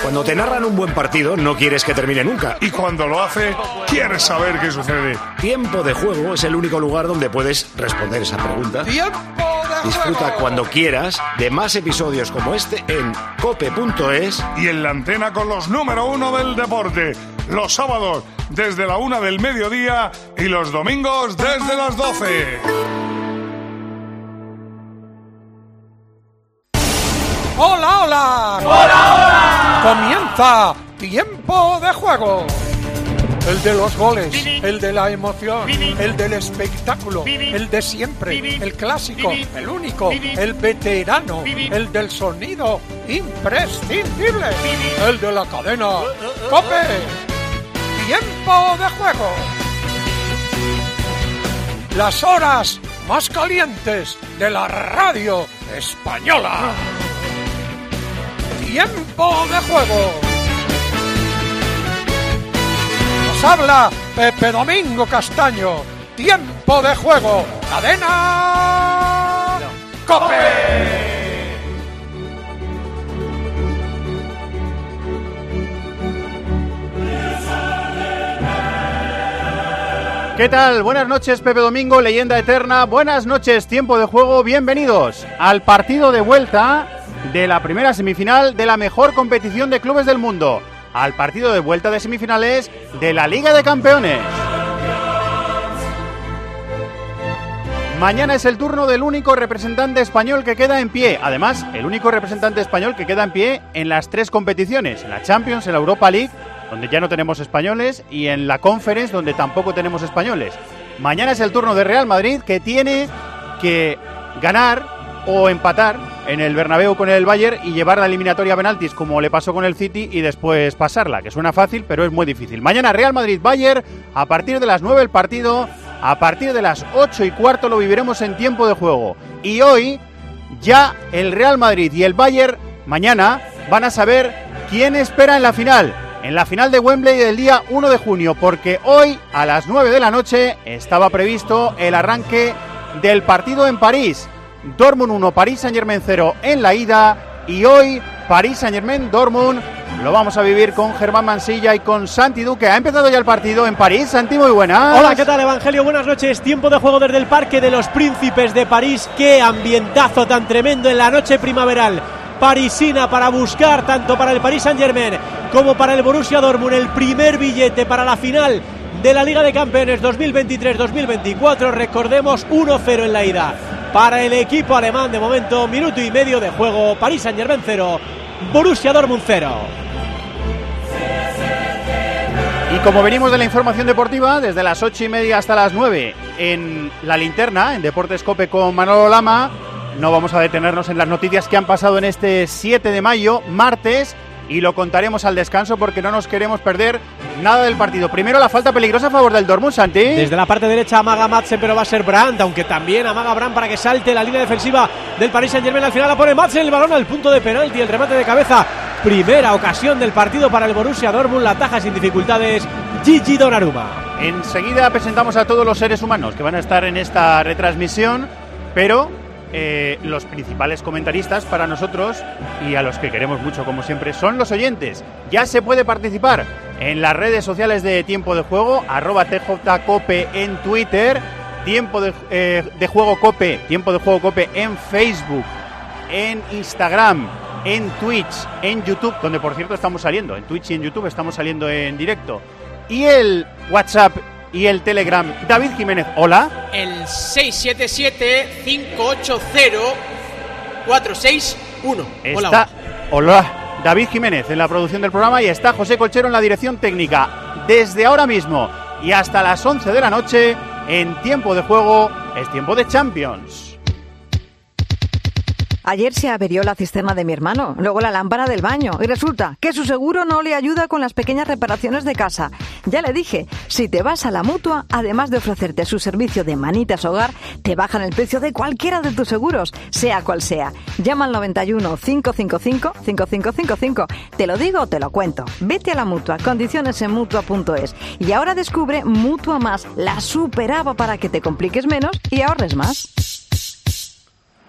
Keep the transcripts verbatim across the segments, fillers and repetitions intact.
Cuando te narran un buen partido, no quieres que termine nunca. Y cuando lo hace, quieres saber qué sucede. Tiempo de Juego es el único lugar donde puedes responder esa pregunta. ¡Tiempo de Disfruta juego! cuando quieras de más episodios como este en cope punto es. Y en la antena con los número uno del deporte. Los sábados desde la una del mediodía y los domingos desde las doce. ¡Hola, hola! ¡Hola, hola! Comienza Tiempo de Juego. El de los goles, el de la emoción, el del espectáculo, el de siempre, el clásico, el único, el veterano, el del sonido imprescindible, el de la cadena COPE. Tiempo de Juego. Las horas más calientes de la radio española. Tiempo de Juego. Nos habla Pepe Domingo Castaño. Tiempo de Juego. Cadena COPE. ¿Qué tal? Buenas noches, Pepe Domingo, leyenda eterna. Buenas noches, Tiempo de Juego. Bienvenidos al partido de vuelta de la primera semifinal de la mejor competición de clubes del mundo. Al partido de vuelta de semifinales de la Liga de Campeones. Mañana es el turno del único representante español que queda en pie. Además, el único representante español que queda en pie en las tres competiciones. En la Champions, en la Europa League, donde ya no tenemos españoles, y en la Conference, donde tampoco tenemos españoles. Mañana es el turno de Real Madrid, que tiene que ganar o empatar en el Bernabéu con el Bayern y llevar la eliminatoria a penaltis, como le pasó con el City, y después pasarla, que suena fácil, pero es muy difícil. Mañana Real Madrid-Bayern, a partir de las nueve el partido, a partir de las ocho y cuarto lo viviremos en Tiempo de Juego. Y hoy ya el Real Madrid y el Bayern, mañana, van a saber quién espera en la final. En la final de Wembley del día uno de junio, porque hoy a las nueve de la noche estaba previsto el arranque del partido en París. Dortmund uno, París Saint-Germain cero en la ida, y hoy París Saint-Germain Dortmund lo vamos a vivir con Germán Mansilla y con Santi Duque. Ha empezado ya el partido en París. Santi, muy buenas. Hola, ¿qué tal, Evangelio? Buenas noches. Tiempo de juego desde el Parque de los Príncipes de París. Qué ambientazo tan tremendo en la noche primaveral parisina para buscar tanto para el Paris Saint-Germain como para el Borussia Dortmund el primer billete para la final de la Liga de Campeones dos mil veintitrés dos mil veinticuatro. Recordemos, uno cero en la ida para el equipo alemán. De momento, minuto y medio de juego. Paris Saint-Germain cero, Borussia Dortmund cero. Y como venimos de la información deportiva, desde las ocho y media hasta las nueve en La Linterna, en Deportes COPE con Manolo Lama, no vamos a detenernos en las noticias que han pasado en este siete de mayo, martes, y lo contaremos al descanso porque no nos queremos perder nada del partido. Primero, la falta peligrosa a favor del Dortmund, Santi. Desde la parte derecha amaga Madsen, pero va a ser Brandt, aunque también amaga Brandt para que salte la línea defensiva del Paris Saint-Germain. Al final la pone Madsen, el balón al punto de penalti, el remate de cabeza. Primera ocasión del partido para el Borussia Dortmund, la ataja sin dificultades Gigi Donnarumma. Enseguida presentamos a todos los seres humanos que van a estar en esta retransmisión, pero Eh, los principales comentaristas para nosotros, y a los que queremos mucho como siempre, son los oyentes. Ya se puede participar en las redes sociales de Tiempo de Juego, arroba T J Cope en Twitter, Tiempo de, eh, de Juego Cope, Tiempo de Juego Cope en Facebook, en Instagram, en Twitch, en YouTube, donde por cierto estamos saliendo, en Twitch y en YouTube estamos saliendo en directo, y el WhatsApp y el Telegram. David Jiménez, hola. El seis siete siete, cinco ocho cero, cuatro seis uno. Está, hola, hola. David Jiménez en la producción del programa, y está José Colchero en la dirección técnica. Desde ahora mismo y hasta las once de la noche, en Tiempo de Juego, es tiempo de Champions. Ayer se averió la cisterna de mi hermano, luego la lámpara del baño, y resulta que su seguro no le ayuda con las pequeñas reparaciones de casa. Ya le dije, si te vas a la Mutua, además de ofrecerte su servicio de manitas hogar, te bajan el precio de cualquiera de tus seguros, sea cual sea. Llama al noventa y uno, cinco cinco cinco, cinco cinco cinco cinco. Te lo digo o te lo cuento. Vete a la Mutua, condiciones en Mutua punto es. Y ahora descubre Mutua Más, la super app para que te compliques menos y ahorres más.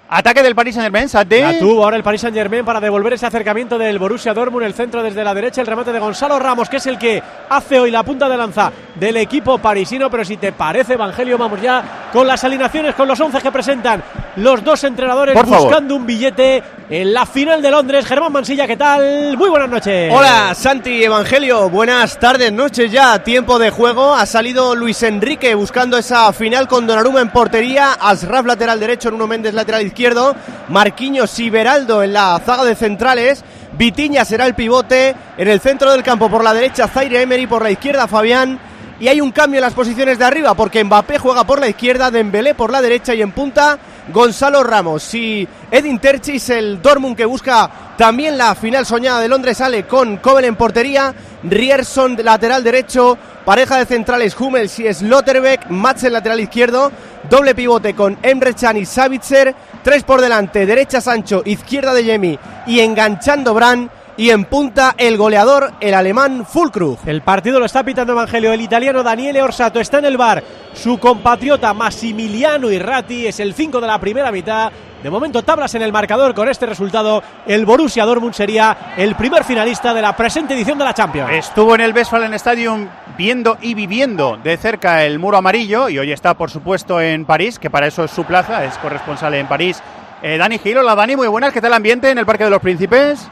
Ataque del Paris Saint-Germain, Sate. La tuvo ahora el Paris Saint-Germain para devolver ese acercamiento del Borussia Dortmund, el centro desde la derecha, el remate de Gonzalo Ramos, que es el que hace hoy la punta de lanza del equipo parisino. Pero si te parece, Evangelio, vamos ya con las alineaciones, con los once que presentan los dos entrenadores, por buscando favor un billete en la final de Londres. Germán Mansilla, ¿qué tal? Muy buenas noches. Hola, Santi, Evangelio, buenas tardes, noches ya, tiempo de juego. Ha salido Luis Enrique buscando esa final con Donnarumma en portería, Ashraf lateral derecho, Nuno Méndez lateral izquierdo, Marquinhos y Beraldo en la zaga de centrales, Vitinha será el pivote, en el centro del campo por la derecha Zaire Emery, por la izquierda Fabián, y hay un cambio en las posiciones de arriba porque Mbappé juega por la izquierda, Dembélé por la derecha y en punta Gonzalo Ramos. Si Edin Terzic, el Dortmund que busca también la final soñada de Londres, sale con Kobel en portería, Rierson lateral derecho, pareja de centrales Hummels y Slotterbeck, Madsen lateral izquierdo, doble pivote con Emre Can y Savitzer, tres por delante, derecha Sancho, izquierda de Yemi y enganchando Brand, y en punta el goleador, el alemán Füllkrug. El partido lo está pitando Evangelio, el italiano Daniele Orsato está en el bar, su compatriota Massimiliano Irrati es el cinco de la primera mitad. De momento tablas en el marcador. Con este resultado el Borussia Dortmund sería el primer finalista de la presente edición de la Champions. Estuvo en el Westfalen Stadium viendo y viviendo de cerca el muro amarillo y hoy está por supuesto en París, que para eso es su plaza, es corresponsal en París. eh, Dani Gil, hola Dani, muy buenas, ¿qué tal el ambiente en el Parque de los Príncipes?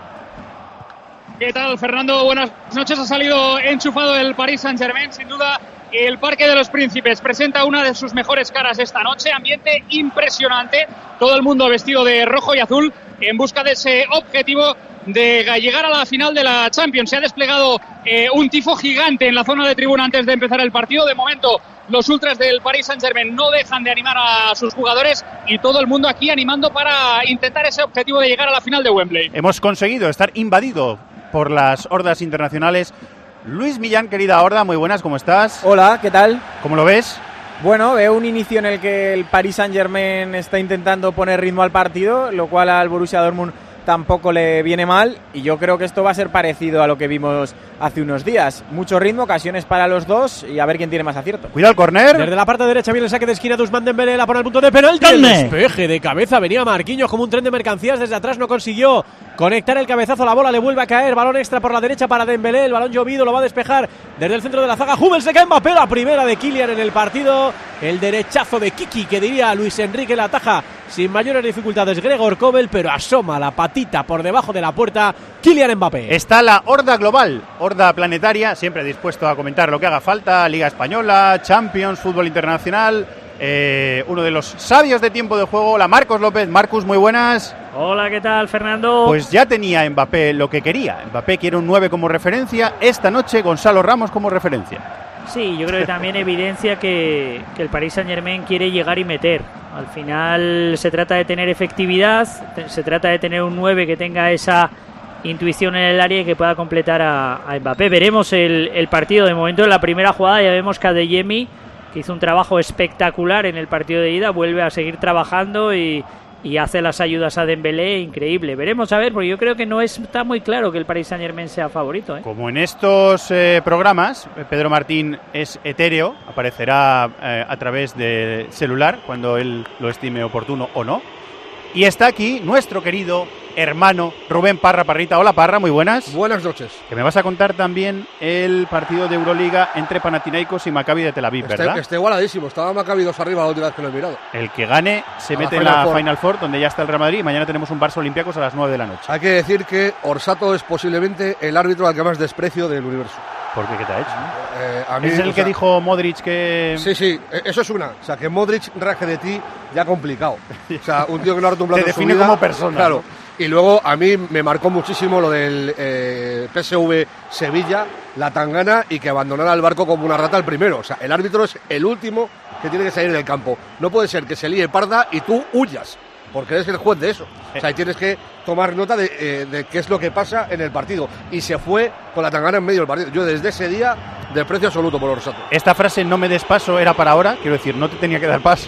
¿Qué tal, Fernando? Buenas noches. Ha salido enchufado el Paris Saint-Germain, sin duda. El Parque de los Príncipes presenta una de sus mejores caras esta noche. Ambiente impresionante. Todo el mundo vestido de rojo y azul en busca de ese objetivo de llegar a la final de la Champions. Se ha desplegado eh, un tifo gigante en la zona de tribuna antes de empezar el partido. De momento, los ultras del Paris Saint-Germain no dejan de animar a sus jugadores y todo el mundo aquí animando para intentar ese objetivo de llegar a la final de Wembley. Hemos conseguido estar invadido por las hordas internacionales. Luis Millán, querida horda, muy buenas, ¿cómo estás? Hola, ¿qué tal? ¿Cómo lo ves? Bueno, veo un inicio en el que el Paris Saint-Germain está intentando poner ritmo al partido, lo cual al Borussia Dortmund tampoco le viene mal, y yo creo que esto va a ser parecido a lo que vimos hace unos días. Mucho ritmo, ocasiones para los dos, y a ver quién tiene más acierto. Cuidado el córner. Desde la parte derecha viene el saque de esquina de Ousmane Dembélé, la pone al punto de penalti. El despeje de cabeza, venía Marquinhos como un tren de mercancías, desde atrás no consiguió conectar el cabezazo, la bola le vuelve a caer, balón extra por la derecha para Dembélé, el balón llovido lo va a despejar desde el centro de la zaga, Hummels, se cae Mbappé, la primera de Kylian en el partido, el derechazo de Kiki, que diría Luis Enrique, la ataja sin mayores dificultades Gregor Kobel, pero asoma la patita por debajo de la puerta Kylian Mbappé. Está la horda global, horda planetaria, siempre dispuesto a comentar lo que haga falta, Liga Española, Champions, fútbol internacional. Eh, uno de los sabios de tiempo de juego, la Marcos López. Marcus, muy buenas. Hola, ¿qué tal, Fernando? Pues ya tenía Mbappé lo que quería. Mbappé quiere un nueve como referencia. Esta noche Gonzalo Ramos como referencia. Sí, yo creo que también evidencia que, que el Paris Saint-Germain quiere llegar y meter. Al final se trata de tener efectividad, se trata de tener un nueve que tenga esa intuición en el área y que pueda completar a, a Mbappé. Veremos el, el partido. De momento en la primera jugada ya vemos que Adeyemi, que hizo un trabajo espectacular en el partido de ida, vuelve a seguir trabajando y, y hace las ayudas a Dembélé, increíble. Veremos a ver, porque yo creo que no está muy claro que el Paris Saint-Germain sea favorito, ¿eh? Como en estos eh, programas, Pedro Martín es etéreo, aparecerá eh, a través de celular cuando él lo estime oportuno o no. Y está aquí nuestro querido hermano Rubén Parra. Parrita, hola Parra, muy buenas. Buenas noches. Que me vas a contar también el partido de Euroliga entre Panathinaikos y Maccabi de Tel Aviv, este, ¿verdad? Está igualadísimo, estaba Maccabi dos arriba la última vez que lo he mirado. El que gane se a mete la en la Final Four. Final Four, donde ya está el Real Madrid, y mañana tenemos un Barça Olympiacos a las nueve de la noche. Hay que decir que Orsato es posiblemente el árbitro al que más desprecio del universo. ¿Por qué? ¿Qué te ha hecho? Eh, a mí, ¿Es el o que sea, dijo Modric que...? Sí, sí, eso es una. O sea, que Modric raje de ti, ya complicado. O sea, un tío que no ha roto un plato Te en su define vida, como persona. Claro. ¿No? Y luego a mí me marcó muchísimo lo del eh, P S V Sevilla, la tangana, y que abandonara el barco como una rata el primero. O sea, el árbitro es el último que tiene que salir del campo. No puede ser que se líe parda y tú huyas, porque eres el juez de eso. O sea, y tienes que tomar nota de, eh, de qué es lo que pasa en el partido. Y se fue con la tangana en medio del partido. Yo desde ese día, desprecio absoluto por Orsato. Esta frase, no me des paso, era para ahora. Quiero decir, no te tenía que dar paso.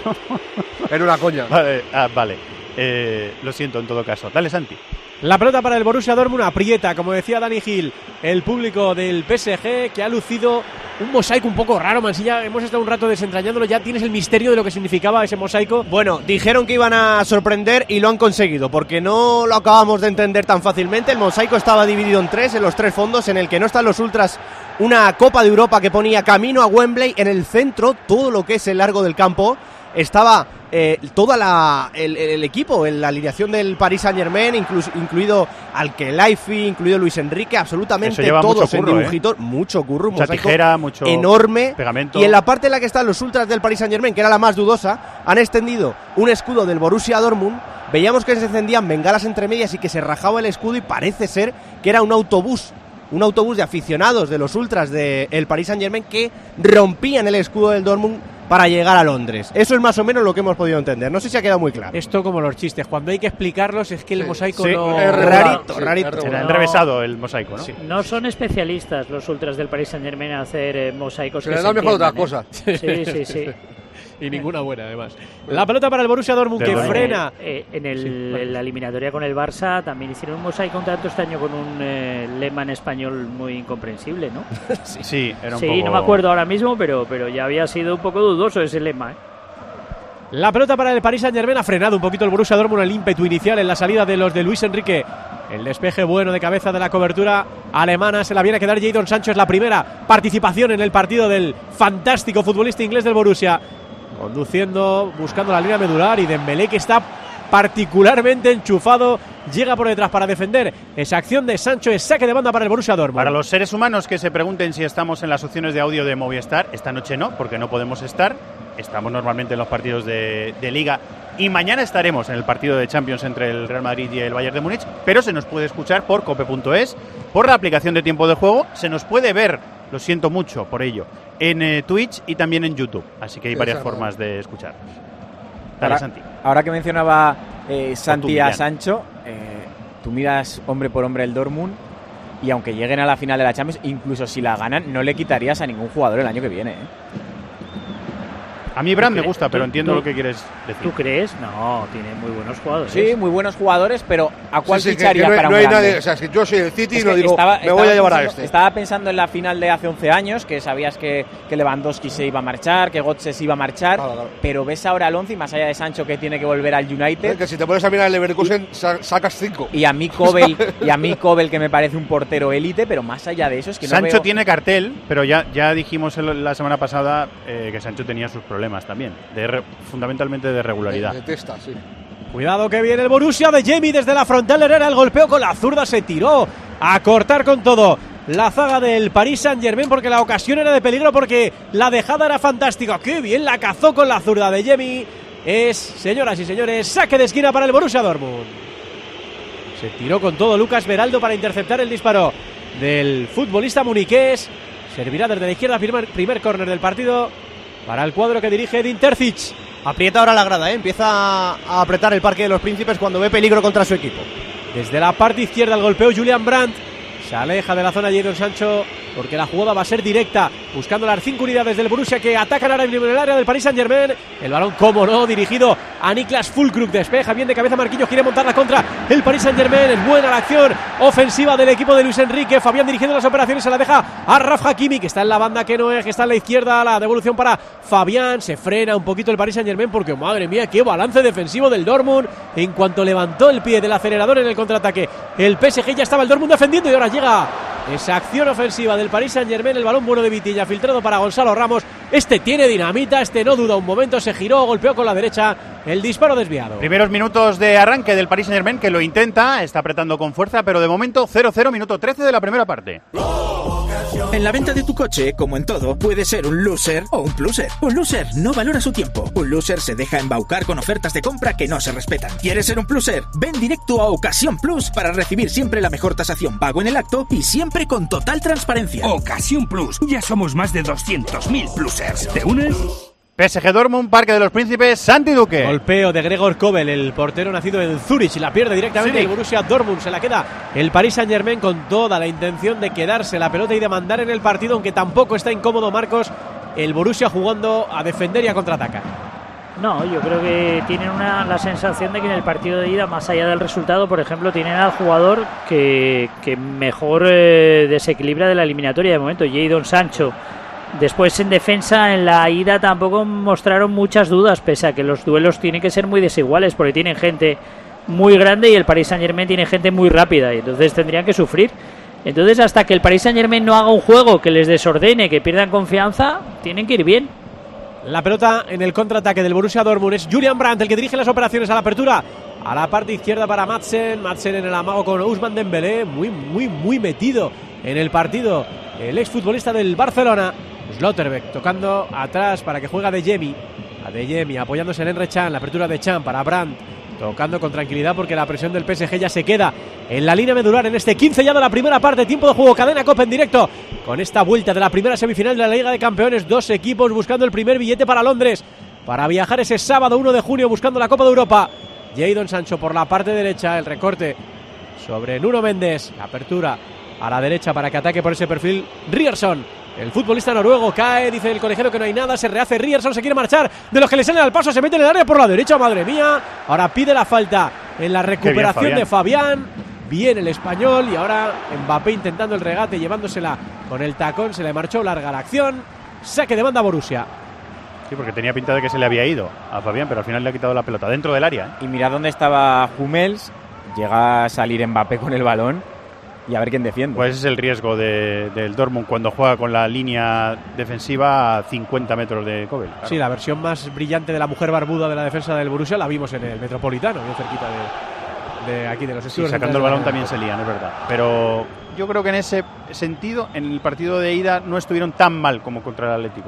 Era una coña. Vale, ah, vale. Eh, lo siento en todo caso. Dale, Santi. La pelota para el Borussia Dortmund aprieta, como decía Dani Gil, el público del P S G, que ha lucido un mosaico un poco raro, Mansilla. Hemos estado un rato desentrañándolo, ya tienes el misterio de lo que significaba ese mosaico. Bueno, dijeron que iban a sorprender y lo han conseguido, porque no lo acabamos de entender tan fácilmente. El mosaico estaba dividido en tres, en los tres fondos, en el que no están los ultras, una Copa de Europa que ponía camino a Wembley. En el centro, todo lo que es el largo del campo, estaba eh, toda la el, el equipo, la alineación del Paris Saint-Germain, inclu- incluido Al-Khelaifi, incluido Luis Enrique, absolutamente todos en dibujitos, ¿eh? Mucho curro, mucha tijera, mucho enorme pegamento. Y en la parte en la que están los ultras del Paris Saint-Germain, que era la más dudosa, han extendido un escudo del Borussia Dortmund. Veíamos que se encendían bengalas entre medias y que se rajaba el escudo, y parece ser que era un autobús un autobús de aficionados de los ultras del Paris Saint-Germain que rompían el escudo del Dortmund para llegar a Londres. Eso es más o menos lo que hemos podido entender. No sé si ha quedado muy claro. Esto como los chistes, cuando hay que explicarlos es que el sí, mosaico sí, no... Es rarito, sí, rarito. Se le ha enrevesado el mosaico, ¿no? Sí. No son especialistas los ultras del Paris Saint-Germain a hacer eh, mosaicos. Se que le se da mejor otra ¿eh? cosa. Sí, sí, sí. Y ninguna buena, además. La pelota para el Borussia Dortmund, que bueno, frena. Eh, en, el, sí, en la eliminatoria con el Barça también hicieron un mosaico un tanto este año con un eh, lema en español muy incomprensible, ¿no? sí, sí, era un sí poco... no me acuerdo ahora mismo, pero, pero ya había sido un poco dudoso ese lema, ¿eh? La pelota para el Paris Saint-Germain, ha frenado un poquito el Borussia Dortmund el ímpetu inicial en la salida de los de Luis Enrique. El despeje bueno de cabeza de la cobertura alemana, se la viene a quedar Jadon Sancho. Es la primera participación en el partido del fantástico futbolista inglés del Borussia, conduciendo, buscando la línea medular, y Dembélé, que está particularmente enchufado, llega por detrás para defender esa acción de Sancho. Es saque de banda para el Borussia Dortmund. Para los seres humanos que se pregunten si estamos en las opciones de audio de Movistar, esta noche no, porque no podemos estar. Estamos normalmente en los partidos de, de Liga, y mañana estaremos en el partido de Champions entre el Real Madrid y el Bayern de Múnich, pero se nos puede escuchar por cope punto es, por la aplicación de Tiempo de Juego, se nos puede ver, lo siento mucho por ello, en eh, Twitch y también en YouTube, así que hay varias Exacto. formas de escucharnos. Dale, ahora, Santi. Ahora que mencionaba eh, Santi a Millán. Sancho, eh, tú miras hombre por hombre el Dortmund, y aunque lleguen a la final de la Champions, incluso si la ganan, no le quitarías a ningún jugador el año que viene, ¿eh? A mí Bram me gusta, pero entiendo tú, lo que quieres decir. ¿Tú crees? No, tiene muy buenos jugadores. Sí, muy buenos jugadores, pero ¿a cuál sí, sí, ficharía que, que no, para no un hay grande? nadie, o sea, si yo soy el City es y no digo, estaba, me voy a llevar pensando, a este. Estaba pensando en la final de hace once años, que sabías que, que Lewandowski se iba a marchar, que Götze se iba a marchar, claro, claro. Pero ves ahora al once, y más allá de Sancho, que tiene que volver al United... Es que si te pones a mirar el Leverkusen, y, sacas cinco. Y a mí Kobel, y a mí Kobel, que me parece un portero élite, pero más allá de eso es que no Sancho veo... tiene cartel, pero ya, ya dijimos la semana pasada eh, que Sancho tenía sus problemas también, de re, fundamentalmente de regularidad. De, de testa, sí. Cuidado que viene el Borussia de Jamie desde la frontal. Era el golpeo con la zurda, se tiró a cortar con todo la zaga del Paris Saint-Germain, porque la ocasión era de peligro, porque la dejada era fantástica. ¡Qué bien la cazó con la zurda de Jamie! Es, señoras y señores, saque de esquina para el Borussia Dortmund. Se tiró con todo Lucas Beraldo para interceptar el disparo del futbolista muniqués. Servirá desde la izquierda, primer, primer córner del partido para el cuadro que dirige Edin Terzic. Aprieta ahora la grada, ¿eh? Empieza a apretar el Parque de los Príncipes cuando ve peligro contra su equipo. Desde la parte izquierda el golpeo Julian Brandt. Se aleja de la zona Jadon Sancho, porque la jugada va a ser directa, buscando las cinco unidades del Borussia que atacan ahora en el área del Paris Saint-Germain. El balón, como no, dirigido a Niklas Füllkrug. Despeja bien de cabeza Marquinhos, quiere montar la contra el Paris Saint-Germain. Es buena la acción ofensiva del equipo de Luis Enrique. Fabián dirigiendo las operaciones, se la deja a Raf Hakimi, que está en la banda, que no es, que está en la izquierda. La devolución para Fabián. Se frena un poquito el Paris Saint-Germain, porque madre mía, qué balance defensivo del Dortmund. En cuanto levantó el pie del acelerador en el contraataque, el P S G, ya estaba el Dortmund defendiendo, y ahora llega esa acción ofensiva del Paris Saint-Germain. El balón bueno de Vitilla, filtrado para Gonzalo Ramos. Este tiene dinamita, este no duda un momento, se giró, golpeó con la derecha, el disparo desviado. Primeros minutos de arranque del Paris Saint-Germain, que lo intenta, está apretando con fuerza, pero de momento cero cero, minuto trece de la primera parte. En la venta de tu coche, como en todo, puede ser un loser o un pluser. Un loser no valora su tiempo. Un loser se deja embaucar con ofertas de compra que no se respetan. ¿Quieres ser un pluser? Ven directo a Ocasión Plus para recibir siempre la mejor tasación, pago en el acto y siempre con total transparencia. Ocasión Plus. Ya somos más de doscientos mil plusers. ¿Te unes? P S G Dortmund, Parque de los Príncipes, Santi Duque. Golpeo de Gregor Kobel, el portero nacido en Zurich, y la pierde directamente sí. El Borussia Dortmund. Se la queda el Paris Saint-Germain con toda la intención de quedarse la pelota y de mandar en el partido, aunque tampoco está incómodo Marcos, el Borussia jugando a defender y a contraatacar. No, yo creo que tienen una, la sensación de que en el partido de ida, más allá del resultado, por ejemplo, tienen al jugador que, que mejor eh, desequilibra de la eliminatoria de momento, Jadon Sancho. Después en defensa, en la ida tampoco mostraron muchas dudas, pese a que los duelos tienen que ser muy desiguales, porque tienen gente muy grande y el Paris Saint-Germain tiene gente muy rápida, y entonces tendrían que sufrir. Entonces, hasta que el Paris Saint-Germain no haga un juego que les desordene, que pierdan confianza, tienen que ir bien. La pelota en el contraataque del Borussia Dortmund es Julian Brandt el que dirige las operaciones a la apertura. A la parte izquierda para Madsen. Madsen en el amago con Ousmane Dembélé. Muy, muy, muy metido en el partido el exfutbolista del Barcelona. Slotterbeck tocando atrás para que juegue a De Jemi. A De Jemi apoyándose en Emre Can. La apertura de Can para Brandt. Tocando con tranquilidad porque la presión del P S G ya se queda en la línea medular en este quince ya de la primera parte. Tiempo de juego, cadena Copa en directo. Con esta vuelta de la primera semifinal de la Liga de Campeones. Dos equipos buscando el primer billete para Londres. Para viajar ese sábado uno de junio buscando la Copa de Europa. Jadon Sancho por la parte derecha. El recorte sobre Nuno Méndez. La apertura a la derecha para que ataque por ese perfil Ryerson. El futbolista noruego cae, dice el colegiado que no hay nada, se rehace Ryerson, se quiere marchar, de los que le salen al paso, se mete en el área por la derecha, madre mía, ahora pide la falta en la recuperación bien, de Fabián, bien el español, y ahora Mbappé intentando el regate, llevándosela con el tacón, se le marchó larga la acción, saque de banda Borussia. Sí, porque tenía pinta de que se le había ido a Fabián, pero al final le ha quitado la pelota dentro del área, ¿eh? Y mira dónde estaba Hummels, llega a salir Mbappé con el balón. Y a ver quién defiende. Pues es el riesgo de, del Dortmund cuando juega con la línea defensiva a cincuenta metros de Kobel. Claro. Sí, la versión más brillante de la mujer barbuda de la defensa del Borussia la vimos en el Metropolitano, bien cerquita de, de aquí de los estudios. Sí, sacando el balón también se lían, es verdad. Pero yo creo que en ese sentido, en el partido de ida, no estuvieron tan mal como contra el Atlético.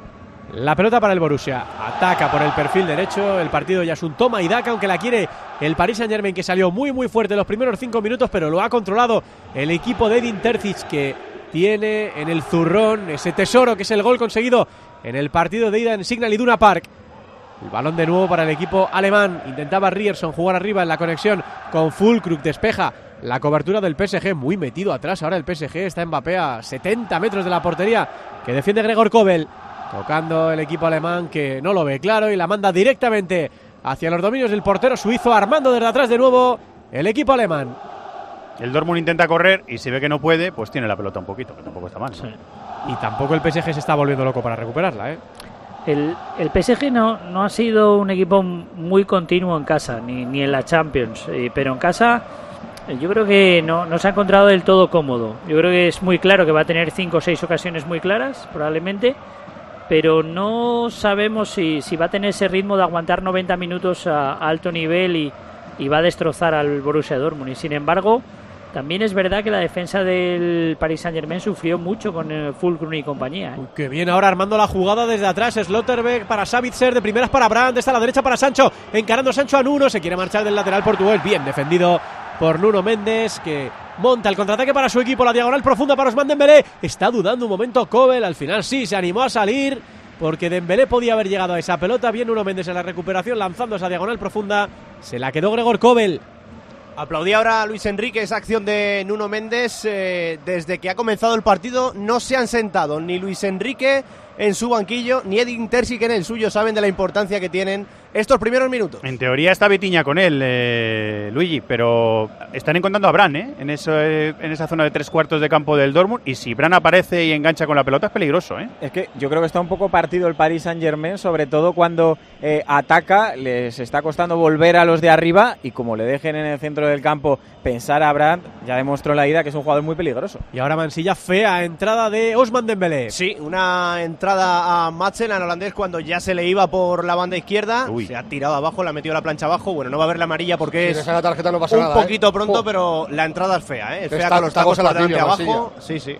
La pelota para el Borussia, ataca por el perfil derecho, el partido ya es un toma y daca, aunque la quiere el Paris Saint-Germain, que salió muy muy fuerte los primeros cinco minutos, pero lo ha controlado el equipo de Edin Terzic, que tiene en el zurrón ese tesoro que es el gol conseguido en el partido de ida en Signal Iduna Park. El balón de nuevo para el equipo alemán, intentaba Ryerson jugar arriba en la conexión con Füllkrug, despeja la cobertura del P S G, muy metido atrás ahora el P S G, está Mbappé a setenta metros de la portería, que defiende Gregor Kobel. Tocando el equipo alemán que no lo ve claro y la manda directamente hacia los dominios del portero suizo, armando desde atrás de nuevo el equipo alemán. El Dortmund intenta correr y si ve que no puede, pues tiene la pelota un poquito, que tampoco está mal, ¿no? Sí. Y tampoco el P S G se está volviendo loco para recuperarla, ¿eh? El, el P S G no, no ha sido un equipo muy continuo en casa, ni, ni en la Champions, eh, pero en casa yo creo que no, no se ha encontrado del todo cómodo. Yo creo que es muy claro que va a tener cinco o seis ocasiones muy claras, probablemente, pero no sabemos si, si va a tener ese ritmo de aguantar noventa minutos a, a alto nivel y, y va a destrozar al Borussia Dortmund. Y sin embargo, también es verdad que la defensa del Paris Saint-Germain sufrió mucho con el Füllkrug y compañía, ¿eh? Uy, que viene ahora armando la jugada desde atrás. Slotterbeck para Savitzer, de primeras para Brandt, está a la derecha para Sancho, encarando Sancho a Nuno, se quiere marchar del lateral portugués, bien defendido por Nuno Méndez, que monta el contraataque para su equipo, la diagonal profunda para Ousmane Dembélé. Está dudando un momento Kobel, al final sí, se animó a salir, porque Dembélé podía haber llegado a esa pelota. Bien Nuno Méndez en la recuperación, lanzando esa diagonal profunda, se la quedó Gregor Kobel. Aplaudí ahora a Luis Enrique esa acción de Nuno Méndez. Eh, desde que ha comenzado el partido no se han sentado ni Luis Enrique en su banquillo ni Edin Terzic en el suyo. Saben de la importancia que tienen estos primeros minutos. En teoría está Vitinha con él, eh, Luigi, pero están encontrando a Brandt, ¿eh? en, eso, eh, en esa zona de tres cuartos de campo del Dortmund, y si Brandt aparece y engancha con la pelota es peligroso, ¿eh? Es que yo creo que está un poco partido el Paris Saint-Germain, sobre todo cuando eh, ataca, les está costando volver a los de arriba, y como le dejen en el centro del campo pensar a Brandt, ya demostró la ida que es un jugador muy peligroso. Y ahora Mansilla, fea entrada de Ousmane Dembélé. Sí, una entrada a Madsen, al holandés, cuando ya se le iba por la banda izquierda. Uy. Se ha tirado abajo, la ha metido la plancha abajo. Bueno, no va a haber la amarilla porque sí, es la tarjeta no pasa un nada, poquito ¿eh? pronto, oh. pero la entrada es fea, ¿eh? Es fea está, con los tacos por delante abajo. Mansilla. Sí, sí.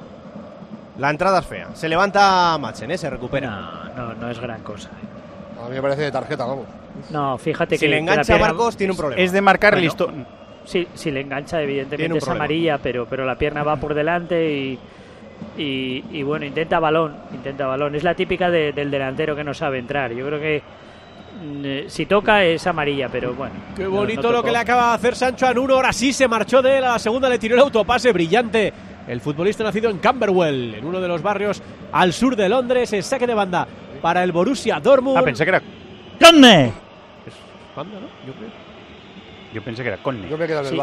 La entrada es fea. Se levanta Madsen, ¿eh? Se recupera. No, no, no es gran cosa, ¿eh? A mí me parece de tarjeta, vamos. No, fíjate si que... Si le engancha a Marcos, tiene un problema. Es de marcar bueno, listo. Sí, si le engancha, evidentemente es amarilla, pero, pero la pierna va por delante y... Y, y bueno, intenta balón, intenta balón. Es la típica de, del delantero que no sabe entrar. Yo creo que eh, si toca es amarilla, pero bueno. Qué bonito no, no lo que le acaba de hacer Sancho a Nuno. Ahora sí se marchó de él. A la segunda le tiró el autopase brillante. El futbolista nacido en Camberwell, en uno de los barrios al sur de Londres. El saque de banda para el Borussia Dortmund. Ah, pensé que era... ¡Conne! ¿Es banda, no? Yo creo. Yo pensé que era Conne. Yo me he quedado en sí. el barrio.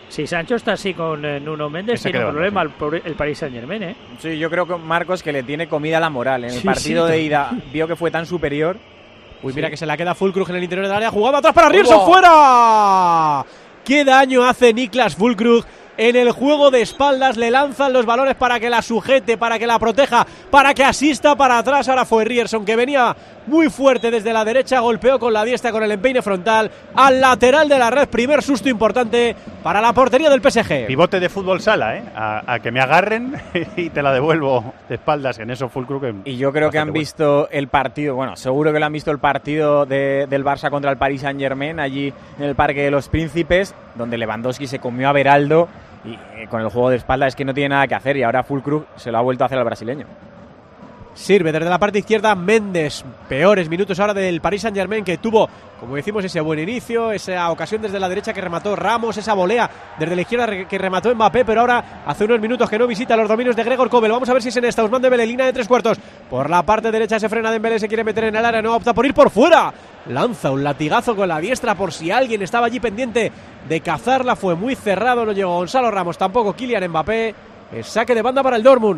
Si Sancho está así con eh, Nuno Méndez, Ese tiene un queda problema el, el Paris Saint-Germain, ¿eh? Sí, yo creo que Marcos que le tiene comida la moral. En el Sí, partido sí. de ida vio que fue tan superior. Uy, mira que se la queda Füllkrug en el interior del área, jugando atrás para Rierson, ¡Oh! fuera. ¡Qué daño hace Niklas Füllkrug! En el juego de espaldas le lanzan los balones para que la sujete, para que la proteja, para que asista para atrás. Ahora fue Rierson, que venía muy fuerte desde la derecha, golpeó con la diestra con el empeine frontal al lateral de la red. Primer susto importante para la portería del P S G. Pivote de fútbol sala, ¿eh? A, a que me agarren y te la devuelvo de espaldas, en eso Füllkrug. Y yo creo que han bueno. visto el partido, bueno, seguro que lo han visto el partido de, del Barça contra el Paris Saint-Germain, allí en el Parque de los Príncipes, donde Lewandowski se comió a Beraldo. Y eh, con el juego de espalda es que no tiene nada que hacer y ahora Füllkrug se lo ha vuelto a hacer al brasileño. Sirve desde la parte izquierda Méndez. Peores minutos ahora del Paris Saint-Germain, que tuvo, como decimos, ese buen inicio, esa ocasión desde la derecha que remató Ramos, esa volea desde la izquierda que remató Mbappé, pero ahora hace unos minutos que no visita los dominios de Gregor Kobel. Vamos a ver si es en esta. Ousmane Dembélé, línea de tres cuartos. Por la parte derecha se frena Dembélé, se quiere meter en el área, no opta por ir por fuera. Lanza un latigazo con la diestra por si alguien estaba allí pendiente de cazarla. Fue muy cerrado, no llegó Gonzalo Ramos, tampoco Kylian Mbappé. El saque de banda para el Dortmund.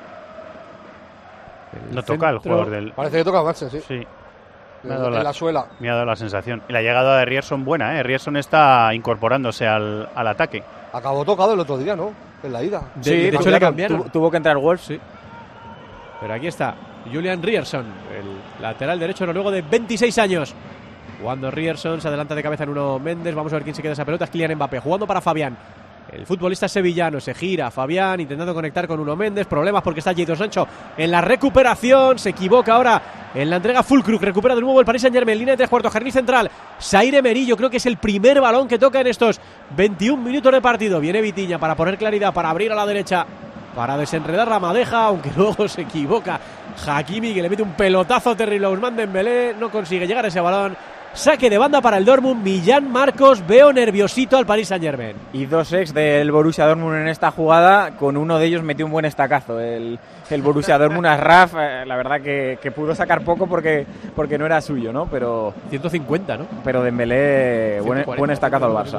No toca el jugador del... Parece que toca Maxen, sí. Sí. Me ha dado la, la suela. Me ha dado la sensación. Y la llegada de Rierson buena, ¿eh? Rierson está incorporándose al, al ataque. Acabó tocado el otro día, ¿no? En la ida. De, sí, de, de hecho le cambiaron. Tuvo, tuvo que entrar Wolf, sí. Pero aquí está Julian Rierson, el lateral derecho noruego de veintiséis años. Jugando Rierson, se adelanta de cabeza en Nuno Méndez. Vamos a ver quién se queda esa pelota. Es Kylian Mbappé, jugando para Fabián. El futbolista sevillano se gira, Fabián intentando conectar con Nuno Méndez, problemas porque está Jadon Sancho en la recuperación, se equivoca ahora en la entrega. Füllkrug recupera de nuevo el Paris Saint-Germain, línea de tres cuartos, jardín central, Zaire Emery, yo creo que es el primer balón que toca en estos veintiún minutos de partido. Viene Vitinha para poner claridad, para abrir a la derecha, para desenredar la madeja, aunque luego se equivoca Hakimi, que le mete un pelotazo terrible a Ousmane Dembélé, no consigue llegar a ese balón. Saque de banda para el Dortmund. Millán Marcos, veo nerviosito al Paris Saint-Germain. Y dos ex del Borussia Dortmund en esta jugada, con uno de ellos metió un buen estacazo. El, el Borussia Dortmund a Raf, eh, la verdad que, que pudo sacar poco porque, porque no era suyo, ¿no? Pero ciento cincuenta, ¿no? Pero Dembélé, buen, buen estacazo al Barça.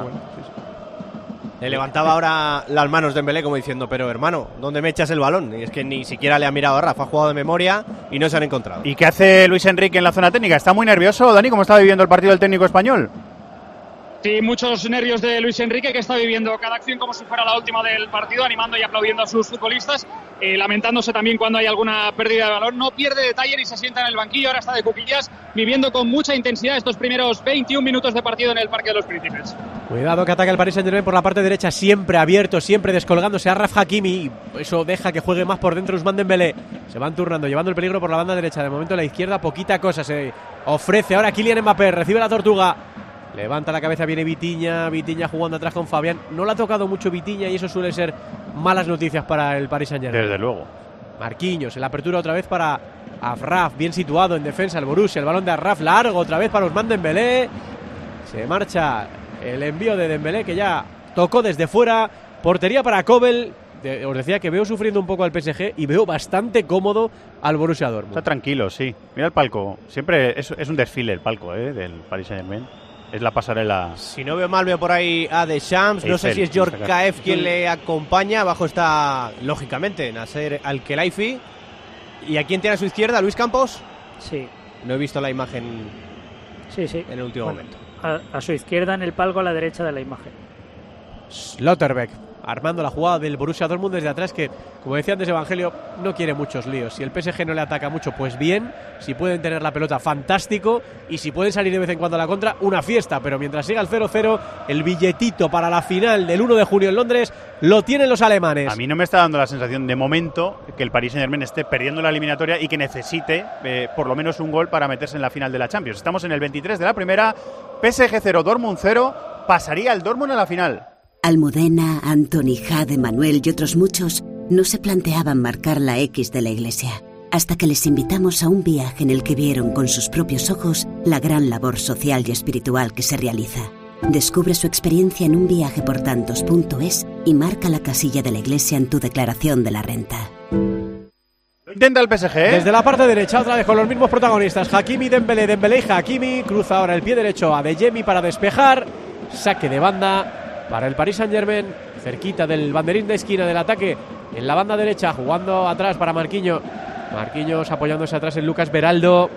Le levantaba ahora las manos de Dembélé como diciendo, pero hermano, ¿dónde me echas el balón? Y es que ni siquiera le ha mirado a Rafa, ha jugado de memoria y no se han encontrado. ¿Y qué hace Luis Enrique en la zona técnica? ¿Está muy nervioso, Dani? ¿Cómo está viviendo el partido del técnico español? Sí, muchos nervios de Luis Enrique, que está viviendo cada acción como si fuera la última del partido, animando y aplaudiendo a sus futbolistas, eh, lamentándose también cuando hay alguna pérdida de balón. No pierde detalle ni se sienta en el banquillo, ahora está de cuquillas, viviendo con mucha intensidad estos primeros veintiún minutos de partido en el Parque de los Príncipes. Cuidado que ataca el Paris Saint-Germain por la parte derecha, siempre abierto, siempre descolgándose a Raf Hakimi, y eso deja que juegue más por dentro Ousmane Dembélé. Se van turnando, llevando el peligro por la banda derecha. De momento a la izquierda poquita cosa se ofrece. Ahora Kylian Mbappé, recibe la tortuga. Levanta la cabeza, viene Vitinha, Vitinha jugando atrás con Fabián. No le ha tocado mucho Vitinha y eso suele ser malas noticias para el Paris Saint-Germain. Desde luego. Marquinhos, en la apertura otra vez para Afraf, bien situado en defensa el Borussia. El balón de Afraf largo otra vez para Ousmane Dembélé. Se marcha el envío de Dembélé que ya tocó desde fuera. Portería para Kobel. De, os decía que veo sufriendo un poco al P S G y veo bastante cómodo al Borussia Dortmund. Está tranquilo, sí. Mira el palco. Siempre es, es un desfile el palco, ¿eh? Del Paris Saint-Germain. Es la pasarela. Si no veo mal, veo por ahí a Deschamps. No sé si es Djorkaeff quien le acompaña. Abajo está, lógicamente, Nasser Al-Khelaifi. ¿Y a quién tiene a su izquierda? ¿Luis Campos? Sí. No he visto la imagen sí, sí. en el último bueno, momento. A, a su izquierda en el palco, a la derecha de la imagen. Slotterbeck armando la jugada del Borussia Dortmund desde atrás, que, como decía antes Evangelio, no quiere muchos líos. Si el P S G no le ataca mucho, pues bien. Si pueden tener la pelota, fantástico. Y si pueden salir de vez en cuando a la contra, una fiesta. Pero mientras siga el cero cero, el billetito para la final del uno de junio en Londres lo tienen los alemanes. A mí no me está dando la sensación de momento que el Paris Saint-Germain esté perdiendo la eliminatoria y que necesite eh, por lo menos un gol para meterse en la final de la Champions. Estamos en el veintitrés de la primera, P S G cero, Dortmund cero. Pasaría el Dortmund a la final. Almudena, Anthony, Jade, Manuel y otros muchos no se planteaban marcar la X de la iglesia, hasta que les invitamos a un viaje en el que vieron con sus propios ojos la gran labor social y espiritual que se realiza. Descubre su experiencia en unviajeportantos punto es y marca la casilla de la iglesia en tu declaración de la renta. Intenta el P S G, ¿eh? Desde la parte derecha, otra vez con los mismos protagonistas, Hakimi, Dembélé, Dembélé y Hakimi. Cruza ahora el pie derecho a Adeyemi para despejar. Saque de banda para el Paris Saint-Germain, cerquita del banderín de esquina del ataque, en la banda derecha, jugando atrás para Marquinhos. Marquinhos apoyándose atrás en Lucas Beraldo,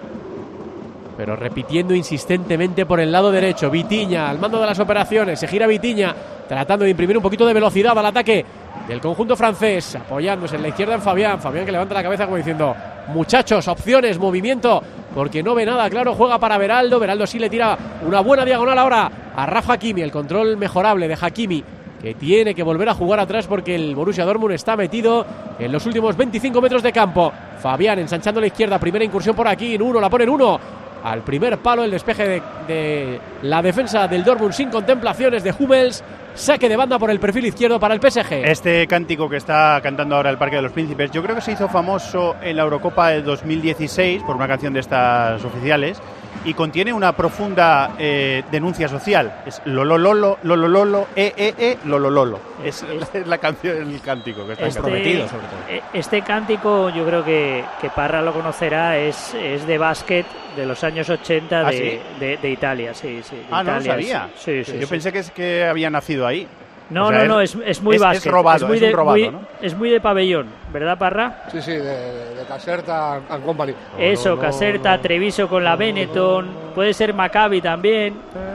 pero repitiendo insistentemente por el lado derecho. Vitinha al mando de las operaciones, se gira Vitinha, tratando de imprimir un poquito de velocidad al ataque del conjunto francés, apoyándose en la izquierda en Fabián. Fabián que levanta la cabeza como diciendo: muchachos, opciones, movimiento, porque no ve nada claro. Juega para Beraldo, Beraldo sí le tira una buena diagonal ahora a Raf Hakimi, el control mejorable de Hakimi, que tiene que volver a jugar atrás porque el Borussia Dortmund está metido en los últimos veinticinco metros de campo. Fabián ensanchando la izquierda, primera incursión por aquí, en uno, la pone en uno, al primer palo, el despeje de, de la defensa del Dortmund sin contemplaciones de Hummels. Saque de banda por el perfil izquierdo para el P S G. Este cántico que está cantando ahora el Parque de los Príncipes, yo creo que se hizo famoso en la Eurocopa de dos mil dieciséis por una canción de estas oficiales, y contiene una profunda eh, denuncia social. Es lolololo, lolololo, e e e, lolololo. Es, es la canción, el cántico que está este, comprometido, sobre todo. Este cántico yo creo que, que Parra lo conocerá, es, es de básquet de los años ochenta de, ¿Ah, sí? de, de Italia, sí, sí. De Ah, no lo Italia, sabía. Sí, sí, yo sí. pensé que, es que había nacido ahí. No, o sea, no, no, es, es muy es, básquet. Es robado, es muy es de, un robado, muy, ¿no? Es muy de pabellón, ¿verdad, Parra? Sí, sí, de, de Caserta and Company. Eso, No, no, Caserta, no. Treviso con la Benetton, puede ser Maccabi también.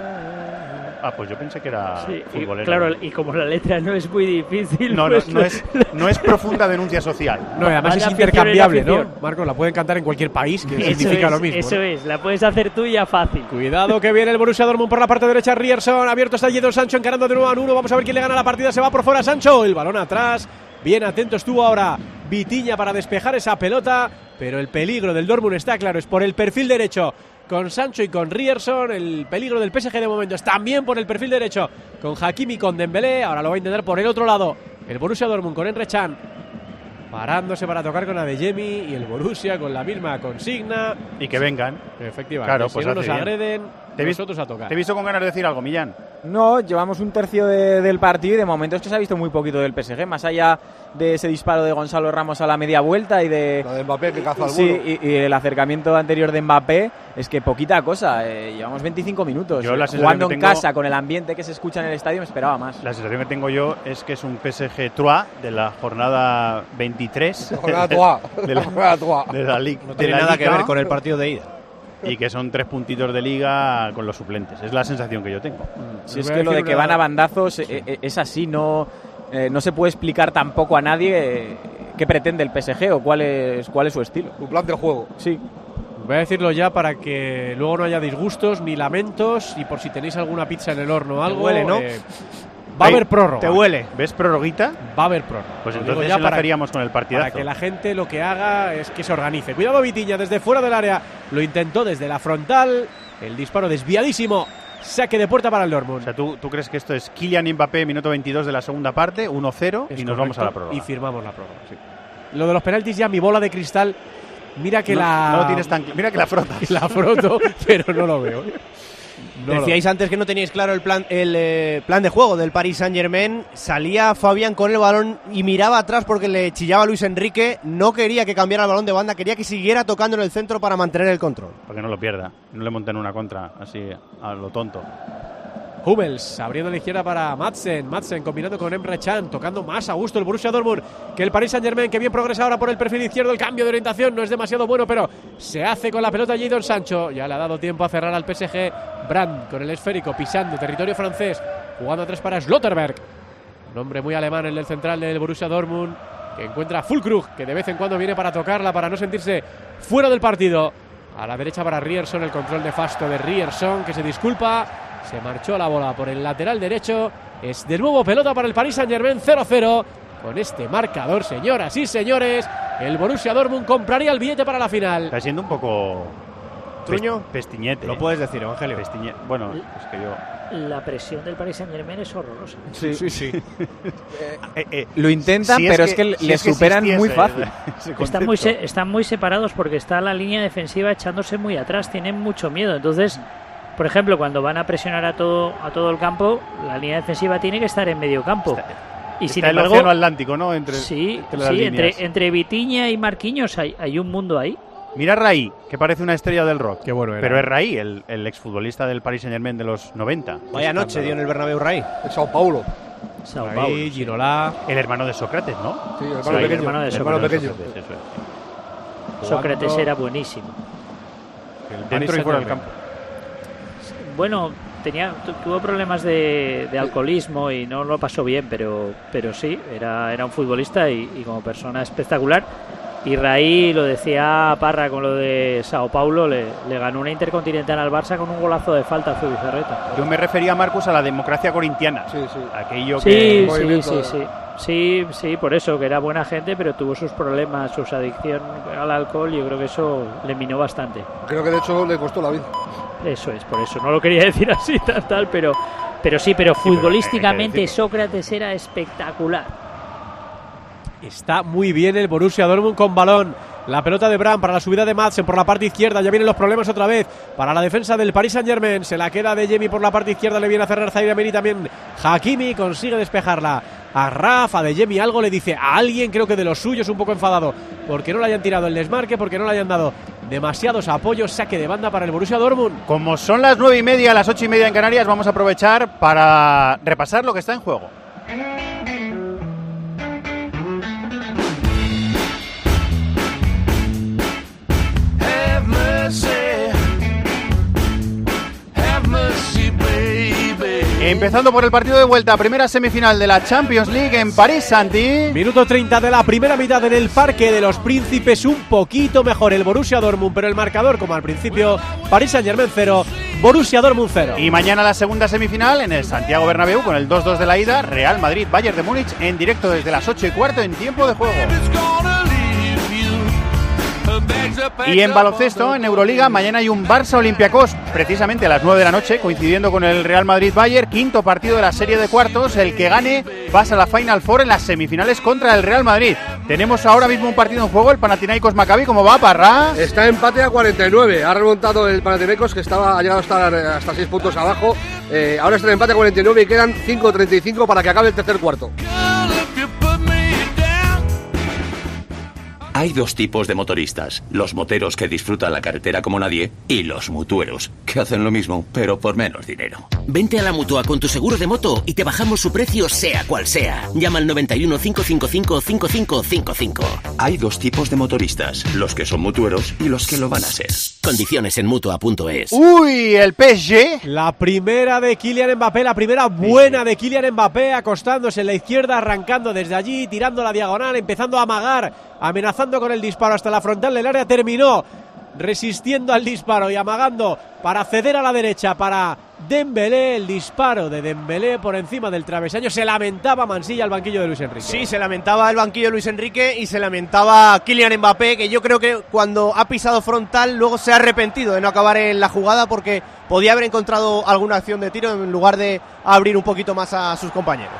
Ah, pues yo pensé que era Sí, y, futbolero. claro, y como la letra no es muy difícil. No, no, pues no, es, no es profunda denuncia social. No, y además Vale, es afición intercambiable, y la ¿no? afición. Marcos, la pueden cantar en cualquier país, que Eso significa es, lo mismo. Eso ¿no? es, la puedes hacer tuya fácil. Cuidado que viene el Borussia Dortmund por la parte derecha. Rierson, abierto está Jadon Sancho, encarando de nuevo a uno. Vamos a ver quién le gana la partida. Se va por fuera Sancho, el balón atrás. Bien atento estuvo ahora Vitinha para despejar esa pelota, pero el peligro del Dortmund está claro, es por el perfil derecho con Sancho y con Rierson. El peligro del P S G de momento es también por el perfil derecho con Hakimi y con Dembélé. Ahora lo va a intentar por el otro lado el Borussia Dortmund con Emre Can, parándose para tocar con Adeyemi, y el Borussia con la misma consigna. Y que vengan. Efectivamente, Claro, si pues no hace nos bien. agreden, Te he visto- nosotros a tocar. Te he visto con ganas de decir algo, Millán. No, llevamos un tercio de- del partido y de momento es que se ha visto muy poquito del P S G, más allá de ese disparo de Gonzalo Ramos a la media vuelta y de... La de Mbappé que caza al Sí, vuelo. y, y el acercamiento anterior de Mbappé, es que poquita cosa, eh, llevamos veinticinco minutos. Yo la eh, sensación jugando que en tengo- casa con el ambiente que se escucha en el estadio me esperaba más. La sensación que tengo yo es que es un P S G Troyes de la jornada veintitrés. La jornada Troyes. de La la, jornada Troyes. de la Liga. No tiene nada que ver con el partido de ida. Y que son tres puntitos de liga con los suplentes. Es la sensación que yo tengo. Si es que lo de que van a bandazos eh, eh, es así, no, eh, no se puede explicar tampoco a nadie eh, qué pretende el P S G o cuál es, cuál es su estilo. Tu plan de juego. Sí. Voy a decirlo ya para que luego no haya disgustos ni lamentos, y por si tenéis alguna pizza en el horno o algo. huele, ¿no? eh, va a haber prórroga. Te huele. ¿Ves prorroguita? Va a haber prórroga. Pues Lo digo entonces ya para, enlazaríamos con el partidazo. para que la gente lo que haga es que se organice. Cuidado Vitinha desde fuera del área. Lo intentó desde la frontal. El disparo desviadísimo. Saque de puerta para el Dortmund. O sea, ¿tú, tú crees que esto es Kylian Mbappé, minuto veintidós de la segunda parte, uno cero, y Es nos correcto, vamos a la prórroga? Y firmamos la prórroga, sí. Lo de los penaltis ya, mi bola de cristal. Mira que No- la. no lo tienes tan cl- mira que la frotas. La froto, pero no lo veo. No lo Decíais antes que no teníais claro el plan, el eh, plan de juego del Paris Saint-Germain. Salía Fabián con el balón y miraba atrás porque le chillaba a Luis Enrique. No quería que cambiara el balón de banda, quería que siguiera tocando en el centro para mantener el control. Para que no lo pierda. No le monten una contra así a lo tonto. Hummels abriendo a la izquierda para Madsen. Madsen combinando con Emre Can, tocando más a gusto el Borussia Dortmund que el Paris Saint-Germain, que bien progresa ahora por el perfil izquierdo. El cambio de orientación no es demasiado bueno, pero se hace con la pelota Jadon Sancho. Ya le ha dado tiempo a cerrar al P S G. Brandt con el esférico, pisando territorio francés, jugando atrás para Schlotterberg. Un hombre muy alemán, el del central del Borussia Dortmund, que encuentra a Füllkrug, que de vez en cuando viene para tocarla, para no sentirse fuera del partido. A la derecha para Rierson, el control nefasto de Rierson, que se disculpa. Se marchó la bola por el lateral derecho. Es de nuevo pelota para el Paris Saint-Germain, cero cero. Con este marcador, señoras y señores, el Borussia Dortmund compraría el billete para la final. Está siendo un poco... ¿Truño? pest- Pestiñete. Lo puedes decir, Evangelio. Pestiñe- Bueno, es que yo... La presión del Paris Saint-Germain es horrorosa. Sí, sí, sí. Eh, eh, Lo intentan, si pero es que, si le es que superan muy existiese fácil. ese Están concepto. muy, se- están muy separados porque está la línea defensiva echándose muy atrás. Tienen mucho miedo. Entonces, por ejemplo, cuando van a presionar a todo, a todo el campo, la línea defensiva tiene que estar en medio campo. Y sin Está el embargo, océano Atlántico, ¿no? Entre, sí, entre las sí, líneas. entre, entre Vitinha y Marquinhos hay, hay un mundo ahí. Mira a Raí, que parece una estrella del rock. Qué bueno era. Pero es Raí, el, el exfutbolista del Paris Saint-Germain de los noventa. Vaya noche dio en el Bernabéu Raí. En Sao Paulo. Sao Raí, Paulo. Ginola. El hermano de Sócrates, ¿no? Sí, el hermano Sí, pequeño. el hermano de El hermano Sócrates. pequeño. Sócrates, eso es. Sócrates Jugando era buenísimo. Dentro y fuera del campo. Bueno, tenía tu- tuvo problemas de, de alcoholismo y no lo pasó bien, pero pero sí, era, era un futbolista y, y como persona espectacular. Y Raí, lo decía Parra con lo de Sao Paulo, le, le ganó una Intercontinental al Barça con un golazo de falta a Zubizarreta. Yo me refería, Marcus, a la democracia corintiana. Sí, sí. Aquello Sí, que... sí, sí, sí. Sí, sí, por eso, que era buena gente, pero tuvo sus problemas, sus adicción al alcohol, y yo creo que eso le minó bastante. Creo que de hecho le costó la vida. Eso es, por eso no lo quería decir así tal, tal, pero, pero sí, pero futbolísticamente hay que decirlo. Sócrates era espectacular. Está muy bien el Borussia Dortmund con balón. La pelota de Brandt para la subida de Madsen por la parte izquierda. Ya vienen los problemas otra vez para la defensa del Paris Saint-Germain. Se la queda de Jemi por la parte izquierda. Le viene a cerrar Zaire Emery también. Hakimi consigue despejarla. A Rafa de Jemi algo le dice a alguien, creo que de los suyos, un poco enfadado porque no le hayan tirado el desmarque, porque no le hayan dado demasiados apoyos. Saque de banda para el Borussia Dortmund. Como son las nueve y media, las ocho y media en Canarias, vamos a aprovechar para repasar lo que está en juego. Empezando por el partido de vuelta, primera semifinal de la Champions League en París, Santi. Minuto treinta de la primera mitad en el Parque de los Príncipes. Un poquito mejor el Borussia Dortmund, pero el marcador, como al principio, Paris Saint-Germain cero, Borussia Dortmund cero. Y mañana la segunda semifinal en el Santiago Bernabéu con el dos dos de la ida, Real Madrid Bayern de Múnich en directo desde las ocho y cuarto en tiempo de juego. Y en baloncesto, en Euroliga, mañana hay un Barça Olympiacos, precisamente a las nueve de la noche, coincidiendo con el Real Madrid Bayern, quinto partido de la serie de cuartos. El que gane pasa a la Final Four en las semifinales contra el Real Madrid. Tenemos ahora mismo un partido en juego, el Panathinaikos Maccabi. ¿Cómo va, Parra? Está empate a cuarenta y nueve. Ha remontado el Panathinaikos, que estaba, ha llegado a estar hasta seis puntos abajo. Eh, ahora está en empate a cuarenta y nueve y quedan cinco treinta y cinco para que acabe el tercer cuarto. Hay dos tipos de motoristas, los moteros que disfrutan la carretera como nadie y los mutueros, que hacen lo mismo, pero por menos dinero. Vente a la Mutua con tu seguro de moto y te bajamos su precio sea cual sea. Llama al noventa y uno, cinco cinco cinco, cinco cinco cinco cinco. Hay dos tipos de motoristas, los que son mutueros y los que lo van a ser. Condiciones en Mutua punto es. Uy, el P S G. La primera de Kylian Mbappé, la primera buena de Kylian Mbappé, acostándose en la izquierda, arrancando desde allí, tirando la diagonal, empezando a amagar, amenazando con el disparo hasta la frontal del área. Terminó resistiendo al disparo y amagando para ceder a la derecha para Dembélé. El disparo de Dembélé por encima del travesaño. Se lamentaba Mansilla al banquillo de Luis Enrique. Sí, se lamentaba el banquillo de Luis Enrique y se lamentaba Kylian Mbappé, que yo creo que cuando ha pisado frontal luego se ha arrepentido de no acabar en la jugada, porque podía haber encontrado alguna acción de tiro en lugar de abrir un poquito más a sus compañeros.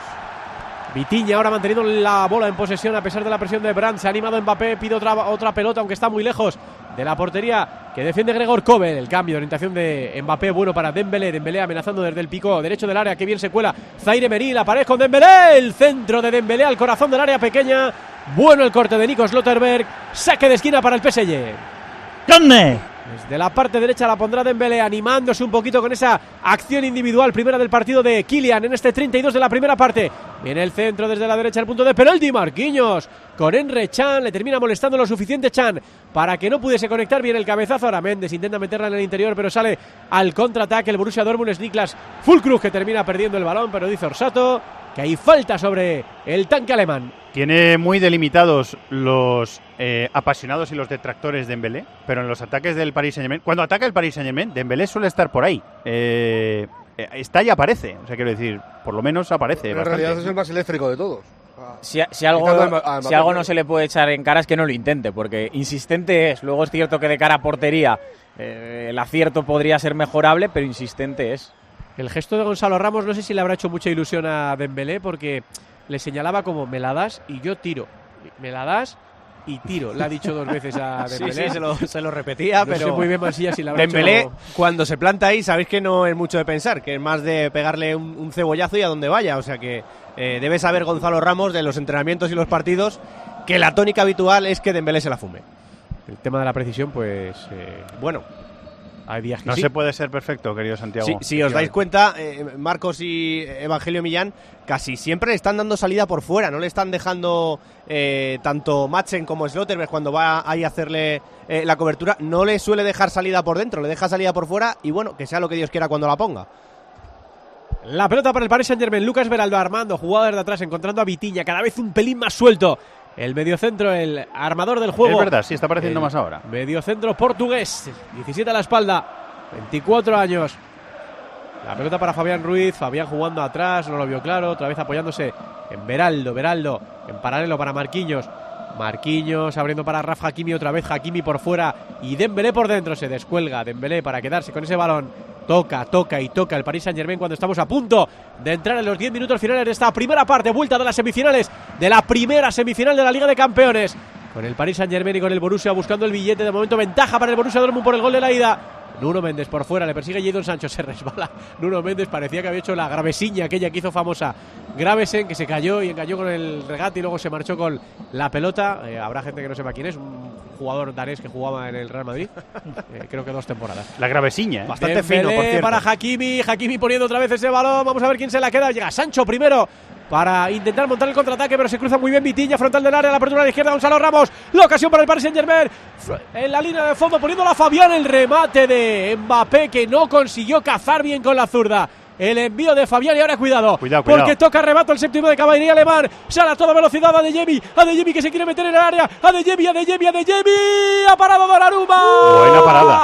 Vitinha ahora manteniendo la bola en posesión a pesar de la presión de Brandt. Se ha animado Mbappé, pide otra, otra pelota, aunque está muy lejos de la portería que defiende Gregor Kobel. El cambio de orientación de Mbappé, bueno para Dembélé. Dembélé amenazando desde el pico derecho del área, que bien se cuela Zaire Emery, la pared con Dembélé. El centro de Dembélé al corazón del área pequeña. Bueno el corte de Nico Slotterberg. Saque de esquina para el P S G. ¿Dónde? Desde la parte derecha la pondrá Dembélé, animándose un poquito con esa acción individual, primera del partido de Kylian en este treinta y dos de la primera parte. Viene el centro desde la derecha, el punto de penalti, Marquinhos con Emre Can, le termina molestando lo suficiente Can para que no pudiese conectar bien el cabezazo. Ahora Méndez intenta meterla en el interior, pero sale al contraataque el Borussia Dortmund. Es Niklas Füllkrug que termina perdiendo el balón, pero dice Orsato que hay falta sobre el tanque alemán. Tiene muy delimitados los eh, apasionados y los detractores de Dembélé, pero en los ataques del Paris Saint-Germain, cuando ataca el Paris Saint-Germain, Dembélé suele estar por ahí. Eh, está y aparece, o sea, quiero decir, por lo menos aparece. Pero en bastante. realidad es el más eléctrico de todos. Si, si algo, a, a si algo no se le puede echar en cara es que no lo intente, porque insistente es. Luego es cierto que de cara a portería eh, el acierto podría ser mejorable, pero insistente es. El gesto de Gonzalo Ramos no sé si le habrá hecho mucha ilusión a Dembélé, porque le señalaba como me la das y yo tiro, me la das y tiro. Le ha dicho dos veces a Dembélé. Sí, sí, se lo, se lo repetía, no pero sé muy bien Mansilla si le habrá Dembélé, hecho... cuando se planta ahí, sabéis que no es mucho de pensar, que es más de pegarle un, un cebollazo y a donde vaya. O sea que eh, debe saber Gonzalo Ramos de los entrenamientos y los partidos que la tónica habitual es que Dembélé se la fume. el tema de la precisión, pues eh, bueno, hay días que no sí. se puede ser perfecto, querido Santiago. Sí, si os dais cuenta, eh, Marcos y Evangelio Millán casi siempre le están dando salida por fuera, no le están dejando eh, tanto Madsen como Slotterberg cuando va ahí a hacerle eh, la cobertura, no le suele dejar salida por dentro, le deja salida por fuera y bueno, que sea lo que Dios quiera cuando la ponga. La pelota para el Paris Saint-Germain, Lucas Beraldo armando, jugada desde atrás, encontrando a Vitinha, cada vez un pelín más suelto. El mediocentro, el armador del juego. Es verdad, sí, está apareciendo el más ahora. Mediocentro portugués, diecisiete a la espalda, veinticuatro años. La pelota para Fabián Ruiz, Fabián jugando atrás, no lo vio claro, otra vez apoyándose en Beraldo, Beraldo en paralelo para Marquinhos. Marquinhos abriendo para Raf Hakimi, otra vez Hakimi por fuera y Dembélé por dentro, se descuelga Dembélé para quedarse con ese balón. Toca, toca y toca el Paris Saint-Germain cuando estamos a punto de entrar en los diez minutos finales de esta primera parte, vuelta de las semifinales, de la primera semifinal de la Liga de Campeones. Con el Paris Saint-Germain y con el Borussia buscando el billete, de momento ventaja para el Borussia Dortmund por el gol de la ida. Nuno Méndez por fuera, le persigue Jadon Sancho, se resbala Nuno Méndez, parecía que había hecho la gravesiña aquella que hizo famosa Gravesen, que se cayó y engañó con el regate y luego se marchó con la pelota. Eh, habrá gente que no sepa quién es, un jugador danés que jugaba en el Real Madrid, eh, creo que dos temporadas. La gravesiña, ¿eh? Bastante Dembélé fino, por cierto. Para Hakimi, Hakimi poniendo otra vez ese balón, vamos a ver quién se la queda, llega Sancho primero para intentar montar el contraataque, pero se cruza muy bien Vitinha, frontal del área, la apertura a la izquierda, Gonzalo Ramos, la ocasión para el Paris Saint-Germain, en la línea de fondo poniéndola a Fabián, el remate de Mbappé que no consiguió cazar bien con la zurda. El envío de Fabián y ahora cuidado, cuidado, porque cuidado. toca rebato el séptimo de caballería alemán, sale a toda velocidad a Adeyemi, Adeyemi que se quiere meter en el área, Adeyemi, Adeyemi, Adeyemi, ha parado Donnarumma. Buena parada.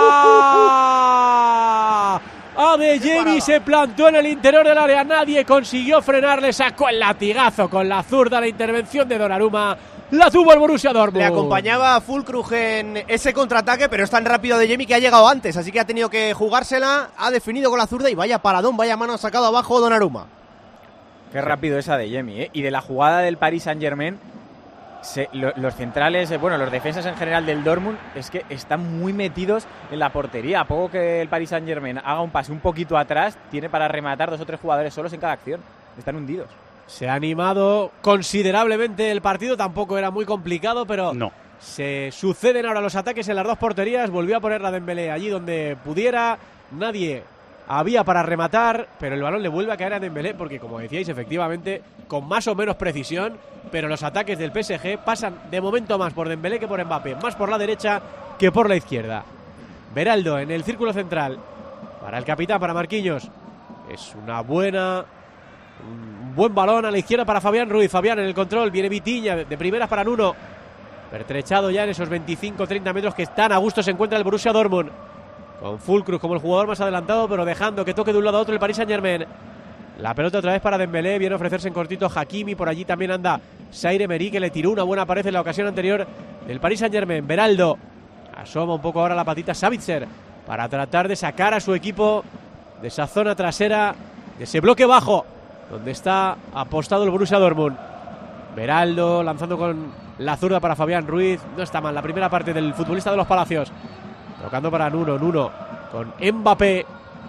Adeyemi se plantó en el interior del área, nadie consiguió frenarle, sacó el latigazo con la zurda, la intervención de Donnarumma. La tuvo el Borussia Dortmund. Le acompañaba a Füllkrug en ese contraataque, pero es tan rápido Adeyemi que ha llegado antes, así que ha tenido que jugársela, ha definido con la zurda y vaya paradón, vaya mano sacado abajo Donnarumma. Qué rápido es Adeyemi, ¿eh? Y de la jugada del Paris Saint-Germain, se, lo, los centrales, eh, bueno, los defensas en general del Dortmund, es que están muy metidos en la portería. A poco que el Paris Saint-Germain haga un pase un poquito atrás, tiene para rematar dos o tres jugadores solos en cada acción. Están hundidos. Se ha animado considerablemente el partido, tampoco era muy complicado, pero no. Se suceden ahora los ataques en las dos porterías. Volvió a poner la Dembélé allí donde pudiera, nadie había para rematar, pero el balón le vuelve a caer a Dembélé porque, como decíais, efectivamente, con más o menos precisión, pero los ataques del P S G pasan de momento más por Dembélé que por Mbappé, más por la derecha que por la izquierda. Beraldo en el círculo central para el capitán, para Marquinhos. Es una buena... Un buen balón a la izquierda para Fabián Ruiz. Fabián en el control, viene Vitinha de primeras para Nuno. Pertrechado ya en esos veinticinco treinta metros que tan a gusto se encuentra el Borussia Dortmund. Con Füllkrug como el jugador más adelantado, pero dejando que toque de un lado a otro el Paris Saint-Germain. La pelota otra vez para Dembélé, viene a ofrecerse en cortito Hakimi, por allí también anda Zaire Emery, que le tiró una buena pared en la ocasión anterior del Paris Saint-Germain. Beraldo asoma un poco ahora la patita Savitzer para tratar de sacar a su equipo de esa zona trasera, de ese bloque bajo donde está apostado el Borussia Dortmund. Beraldo lanzando con la zurda para Fabián Ruiz, no está mal la primera parte del futbolista de los Palacios. Tocando para Nuno, Nuno con Mbappé,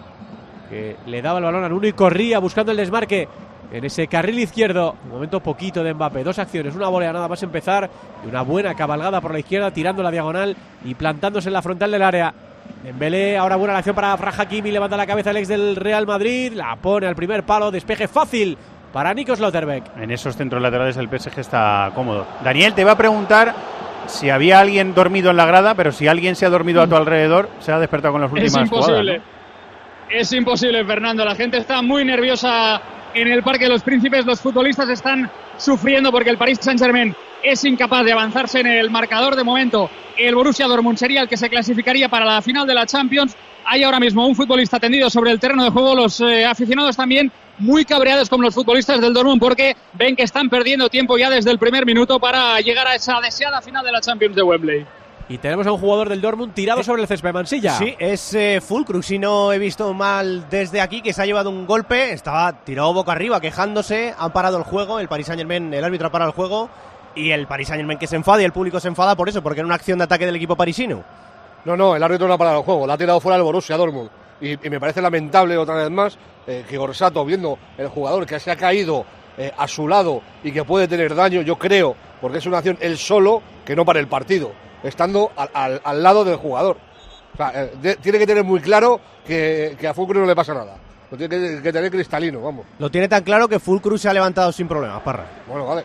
que le daba el balón a Nuno y corría buscando el desmarque en ese carril izquierdo. Un momento poquito de Mbappé, dos acciones, una volea nada más empezar y una buena cabalgada por la izquierda, tirando la diagonal y plantándose en la frontal del área. Dembélé, ahora buena la acción para Raf Hakimi, levanta la cabeza el ex del Real Madrid, la pone al primer palo, despeje fácil para Nico Slotterbeck. En esos centros laterales el P S G está cómodo. Daniel, te iba a preguntar si había alguien dormido en la grada, pero si alguien se ha dormido a tu alrededor, se ha despertado con las últimas es imposible. jugadas, ¿no? Es imposible, Fernando. La gente está muy nerviosa en el Parque de los Príncipes. Los futbolistas están sufriendo porque el Paris Saint-Germain es incapaz de avanzarse en el marcador. De momento, el Borussia Dortmund sería el que se clasificaría para la final de la Champions. Hay ahora mismo un futbolista tendido sobre el terreno de juego. Los eh, aficionados también muy cabreados con los futbolistas del Dortmund porque ven que están perdiendo tiempo ya desde el primer minuto para llegar a esa deseada final de la Champions de Wembley. Y tenemos a un jugador del Dortmund tirado sobre el césped, Mansilla. Sí, es eh, Füllkrug, si no he visto mal desde aquí, que se ha llevado un golpe, estaba tirado boca arriba, quejándose, han parado el juego, el Paris Saint-Germain, el árbitro ha parado el juego, y el Paris Saint-Germain que se enfada y el público se enfada por eso, porque era una acción de ataque del equipo parisino. No, no, el árbitro no ha parado el juego, la ha tirado fuera el Borussia Dortmund. Y, y me parece lamentable otra vez más eh, que Gorsato, viendo el jugador que se ha caído eh, a su lado y que puede tener daño, yo creo, porque es una acción él solo, que no para el partido. estando al, al, al lado del jugador. O sea, eh, de, tiene que tener muy claro que, que a Fulcrum no le pasa nada. Lo tiene que, que tener cristalino, vamos. Lo tiene tan claro que Fulcrum se ha levantado sin problemas, Parra. Bueno, vale.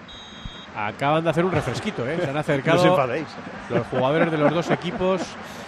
Acaban de hacer un refresquito, ¿eh? Se han acercado No os enfadéis. los jugadores de los dos equipos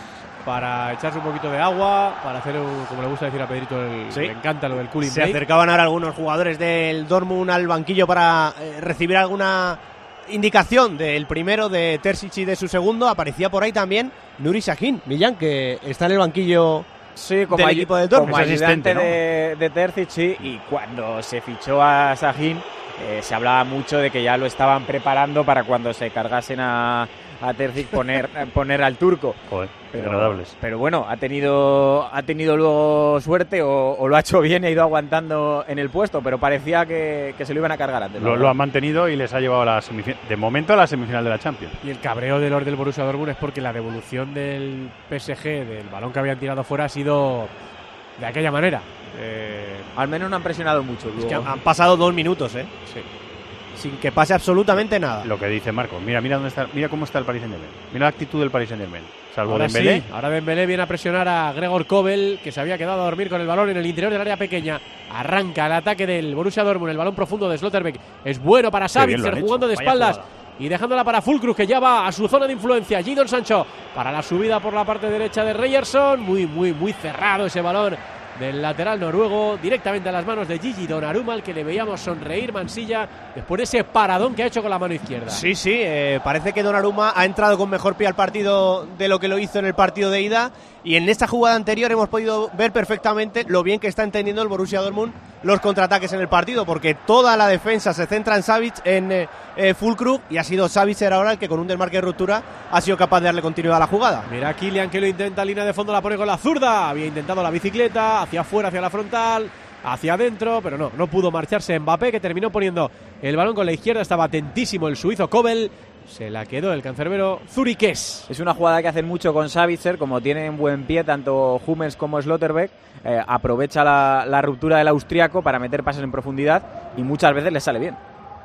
para echarse un poquito de agua, para hacer, un, como le gusta decir a Pedrito, el, sí. le encanta lo del cooling Se break. acercaban ahora algunos jugadores del Dortmund al banquillo para eh, recibir alguna indicación del primero, de Terzic y de su segundo. Aparecía por ahí también Nuri Sahin, Millán, que está en el banquillo sí, como del ayu- equipo del Dortmund. Como ayudante ¿no? de, de Terzic, sí, y cuando se fichó a Sahin, eh, se hablaba mucho de que ya lo estaban preparando para cuando se cargasen a, a Terzic poner, poner al turco. Joder, pero, agradables. pero bueno, ha tenido ha tenido luego suerte o, o lo ha hecho bien y ha ido aguantando en el puesto, pero parecía que, que se lo iban a cargar antes. Lo, lo han mantenido y les ha llevado a la semifinal, de momento a la semifinal de la Champions. Y el cabreo de los del Borussia Dortmund es porque la devolución del P S G, del balón que habían tirado fuera, ha sido de aquella manera. Eh, Al menos no han presionado mucho. Es que han, han pasado dos minutos, ¿eh? Sí. Sin que pase absolutamente nada. Lo que dice Marcos. Mira, mira dónde está, mira cómo está el Paris Saint-Germain. Mira la actitud del Paris Saint-Germain. Salvo ahora Dembélé. sí, ahora Dembélé viene a presionar a Gregor Kobel, que se había quedado a dormir con el balón en el interior del área pequeña. Arranca el ataque del Borussia Dortmund, el balón profundo de Slotterbeck. Es bueno para Savitzer, jugando de espaldas y dejándola para Fulkrug, que ya va a su zona de influencia. Jadon Sancho para la subida por la parte derecha de Ryerson. Muy, muy, muy cerrado ese balón del lateral noruego, directamente a las manos de Gigi Donnarumma, al que le veíamos sonreír Mansilla después de ese paradón que ha hecho con la mano izquierda. Sí, sí, eh, parece que Donnarumma ha entrado con mejor pie al partido de lo que lo hizo en el partido de ida, y en esta jugada anterior hemos podido ver perfectamente lo bien que está entendiendo el Borussia Dortmund los contraataques en el partido, porque toda la defensa se centra en Savic, en eh, eh, Fulkrug, y ha sido Savitzer ahora el que con un desmarque de ruptura ha sido capaz de darle continuidad a la jugada. Mira a Kylian, que lo intenta, línea de fondo la pone con la zurda, había intentado la bicicleta, hacia afuera, hacia la frontal, hacia adentro, pero no, no pudo marcharse Mbappé, que terminó poniendo el balón con la izquierda. Estaba atentísimo el suizo Kobel, se la quedó el cancerbero Zuriques. Es una jugada que hacen mucho con Savitzer, como tienen buen pie tanto Hummels como Slotterbeck, eh, aprovecha la, la ruptura del austriaco para meter pases en profundidad y muchas veces les sale bien.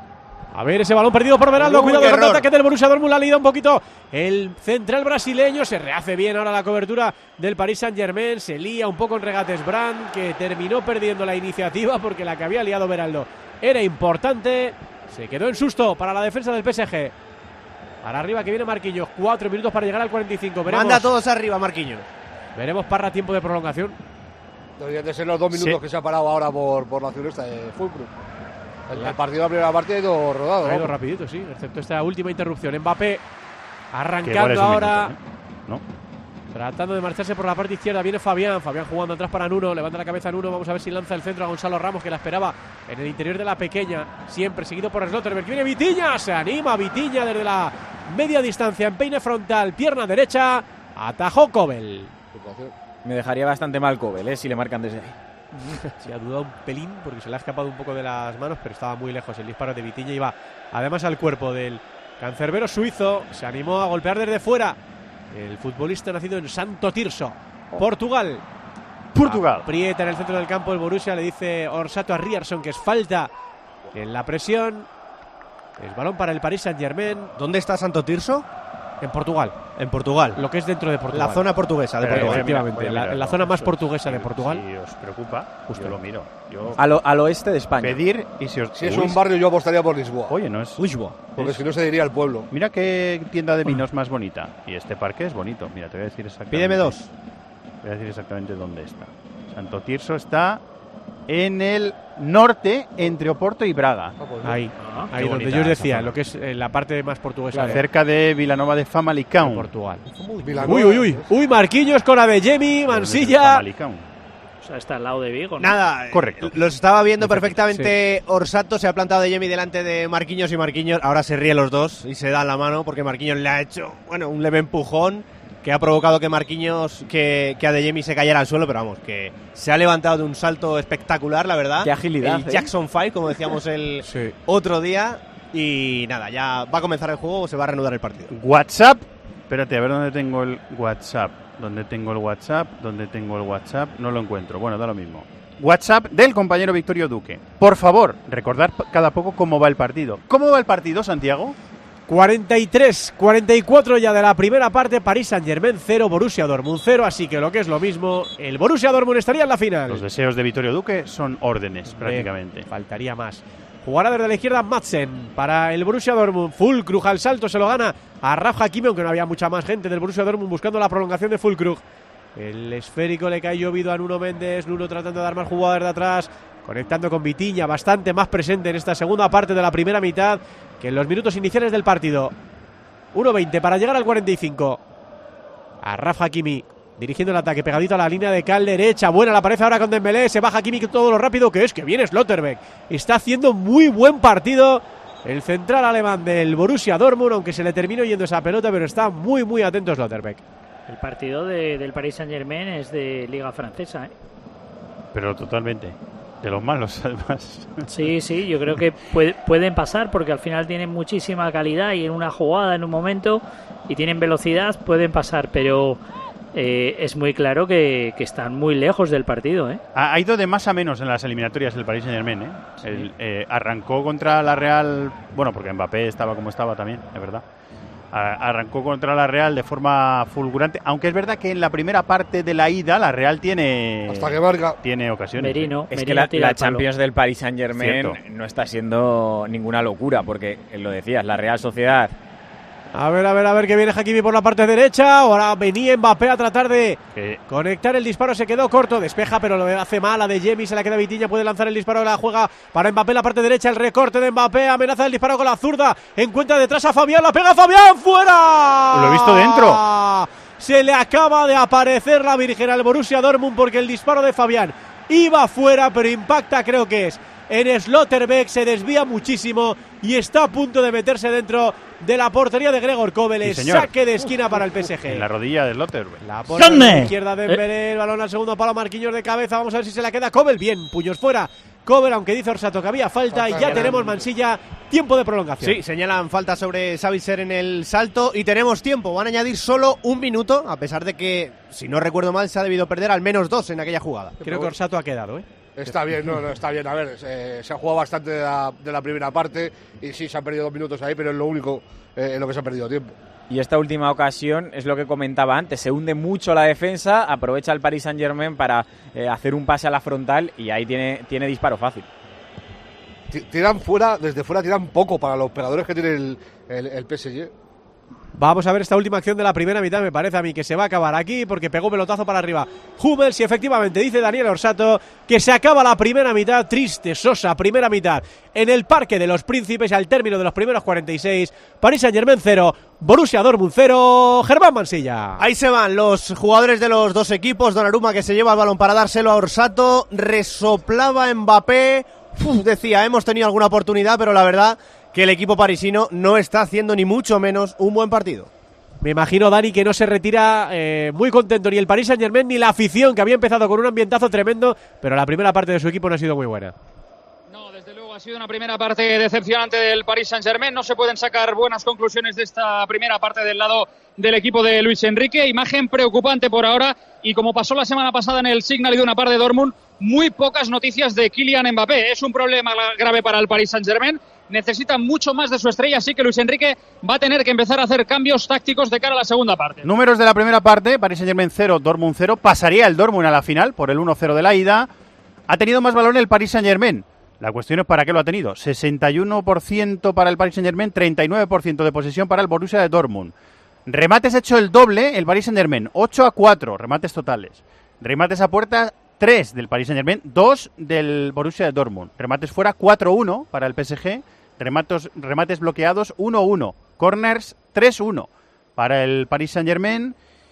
A ver ese balón perdido por Beraldo, Uy, cuidado qué con el error. ataque del Borussia Dortmund, la ha liado un poquito el central brasileño, se rehace bien ahora la cobertura del Paris Saint-Germain, se lía un poco en regates Brandt, que terminó perdiendo la iniciativa porque la que había liado Beraldo era importante, se quedó en susto para la defensa del P S G. Para arriba que viene Marquinhos, cuatro minutos para llegar al cuarenta y cinco. Veremos, Manda a todos arriba, Marquinhos. veremos Parra, tiempo de prolongación. Deberían de ser los dos minutos Sí. que se ha parado ahora por, por la acción esta de Fulcrum. El, el partido de la primera parte ha ido rodado. Ha ido ¿no? rapidito, sí, excepto esta última interrupción. Mbappé Que igual arrancando es un ahora. minuto, ¿eh? ¿No? Tratando de marcharse por la parte izquierda, viene Fabián, Fabián jugando atrás para Nuno, levanta la cabeza Nuno, vamos a ver si lanza el centro a Gonzalo Ramos, que la esperaba en el interior de la pequeña, siempre seguido por Slotterbeck. Viene Vitinha, se anima Vitinha desde la media distancia, empeine frontal, pierna derecha, atajó Kobel. Me dejaría bastante mal Kobel, ¿eh? Si le marcan desde ahí. Se ha dudado un pelín porque se le ha escapado un poco de las manos, pero estaba muy lejos el disparo de Vitinha, iba además al cuerpo del cancerbero suizo, se animó a golpear desde fuera. El futbolista nacido en Santo Tirso, Portugal. Portugal. Aprieta en el centro del campo el Borussia, le dice Orsato a Ryerson que es falta en la presión. Es balón para el Paris Saint-Germain. ¿Dónde está Santo Tirso? En Portugal. En Portugal. Lo que es dentro de Portugal. La zona portuguesa de Pero, Portugal. efectivamente, voy a la- mirarlo. la zona más Eso- portuguesa de si- Portugal. Si os preocupa, Justo. yo lo miro. Yo Al, al oeste de España. pedir y si os... Si es Uy, un barrio, yo apostaría por Lisboa. Oye, no es... Lisboa. Porque es- si no se diría el pueblo. Mira qué tienda de vinos más bonita. Y este parque es bonito. Mira, te voy a decir exactamente. Pídeme dos. Te voy a decir exactamente dónde está. Santo Tirso está en el norte, entre Oporto y Braga. Ahí, Ah, ahí qué donde bonita yo os esa decía, zona. lo que es eh, la parte más portuguesa de Cerca de Vilanova de Famalicão. Portugal. Vilanova, Uy, uy, uy. Uy, Marquinhos con Adeyemi, Mansilla. Famalicão. O sea, está al lado de Vigo, ¿no? Nada, Correcto. Los estaba viendo perfectamente Orsato, se ha plantado de Yemi delante de Marquinhos y Marquinhos ahora se ríen los dos y se dan la mano porque Marquinhos le ha hecho, bueno, un leve empujón que ha provocado que Marquinhos, que, que Adeyemi se cayera al suelo, pero vamos, que se ha levantado de un salto espectacular, la verdad. Qué agilidad, El ¿eh? Jackson Five, como decíamos el Sí. otro día. Y nada, ya va a comenzar el juego o se va a reanudar el partido. WhatsApp. Espérate, a ver dónde tengo el WhatsApp. ¿Dónde tengo el WhatsApp? ¿Dónde tengo el WhatsApp? No lo encuentro. Bueno, da lo mismo. WhatsApp del compañero Victorio Duque. Por favor, recordad p- cada poco cómo va el partido. ¿Cómo va el partido, Santiago? cuarenta y tres cuarenta y cuatro ya de la primera parte, Paris Saint-Germain cero, Borussia Dortmund cero, así que lo que es lo mismo, el Borussia Dortmund estaría en la final. Los deseos de Vittorio Duque son órdenes, Hombre, prácticamente. Faltaría más. Jugará desde la izquierda Madsen para el Borussia Dortmund. Füllkrug al salto, se lo gana a Raf Hakimi, aunque no había mucha más gente del Borussia Dortmund buscando la prolongación de Füllkrug. El esférico le cae llovido a Nuno Méndez, Nuno tratando de dar más jugadores de atrás, conectando con Vitinha, bastante más presente en esta segunda parte de la primera mitad que en los minutos iniciales del partido. uno veinte para llegar al cuarenta y cinco. A Raf Hakimi dirigiendo el ataque, pegadito a la línea de cal derecha. Buena la pared ahora con Dembélé. Se baja Hakimi todo lo rápido que es, que viene Slotterbeck. Está haciendo muy buen partido el central alemán del Borussia Dortmund, aunque se le terminó yendo esa pelota, pero está muy muy atento Slotterbeck. El partido de, del Paris Saint-Germain es de Liga Francesa, ¿eh? Pero totalmente. De los malos, además. Sí, sí, yo creo que puede, pueden pasar porque al final tienen muchísima calidad y en una jugada, en un momento, y tienen velocidad, pueden pasar, pero eh, es muy claro que, que están muy lejos del partido, ¿eh? Ha, ha ido de más a menos en las eliminatorias el Paris Saint-Germain, ¿eh? Sí. El, eh, arrancó contra la Real, bueno, porque Mbappé estaba como estaba también, es verdad. Arrancó contra la Real de forma fulgurante, aunque es verdad que en la primera parte de la ida la Real tiene hasta que marca tiene ocasiones. Merino, es Merino que la, la Champions del Paris Saint-Germain no está siendo ninguna locura, porque lo decías, la Real Sociedad. A ver, a ver, a ver que viene Hakimi por la parte derecha. Ahora venía Mbappé a tratar de ¿Qué? conectar el disparo. Se quedó corto, despeja, pero lo hace mal. A De Jemi se la queda Vitinha. Puede lanzar el disparo. La juega para Mbappé la parte derecha. El recorte de Mbappé. Amenaza el disparo con la zurda. Encuentra detrás a Fabián. La pega Fabián. ¡Fuera! Lo he visto dentro. Se le acaba de aparecer la Virgen al Borussia Dortmund porque el disparo de Fabián iba fuera, pero impacta, creo que es en Slotterbeck, se desvía muchísimo y está a punto de meterse dentro de la portería de Gregor Kobel. Sí, saque de esquina para el P S G. En la rodilla de Slotterbeck. La portería izquierda de Dembélé, el balón al segundo palo, Marquinhos de cabeza. Vamos a ver si se la queda Kobel. Bien, puños fuera. Kobel, aunque dice Orsato que había falta, falta y ya tenemos Mansilla, tiempo de prolongación. Sí, señalan falta sobre Savitzer en el salto y tenemos tiempo. Van a añadir solo un minuto, a pesar de que, si no recuerdo mal, se ha debido perder al menos dos en aquella jugada. Creo que Orsato ha quedado, ¿eh? Está bien, no, no, está bien. A ver, eh, se ha jugado bastante de la, de la primera parte y sí, se han perdido dos minutos ahí, pero es lo único eh, en lo que se ha perdido tiempo. Y esta última ocasión es lo que comentaba antes, se hunde mucho la defensa, aprovecha el Paris Saint-Germain para eh, hacer un pase a la frontal y ahí tiene, tiene disparo fácil. Tiran fuera, desde fuera tiran poco para los pegadores que tiene el, el, el P S G. Vamos a ver esta última acción de la primera mitad, me parece a mí que se va a acabar aquí porque pegó pelotazo para arriba Hummels y efectivamente dice Daniel Orsato que se acaba la primera mitad, triste, sosa primera mitad en el Parque de los Príncipes al término de los primeros cuarenta y seis, Paris Saint-Germain cero, Borussia Dortmund cero, Germán Mansilla. Ahí se van los jugadores de los dos equipos, Donnarumma que se lleva el balón para dárselo a Orsato, resoplaba Mbappé, Uf, decía hemos tenido alguna oportunidad, pero la verdad que el equipo parisino no está haciendo ni mucho menos un buen partido. Me imagino, Dani, que no se retira eh, muy contento ni el Paris Saint-Germain ni la afición, que había empezado con un ambientazo tremendo, pero la primera parte de su equipo no ha sido muy buena. No, desde luego ha sido una primera parte decepcionante del Paris Saint-Germain. No se pueden sacar buenas conclusiones de esta primera parte del lado del equipo de Luis Enrique. Imagen preocupante por ahora y como pasó la semana pasada en el Signal Iduna Park de Dortmund, muy pocas noticias de Kylian Mbappé. Es un problema grave para el Paris Saint-Germain. Necesita mucho más de su estrella, así que Luis Enrique va a tener que empezar a hacer cambios tácticos de cara a la segunda parte. Números de la primera parte, Paris Saint-Germain cero, Dortmund cero. Pasaría el Dortmund a la final por el uno cero de la ida. Ha tenido más balón el Paris Saint-Germain. La cuestión es para qué lo ha tenido. sesenta y uno por ciento para el Paris Saint-Germain, treinta y nueve por ciento de posesión para el Borussia de Dortmund. Remates hecho el doble, el Paris Saint-Germain, ocho a cuatro, remates totales. Remates a puerta, tres del Paris Saint-Germain, dos del Borussia de Dortmund. Remates fuera, cuatro uno para el P S G. Rematos, remates bloqueados, uno uno. Corners, tres uno para el Paris Saint-Germain.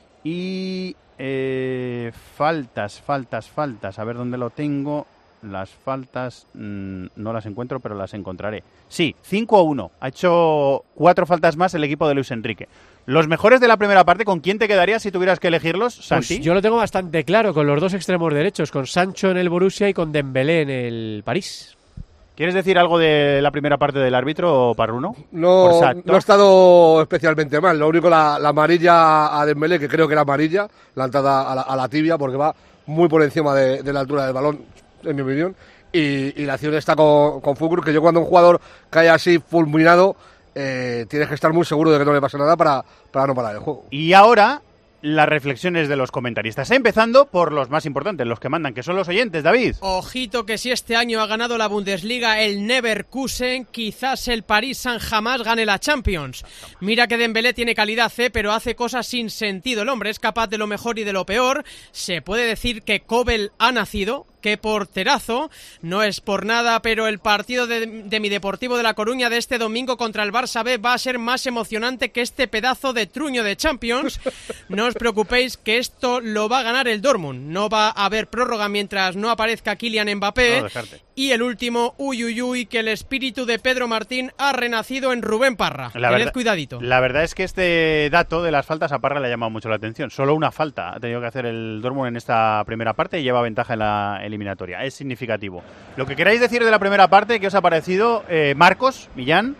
Y eh, faltas, faltas, faltas. A ver dónde lo tengo. Las faltas mmm, no las encuentro, pero las encontraré. Sí, cinco a uno. Ha hecho cuatro faltas más el equipo de Luis Enrique. Los mejores de la primera parte, ¿con quién te quedarías si tuvieras que elegirlos, Santi? Pues yo lo tengo bastante claro, con los dos extremos derechos, con Sancho en el Borussia y con Dembélé en el París. ¿Quieres decir algo de la primera parte del árbitro, Parruno? No, no ha estado especialmente mal. Lo único, la, la amarilla a Dembélé, que creo que era amarilla, la entrada a la, a la tibia, porque va muy por encima de, de la altura del balón, en mi opinión. Y, y la acción está con, con Füllkrug, que yo cuando un jugador cae así fulminado, eh, tienes que estar muy seguro de que no le pase nada para, para no parar el juego. Y ahora, las reflexiones de los comentaristas, empezando por los más importantes, los que mandan, que son los oyentes, David. Ojito que si este año ha ganado la Bundesliga el Leverkusen, quizás el Paris Saint-Germain gane la Champions. Mira que Dembélé tiene calidad, ¿eh? Pero hace cosas sin sentido. El hombre es capaz de lo mejor y de lo peor. Se puede decir que Kobel ha nacido. ¡Qué porterazo! No es por nada, pero el partido de, de mi Deportivo de La Coruña de este domingo contra el Barça B va a ser más emocionante que este pedazo de truño de Champions. No os preocupéis que esto lo va a ganar el Dortmund. No va a haber prórroga mientras no aparezca Kylian Mbappé. No, y el último, uy, uy, uy, que el espíritu de Pedro Martín ha renacido en Rubén Parra. La Tened verdad, cuidadito. La verdad es que este dato de las faltas a Parra le ha llamado mucho la atención. Solo una falta ha tenido que hacer el Dortmund en esta primera parte y lleva ventaja en la eliminatoria. Es significativo. Lo que queráis decir de la primera parte, ¿qué os ha parecido? Eh, Marcos, Millán.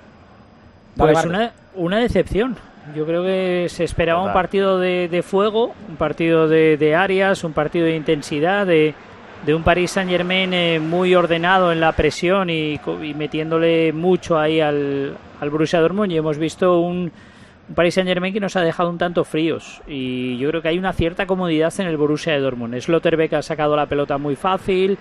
Pues una, una decepción. Yo creo que se esperaba Total. un partido de, de fuego, un partido de, de áreas, un partido de intensidad, de, de un Paris Saint-Germain eh, muy ordenado en la presión y, y metiéndole mucho ahí al, al Borussia Dortmund, y hemos visto un, un Paris Saint-Germain que nos ha dejado un tanto fríos, y yo creo que hay una cierta comodidad en el Borussia de Dortmund. Schlotterbeck ha sacado la pelota muy fácil,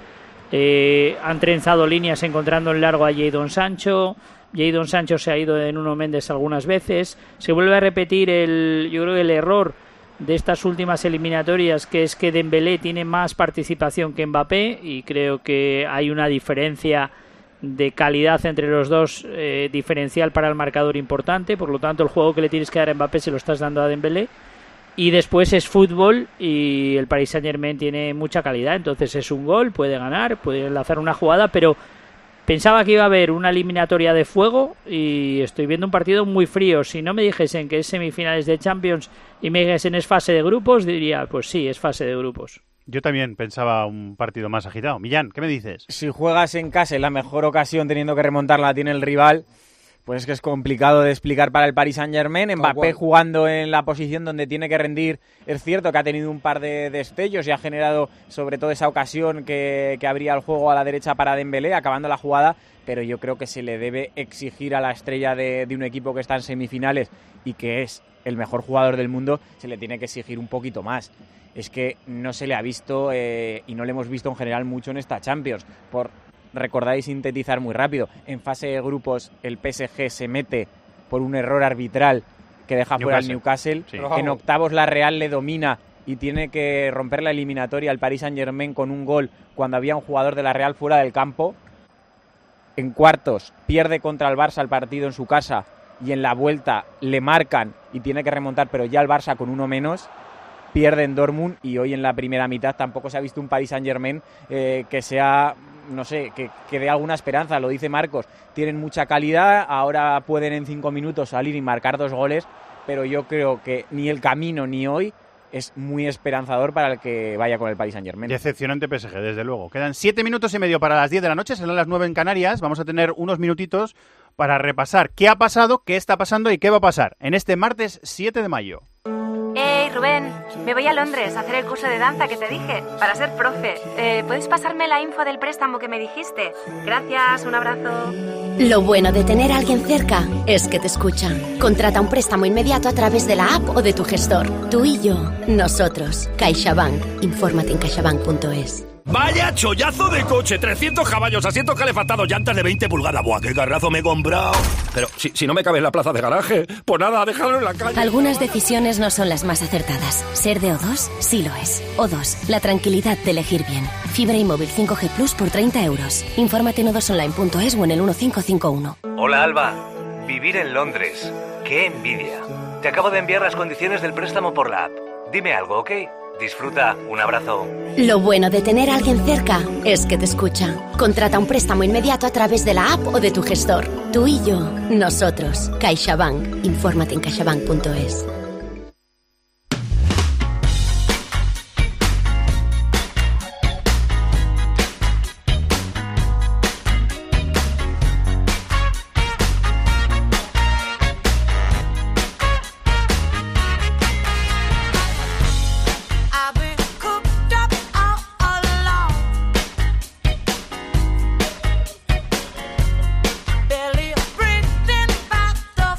eh, han trenzado líneas encontrando en largo a Jadon Sancho. Jadon Sancho se ha ido de Nuno Méndez algunas veces. Se vuelve a repetir el, yo creo que el error de estas últimas eliminatorias, que es que Dembélé tiene más participación que Mbappé, y creo que hay una diferencia de calidad entre los dos, eh, diferencial para el marcador importante. Por lo tanto, el juego que le tienes que dar a Mbappé se lo estás dando a Dembélé. Y después es fútbol, y el Paris Saint-Germain tiene mucha calidad, entonces es un gol, puede ganar, puede enlazar una jugada, pero pensaba que iba a haber una eliminatoria de fuego y estoy viendo un partido muy frío. Si no me dijesen que es semifinales de Champions y me dijesen es fase de grupos, diría, pues sí, es fase de grupos. Yo también pensaba un partido más agitado. Millán, ¿qué me dices? Si juegas en casa y la mejor ocasión teniendo que remontarla tiene el rival, pues es que es complicado de explicar para el Paris Saint-Germain. Mbappé jugando en la posición donde tiene que rendir. Es cierto que ha tenido un par de destellos y ha generado sobre todo esa ocasión que, que abría el juego a la derecha para Dembélé, acabando la jugada, pero yo creo que se le debe exigir a la estrella de, de un equipo que está en semifinales y que es el mejor jugador del mundo, se le tiene que exigir un poquito más. Es que no se le ha visto eh, y no le hemos visto en general mucho en esta Champions. Por recordáis, sintetizar muy rápido, en fase de grupos el P S G se mete por un error arbitral que deja fuera al Newcastle, sí. En octavos la Real le domina y tiene que romper la eliminatoria al Paris Saint-Germain con un gol cuando había un jugador de la Real fuera del campo. En cuartos pierde contra el Barça el partido en su casa y en la vuelta le marcan y tiene que remontar, pero ya el Barça con uno menos. Pierde en Dortmund y hoy en la primera mitad tampoco se ha visto un Paris Saint-Germain eh, que sea, no sé, que, que dé alguna esperanza. Lo dice Marcos, tienen mucha calidad, ahora pueden en cinco minutos salir y marcar dos goles, pero yo creo que ni el camino ni hoy es muy esperanzador para el que vaya con el Paris Saint-Germain. Decepcionante P S G, desde luego. Quedan siete minutos y medio para las diez de la noche, serán las nueve en Canarias. Vamos a tener unos minutitos para repasar qué ha pasado, qué está pasando y qué va a pasar en este martes siete de mayo. Hey Rubén, me voy a Londres a hacer el curso de danza que te dije, para ser profe. Eh, ¿Puedes pasarme la info del préstamo que me dijiste? Gracias, un abrazo. Lo bueno de tener a alguien cerca es que te escucha. Contrata un préstamo inmediato a través de la app o de tu gestor. Tú y yo, nosotros. CaixaBank. Infórmate en caixabank punto es. ¡Vaya chollazo de coche! trescientos caballos, asientos calefactados, llantas de veinte pulgadas. ¡Buah, qué carrazo me he comprado! Pero si, si no me cabe en la plaza de garaje, pues nada, déjalo en la calle. Algunas decisiones no son las más acertadas. Ser de O dos sí lo es. O dos, la tranquilidad de elegir bien. Fibra y móvil cinco G Plus por treinta euros. Infórmate en o dos online punto es o en el uno cinco cinco uno. Hola Alba, vivir en Londres. ¡Qué envidia! Te acabo de enviar las condiciones del préstamo por la app. Dime algo, ¿ok? Disfruta, un abrazo. Lo bueno de tener a alguien cerca es que te escucha. Contrata un préstamo inmediato a través de la app o de tu gestor. Tú y yo, nosotros. CaixaBank. Infórmate en caixabank punto es. Barely breathing back the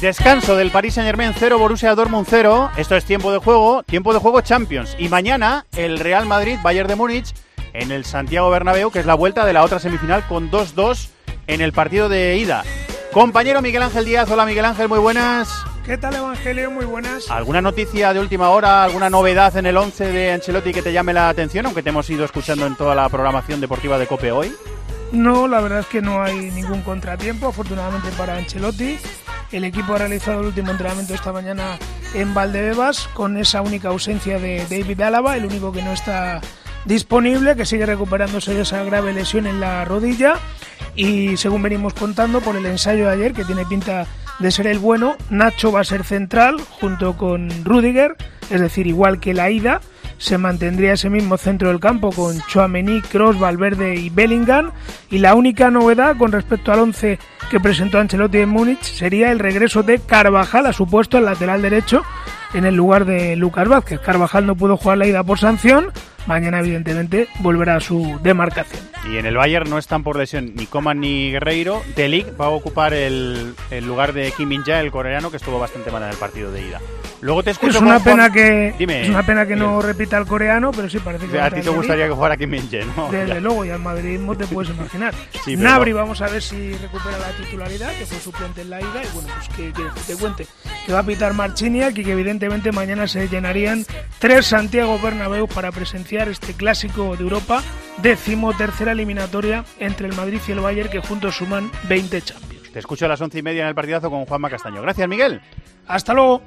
Descanso del Paris Saint-Germain cero, Borussia Dortmund cero. Esto es tiempo de juego, tiempo de juego Champions. Y mañana el Real Madrid, Bayern de Múnich, en el Santiago Bernabéu, que es la vuelta de la otra semifinal con dos dos en el partido de ida. Compañero Miguel Ángel Díaz, hola Miguel Ángel, muy buenas. ¿Qué tal, Evangelio? Muy buenas. ¿Alguna noticia de última hora, alguna novedad en el once de Ancelotti que te llame la atención, aunque te hemos ido escuchando en toda la programación deportiva de COPE hoy? No, la verdad es que no hay ningún contratiempo, afortunadamente para Ancelotti. El equipo ha realizado el último entrenamiento esta mañana en Valdebebas, con esa única ausencia de David Álava, el único que no está disponible, que sigue recuperándose de esa grave lesión en la rodilla. Y según venimos contando por el ensayo de ayer, que tiene pinta de ser el bueno, Nacho va a ser central junto con Rüdiger, es decir, igual que la ida. Se mantendría ese mismo centro del campo con Tchouaméni, Kroos, Valverde y Bellingham. Y la única novedad con respecto al once que presentó Ancelotti en Múnich sería el regreso de Carvajal a su puesto en lateral derecho en el lugar de Lucas Vázquez. Carvajal no pudo jugar la ida por sanción. Mañana, evidentemente, volverá a su demarcación. Y en el Bayern no están por lesión ni Coman ni Guerreiro. De Ligt va a ocupar el, el lugar de Kim Min-jae, el coreano, que estuvo bastante mal en el partido de ida. Luego te escucho. Es una con, pena con... que Dime, es una pena que Miguel. no repita el coreano, pero sí parece que a ti te gustaría que jugara Kim Min-jae, ¿no? Desde ya. luego, y al madridismo te puedes imaginar. Sí, Nabri, no. vamos a ver si recupera la titularidad, que fue suplente en la ida. Y bueno, pues que, que te cuente que va a pitar Marciniak y que evidentemente mañana se llenarían tres Santiago Bernabéu para presenciar este clásico de Europa, décimo tercera eliminatoria entre el Madrid y el Bayern, que juntos suman veinte Champions. Te escucho a las once y media en el partidazo con Juanma Castaño. Gracias, Miguel. Hasta luego.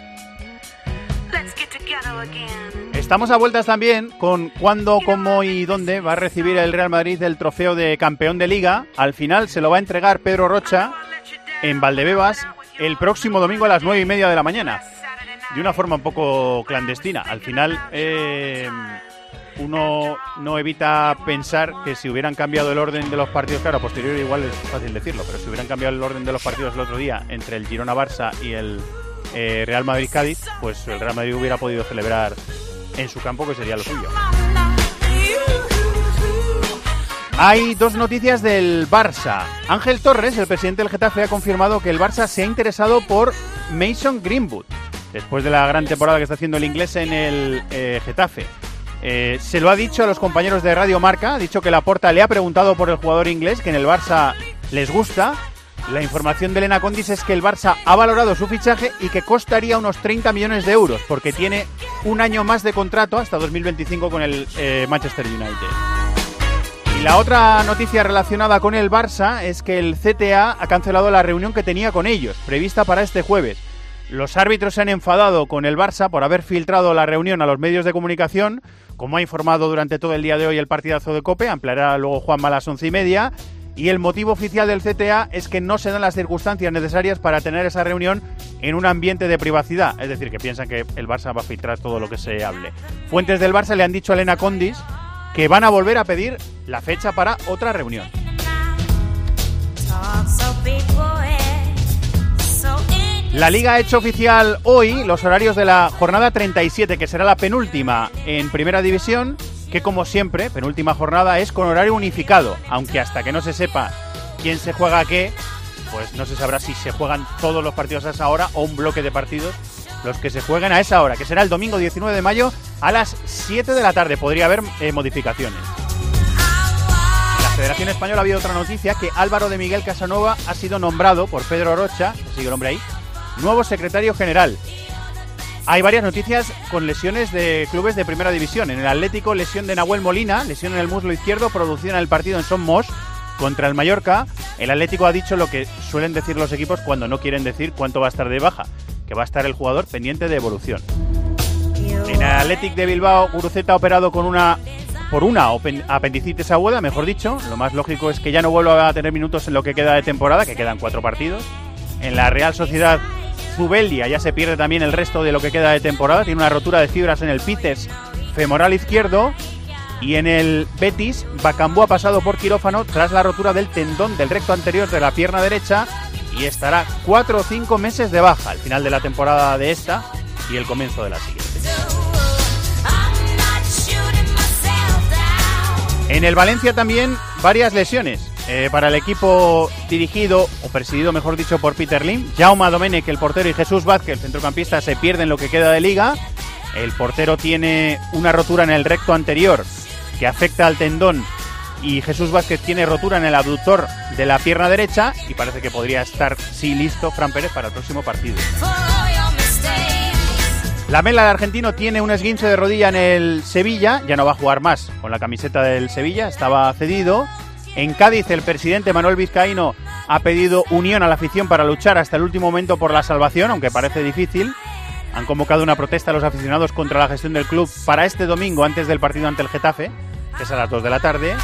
Estamos a vueltas también con cuándo, cómo y dónde va a recibir el Real Madrid el trofeo de campeón de Liga. Al final se lo va a entregar Pedro Rocha en Valdebebas el próximo domingo a las nueve y media de la mañana, de una forma un poco clandestina. Al final eh, uno no evita pensar que si hubieran cambiado el orden de los partidos, claro, a posteriori igual es fácil decirlo, pero si hubieran cambiado el orden de los partidos el otro día entre el Girona-Barça y el eh, Real Madrid-Cádiz, pues el Real Madrid hubiera podido celebrar en su campo, que sería lo suyo. Hay dos noticias del Barça. Ángel Torres, el presidente del Getafe, ha confirmado que el Barça se ha interesado por Mason Greenwood, después de la gran temporada que está haciendo el inglés en el eh, Getafe. Eh, se lo ha dicho a los compañeros de Radio Marca, ha dicho que Laporta le ha preguntado por el jugador inglés, que en el Barça les gusta. La información de Elena Condis es que el Barça ha valorado su fichaje y que costaría unos treinta millones de euros, porque tiene un año más de contrato hasta dos mil veinticinco con el eh, Manchester United. Y la otra noticia relacionada con el Barça es que el C T A ha cancelado la reunión que tenía con ellos, prevista para este jueves. Los árbitros se han enfadado con el Barça por haber filtrado la reunión a los medios de comunicación, como ha informado durante todo el día de hoy el partidazo de COPE, ampliará luego Juanma a las once y media. Y el motivo oficial del C T A es que no se dan las circunstancias necesarias para tener esa reunión en un ambiente de privacidad. Es decir, que piensan que el Barça va a filtrar todo lo que se hable. Fuentes del Barça le han dicho a Elena Condis que van a volver a pedir la fecha para otra reunión. La Liga ha hecho oficial hoy los horarios de la jornada treinta y siete, que será la penúltima en Primera División, que como siempre, penúltima jornada es con horario unificado, aunque hasta que no se sepa quién se juega a qué, pues no se sabrá si se juegan todos los partidos a esa hora o un bloque de partidos los que se jueguen a esa hora, que será el domingo diecinueve de mayo a las siete de la tarde. Podría haber eh, modificaciones. En la Federación Española ha habido otra noticia, que Álvaro de Miguel Casanova ha sido nombrado por Pedro Rocha, que sigue el hombre ahí, nuevo secretario general. Hay varias noticias con lesiones de clubes de Primera División. En el Atlético, lesión de Nahuel Molina, lesión en el muslo izquierdo, producida en el partido en Son Moix contra el Mallorca. El Atlético ha dicho lo que suelen decir los equipos cuando no quieren decir cuánto va a estar de baja, que va a estar el jugador pendiente de evolución. En el Athletic de Bilbao, Guruceta ha operado con una por una apendicitis aguda, mejor dicho. Lo más lógico es que ya no vuelva a tener minutos en lo que queda de temporada, que quedan cuatro partidos. En la Real Sociedad, Zubeldia ya se pierde también el resto de lo que queda de temporada. Tiene una rotura de fibras en el bíceps femoral izquierdo. Y en el Betis, Bakambu ha pasado por quirófano tras la rotura del tendón del recto anterior de la pierna derecha y estará cuatro o cinco meses de baja al final de la temporada de esta y el comienzo de la siguiente. En el Valencia también varias lesiones. eh, para el equipo dirigido, o presidido mejor dicho, por Peter Lim. Jaume Domenech, el portero, y Jesús Vázquez, el centrocampista, se pierden lo que queda de liga. El portero tiene una rotura en el recto anterior que afecta al tendón, y Jesús Vázquez tiene rotura en el abductor de la pierna derecha, y parece que podría estar, sí, listo Fran Pérez para el próximo partido. Lamela, el argentino, tiene un esguince de rodilla en el Sevilla, ya no va a jugar más con la camiseta del Sevilla, estaba cedido. En Cádiz, el presidente Manuel Vizcaíno ha pedido unión a la afición para luchar hasta el último momento por la salvación, aunque parece difícil. Han convocado una protesta a los aficionados contra la gestión del club para este domingo, antes del partido ante el Getafe, que es a las dos de la tarde.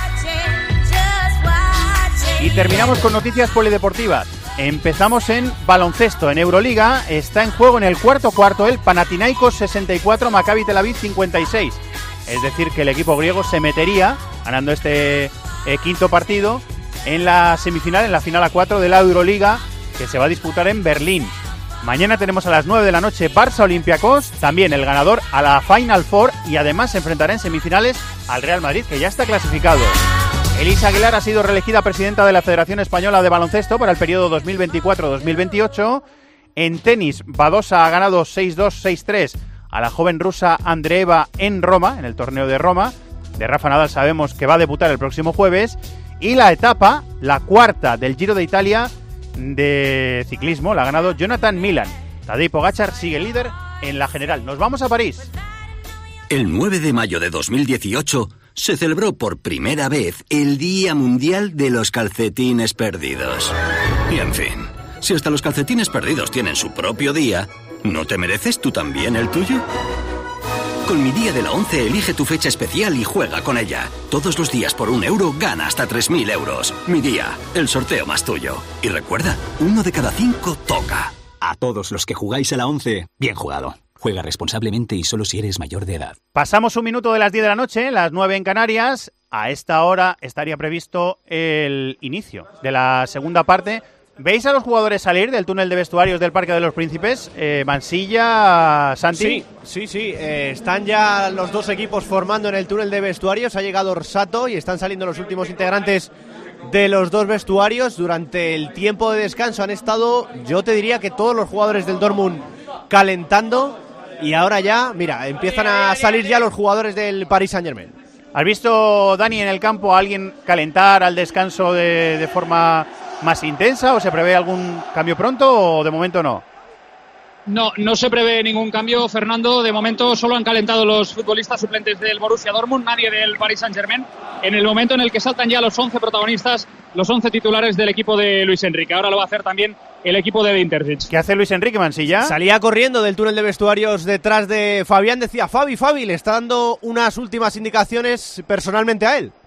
Y terminamos con noticias polideportivas. Empezamos en baloncesto. En Euroliga está en juego en el cuarto cuarto el Panathinaikos sesenta y cuatro, Maccabi Tel Aviv cincuenta y seis. Es decir, que el equipo griego se metería, ganando este eh, quinto partido, en la semifinal, en la final a cuatro de la Euroliga, que se va a disputar en Berlín. Mañana tenemos a las nueve de la noche Barça Olympiacos, también el ganador a la Final Four, y además se enfrentará en semifinales al Real Madrid, que ya está clasificado. Elisa Aguilar ha sido reelegida presidenta de la Federación Española de Baloncesto para el periodo dos mil veinticuatro dos mil veintiocho. En tenis, Badosa ha ganado seis dos seis tres a la joven rusa Andreeva en Roma, en el torneo de Roma. De Rafa Nadal sabemos que va a debutar el próximo jueves. Y la etapa, la cuarta del Giro de Italia de ciclismo, la ha ganado Jonathan Milan. Tadej Pogačar sigue líder en la general. Nos vamos a París. El nueve de mayo de dos mil dieciocho se celebró por primera vez el Día Mundial de los Calcetines Perdidos. Y en fin, si hasta los calcetines perdidos tienen su propio día, ¿no te mereces tú también el tuyo? Con Mi Día de la Once elige tu fecha especial y juega con ella. Todos los días por un euro gana hasta tres mil euros. Mi Día, el sorteo más tuyo. Y recuerda, uno de cada cinco toca. A todos los que jugáis a la Once, bien jugado. Juega responsablemente y solo si eres mayor de edad. Pasamos un minuto de las diez de la noche, las nueve en Canarias. A esta hora estaría previsto el inicio de la segunda parte. ¿Veis a los jugadores salir del túnel de vestuarios del Parque de los Príncipes? Eh, Mansilla, Santi. Sí, sí, sí. Eh, están ya los dos equipos formando en el túnel de vestuarios. Ha llegado Orsato y están saliendo los últimos integrantes de los dos vestuarios. Durante el tiempo de descanso han estado, yo te diría que todos los jugadores del Dortmund calentando. Y ahora ya, mira, empiezan a salir ya los jugadores del Paris Saint-Germain. ¿Has visto, Dani, en el campo a alguien calentar al descanso de, de forma más intensa, o se prevé algún cambio pronto, o de momento no? No, no se prevé ningún cambio, Fernando. De momento solo han calentado los futbolistas suplentes del Borussia Dortmund, nadie del Paris Saint-Germain, en el momento en el que saltan ya los once protagonistas, los once titulares del equipo de Luis Enrique. Ahora lo va a hacer también el equipo de Winterzic. ¿Qué hace Luis Enrique, Mansilla? Salía corriendo del túnel de vestuarios detrás de Fabián, decía: Fabi, Fabi, le está dando unas últimas indicaciones personalmente a él.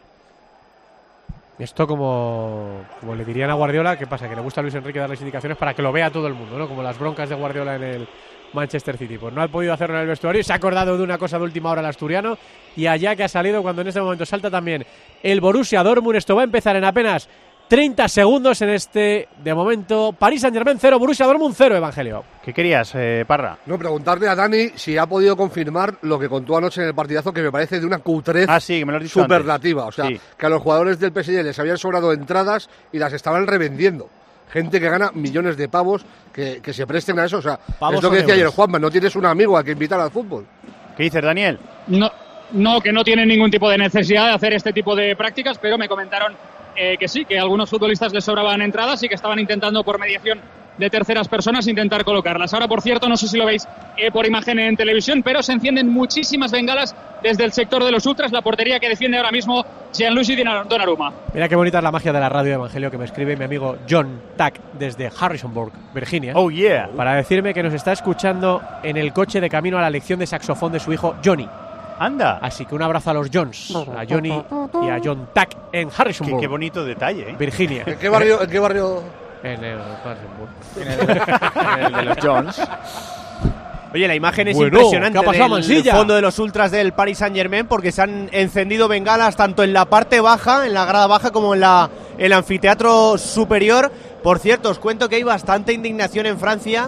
Esto como, como le dirían a Guardiola, ¿qué pasa? Que le gusta a Luis Enrique darles indicaciones para que lo vea todo el mundo, ¿no? Como las broncas de Guardiola en el Manchester City. Pues no ha podido hacerlo en el vestuario, se ha acordado de una cosa de última hora el asturiano, y allá que ha salido cuando en este momento salta también el Borussia Dortmund. Esto va a empezar en apenas treinta segundos en este, de momento, Paris Saint-Germain cero, Borussia Dortmund cero, Evangelio. ¿Qué querías, eh, Parra? No, preguntarle a Dani si ha podido confirmar lo que contó anoche en el partidazo, que me parece de una cutrez ah, sí, me lo has dicho superlativa. antes. O sea, sí. que a los jugadores del P S G les habían sobrado entradas y las estaban revendiendo. Gente que gana millones de pavos que, que se presten a eso. O sea, pavos es lo que decía euros. ayer Juanma, no tienes un amigo al que invitar al fútbol. ¿Qué dices, Daniel? No, no, que no tienen ningún tipo de necesidad de hacer este tipo de prácticas, pero me comentaron Eh, que sí, que a algunos futbolistas les sobraban entradas y que estaban intentando por mediación de terceras personas intentar colocarlas. Ahora, por cierto, no sé si lo veis eh, por imagen en televisión, pero se encienden muchísimas bengalas desde el sector de los ultras, la portería que defiende ahora mismo Gianluigi Donnarumma. Mira qué bonita es la magia de la radio, Evangelio, que me escribe mi amigo John Tack desde Harrisonburg, Virginia. Oh yeah. Para decirme que nos está escuchando en el coche de camino a la lección de saxofón de su hijo Johnny. Anda. Así que un abrazo a los Johns, a Johnny y a John Tack en Harrisonburg. Qué, qué bonito detalle, ¿eh? Virginia. ¿En qué barrio? ¿En qué barrio? En el Harrisonburg. En el, en el de los Johns. Oye, la imagen es Bueno, impresionante ¿qué ha pasado, del Mansilla? fondo de los ultras del Paris Saint-Germain, porque se han encendido bengalas tanto en la parte baja, en la grada baja, como en la el anfiteatro superior. Por cierto, os cuento que hay bastante indignación en Francia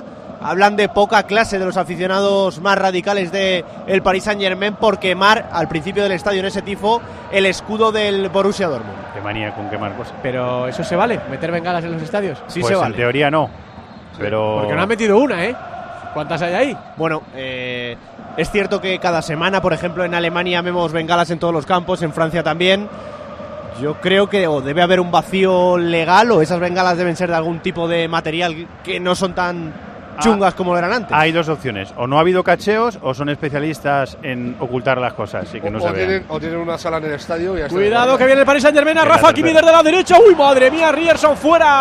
hablan de poca clase de los aficionados más radicales de el Paris Saint-Germain por quemar al principio del estadio en ese tifo el escudo del Borussia Dortmund. Qué manía con quemar cosas. Pero eso se vale, meter bengalas en los estadios. Sí pues se vale. En teoría no, pero porque no han metido una, ¿eh? ¿Cuántas hay ahí? Bueno, eh, es cierto que cada semana, por ejemplo, en Alemania vemos bengalas en todos los campos, en Francia también. Yo creo que o debe haber un vacío legal o esas bengalas deben ser de algún tipo de material que no son tan chungas ah, como lo eran antes. Hay dos opciones, o no ha habido cacheos o son especialistas en ocultar las cosas y que o, no se o vean. Tienen, o tienen una sala en el estadio y ya está. Cuidado que viene el Paris Saint-Germain, a Rafa Hakimi desde la derecha. ¡Uy, madre mía! Rierson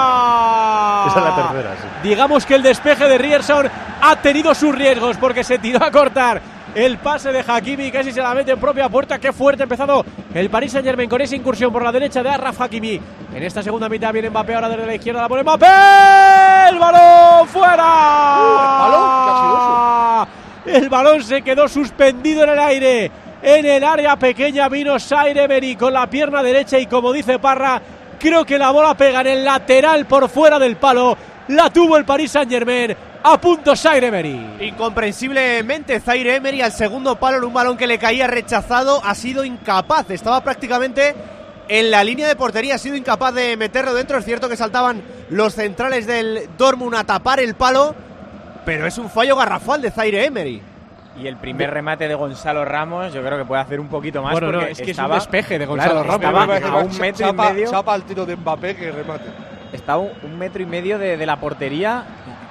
fuera. Esa es la tercera, sí. Digamos que el despeje de Rierson ha tenido sus riesgos porque se tiró a cortar el pase de Hakimi, casi se la mete en propia puerta. Qué fuerte ha empezado el Paris Saint-Germain con esa incursión por la derecha de Achraf Hakimi. En esta segunda mitad viene Mbappé, ahora desde la izquierda la pone Mbappé. ¡El balón fuera! Uh, ¿El balón? ¿Qué ha sido eso? El balón se quedó suspendido en el aire. En el área pequeña vino Zaire Emery con la pierna derecha y, como dice Parra, creo que la bola pega en el lateral por fuera del palo. La tuvo el Paris Saint-Germain. A punto Zaire Emery. Incomprensiblemente Zaire Emery al segundo palo en un balón que le caía rechazado ha sido incapaz. Estaba prácticamente en la línea de portería, ha sido incapaz de meterlo dentro. Es cierto que saltaban los centrales del Dortmund a tapar el palo, pero es un fallo garrafal de Zaire Emery. Y el primer remate de Gonzalo Ramos, yo creo que puede hacer un poquito más. Bueno, porque no, es que estaba, es un despeje de Gonzalo claro, Ramos. Estaba a un metro chapa, y medio. Chapa al tiro de Mbappé que remate. Estaba un, un metro y medio de, de la portería.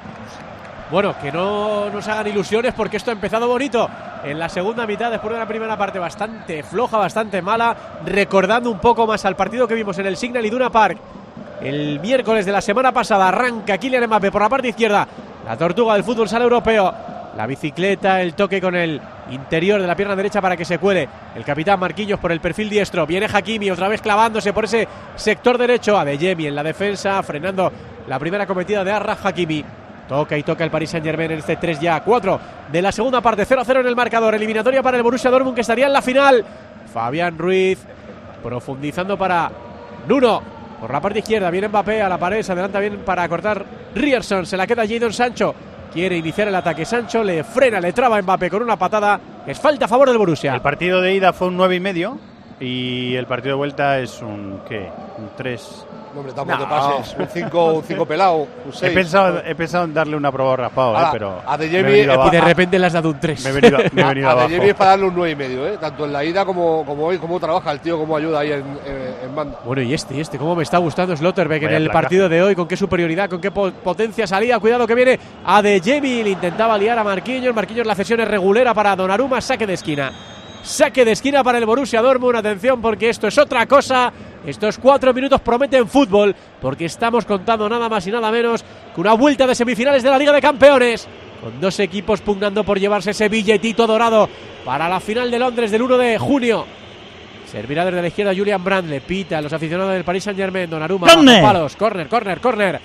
Bueno, que no nos hagan ilusiones porque esto ha empezado bonito en la segunda mitad, después de la primera parte bastante floja, bastante mala, recordando un poco más al partido que vimos en el Signal Iduna Park el miércoles de la semana pasada. Arranca Kylian Mbappé por la parte izquierda, la tortuga del fútbol sala europeo, la bicicleta, el toque con el interior de la pierna derecha para que se cuele el capitán Marquinhos por el perfil diestro. Viene Hakimi otra vez clavándose por ese sector derecho, Adeyemi en la defensa, frenando la primera cometida de Achraf Hakimi. Toca y toca el Paris Saint-Germain en este tres ya cuatro de la segunda parte, cero a cero en el marcador. Eliminatoria para el Borussia Dortmund, que estaría en la final. Fabián Ruiz profundizando para Nuno por la parte izquierda. Viene Mbappé a la pared, se adelanta bien para cortar Rierson. Se la queda Jadon Sancho. Quiere iniciar el ataque Sancho, le frena, le traba Mbappé con una patada. Es falta a favor del Borussia. El partido de ida fue un nueve y medio y el partido de vuelta es un ¿qué? Un tres. No, hombre, tampoco no. te pases. Un cinco, un cinco pelado, un seis. He pensado, he pensado en darle una prueba raspado, eh, pero. A Adeyemi, y de repente le has dado un tres. Me he venido, me he venido a abajo. Adeyemi es para darle un nueve y medio, ¿eh? Tanto en la ida como, como hoy, cómo trabaja el tío, cómo ayuda ahí en, en, en banda. Bueno, y este, y este, cómo me está gustando Slotterbeck en el placa. partido de hoy, con qué superioridad, con qué potencia salía. Cuidado que viene Adeyemi, le intentaba liar a Marquinhos. Marquinhos, la cesión es regulera para Donnarumma, saque de esquina. Saque de esquina para el Borussia Dortmund. Atención, porque esto es otra cosa. Estos cuatro minutos prometen fútbol, porque estamos contando nada más y nada menos que una vuelta de semifinales de la Liga de Campeones, con dos equipos pugnando por llevarse ese billetito dorado para la final de Londres del uno de junio. Servirá desde la izquierda Julian Brandt, le pita a los aficionados del Paris Saint-Germain. Donnarumma, bajo palos, córner, córner, córner.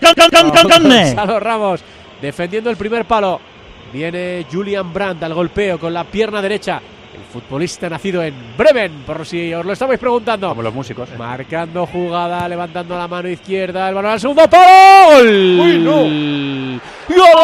Gonzalo Ramos defendiendo el primer palo. Viene Julian Brandt al golpeo con la pierna derecha. El futbolista nacido en Bremen, por si os lo estabais preguntando. Como los músicos. ¿eh? Marcando jugada, levantando la mano izquierda, el balón al segundo palo. ¡Uy, no! ¡Gol!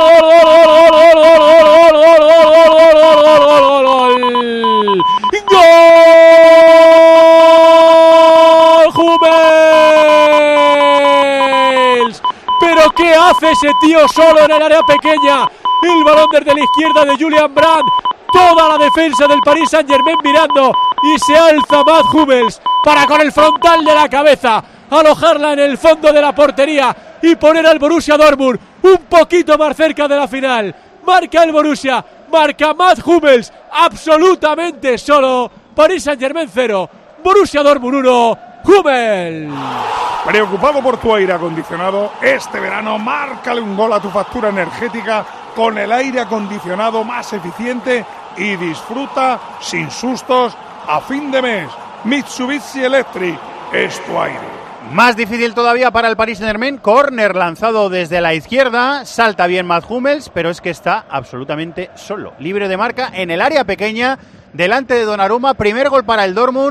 ¡Hummels! ¿Pero qué hace ese tío solo en el área pequeña? El balón desde la izquierda de Julian Brandt. Toda la defensa del Paris Saint-Germain mirando y se alza Mats Hummels para con el frontal de la cabeza alojarla en el fondo de la portería y poner al Borussia Dortmund un poquito más cerca de la final. Marca el Borussia, marca Mats Hummels, absolutamente solo. Paris Saint-Germain cero, Borussia Dortmund uno. Hummels. Preocupado por tu aire acondicionado, este verano márcale un gol a tu factura energética con el aire acondicionado más eficiente y disfruta sin sustos a fin de mes. Mitsubishi Electric es tu aire. Más difícil todavía para el Paris Saint-Germain. Córner lanzado desde la izquierda. Salta bien Mats Hummels, pero es que está absolutamente solo. Libre de marca en el área pequeña, delante de Donnarumma. Primer gol para el Dortmund.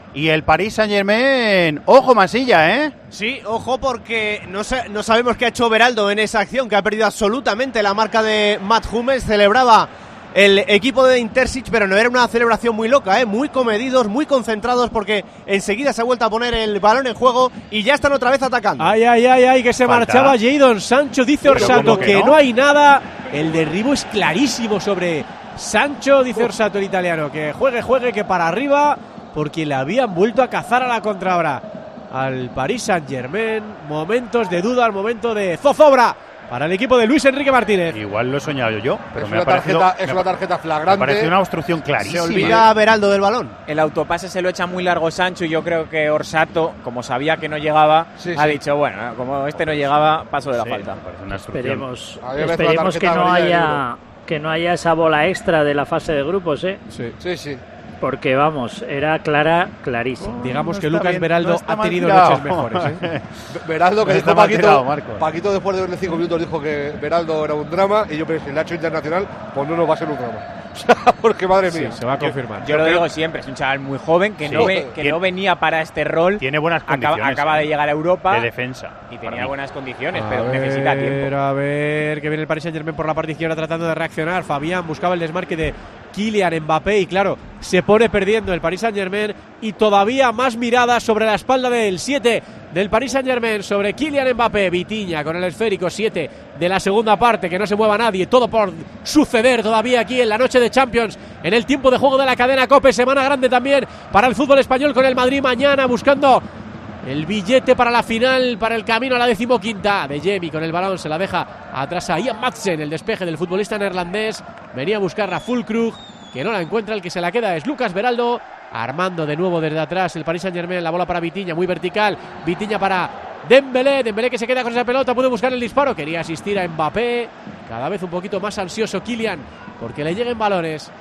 Y el Paris Saint-Germain, ojo Masilla, ¿eh? Sí, ojo porque no, sé, no sabemos qué ha hecho Beraldo en esa acción, que ha perdido absolutamente la marca de Mats Hummels. Celebraba el equipo de Intersic, pero no era una celebración muy loca, ¿eh? Muy comedidos, muy concentrados, porque enseguida se ha vuelto a poner el balón en juego y ya están otra vez atacando. Ay, ay, ay, ay, que se Falta. marchaba Jadon Sancho, dice Orsato que, que no? no hay nada. El derribo es clarísimo sobre Sancho, dice Orsato el italiano, que juegue, juegue, que para arriba, porque le habían vuelto a cazar a la contra ahora al Paris Saint-Germain. Momentos de duda, al momento de zozobra para el equipo de Luis Enrique Martínez. Igual lo he soñado yo, pero es me una ha parecido, tarjeta, es una tarjeta flagrante. Me parece una obstrucción clarísima. Se olvida Beraldo del balón. El autopase se lo echa muy largo Sancho y yo creo que Orsato, como sabía que no llegaba, sí, ha sí. dicho, bueno, como este no llegaba, paso de la sí, falta. Una esperemos esperemos que no haya que no haya esa bola extra de la fase de grupos, ¿eh? Sí, sí, sí. Porque, vamos, era clara, clarísima. Oh, Digamos no que Lucas bien, Beraldo no ha tenido tirado. noches mejores, ¿eh? Beraldo, que no dijo Paquito, tirado, Paquito después de cinco minutos dijo que Beraldo era un drama, y yo pensé, en el Nacho Internacional, pues no nos va a ser un drama. Porque, madre mía. Sí, se va a confirmar. Yo, yo lo digo siempre, es un chaval muy joven que, sí. no, ve, que no venía para este rol. Tiene buenas condiciones. Acaba, acaba de llegar a Europa. De defensa. Y tenía buenas condiciones, a pero ver, necesita tiempo. A ver, que viene el Paris Saint-Germain por la parte izquierda tratando de reaccionar. Fabián buscaba el desmarque de Kylian Mbappé y claro, se pone perdiendo el Paris Saint-Germain y todavía más miradas sobre la espalda del siete del Paris Saint-Germain sobre Kylian Mbappé. Vitinha con el esférico, siete de la segunda parte, que no se mueva nadie, todo por suceder todavía aquí en la noche de Champions, en el tiempo de juego de la cadena COPE. Semana grande también para el fútbol español con el Madrid mañana buscando el billete para la final, para el camino a la decimoquinta. De Jemi con el balón, se la deja atrás a Ian Madsen, el despeje del futbolista neerlandés. Venía a buscar a Füllkrug, que no la encuentra, el que se la queda es Lucas Beraldo. Armando de nuevo desde atrás el Paris Saint-Germain, la bola para Vitinha, muy vertical. Vitinha para Dembélé, Dembélé que se queda con esa pelota, puede buscar el disparo, quería asistir a Mbappé. Cada vez un poquito más ansioso Kylian, porque le lleguen balones.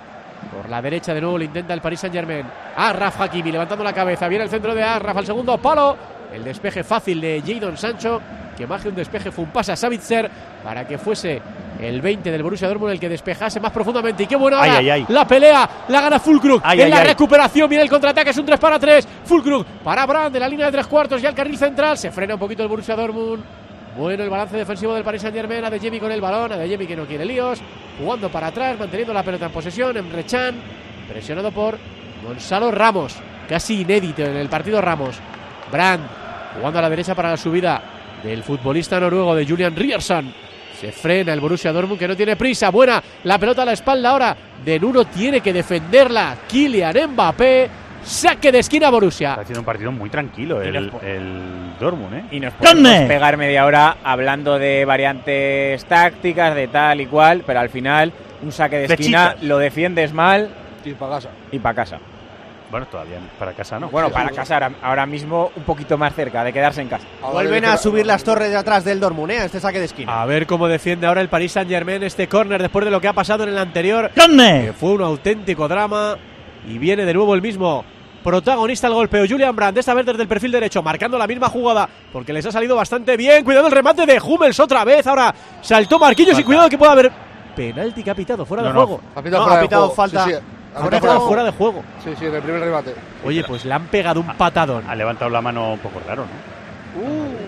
Por la derecha de nuevo lo intenta el Paris Saint-Germain. Achraf Hakimi levantando la cabeza. Viene el centro de Achraf al segundo palo. El despeje fácil de Jadon Sancho, que más que un despeje fue un pase a Savitzer para que fuese el veinte del Borussia Dortmund el que despejase más profundamente. Y qué buena ahora ay, ay, ay. la pelea, la gana Füllkrug ay, en ay, la ay. recuperación. Viene el contraataque, es un tres para tres. Füllkrug para Brandt de la línea de tres cuartos y al carril central. Se frena un poquito el Borussia Dortmund. Bueno el balance defensivo del Paris Saint-Germain. A De Jemi con el balón, a De Jemi que no quiere líos, jugando para atrás, manteniendo la pelota en posesión. Emre Can, presionado por Gonzalo Ramos, casi inédito en el partido Ramos. Brandt jugando a la derecha para la subida del futbolista noruego de Julian Ryerson. Se frena el Borussia Dortmund, que no tiene prisa. Buena la pelota a la espalda ahora de Nuno, tiene que defenderla Kylian Mbappé. Saque de esquina Borussia. Está haciendo un partido muy tranquilo el, el Dortmund, ¿eh? Y nos podemos pegar media hora hablando de variantes tácticas, de tal y cual, pero al final un saque de, de esquina chicas. Lo defiendes mal y para casa. Y para casa. Bueno, todavía para casa no. Bueno, para casa ahora, ahora mismo un poquito más cerca de quedarse en casa. Vuelven a subir las torres de atrás del Dortmund, ¿eh? Este saque de esquina. A ver cómo defiende ahora el Paris Saint-Germain este córner después de lo que ha pasado en el anterior. Que fue un auténtico drama. Y viene de nuevo el mismo protagonista el golpeo, Julian Brandt, esta vez desde el perfil derecho, marcando la misma jugada, porque les ha salido bastante bien. Cuidado el remate de Hummels otra vez. Ahora saltó Marquinhos falta. Y cuidado que pueda haber penalti que ha pitado fuera no, de no. juego. Ha pitado, no, fuera ha pitado de falta. Sí, sí. Ahora fuera, fuera de juego. Sí, sí, en el primer remate. Oye, pues le han pegado un patadón. Ha levantado la mano un poco raro, ¿no?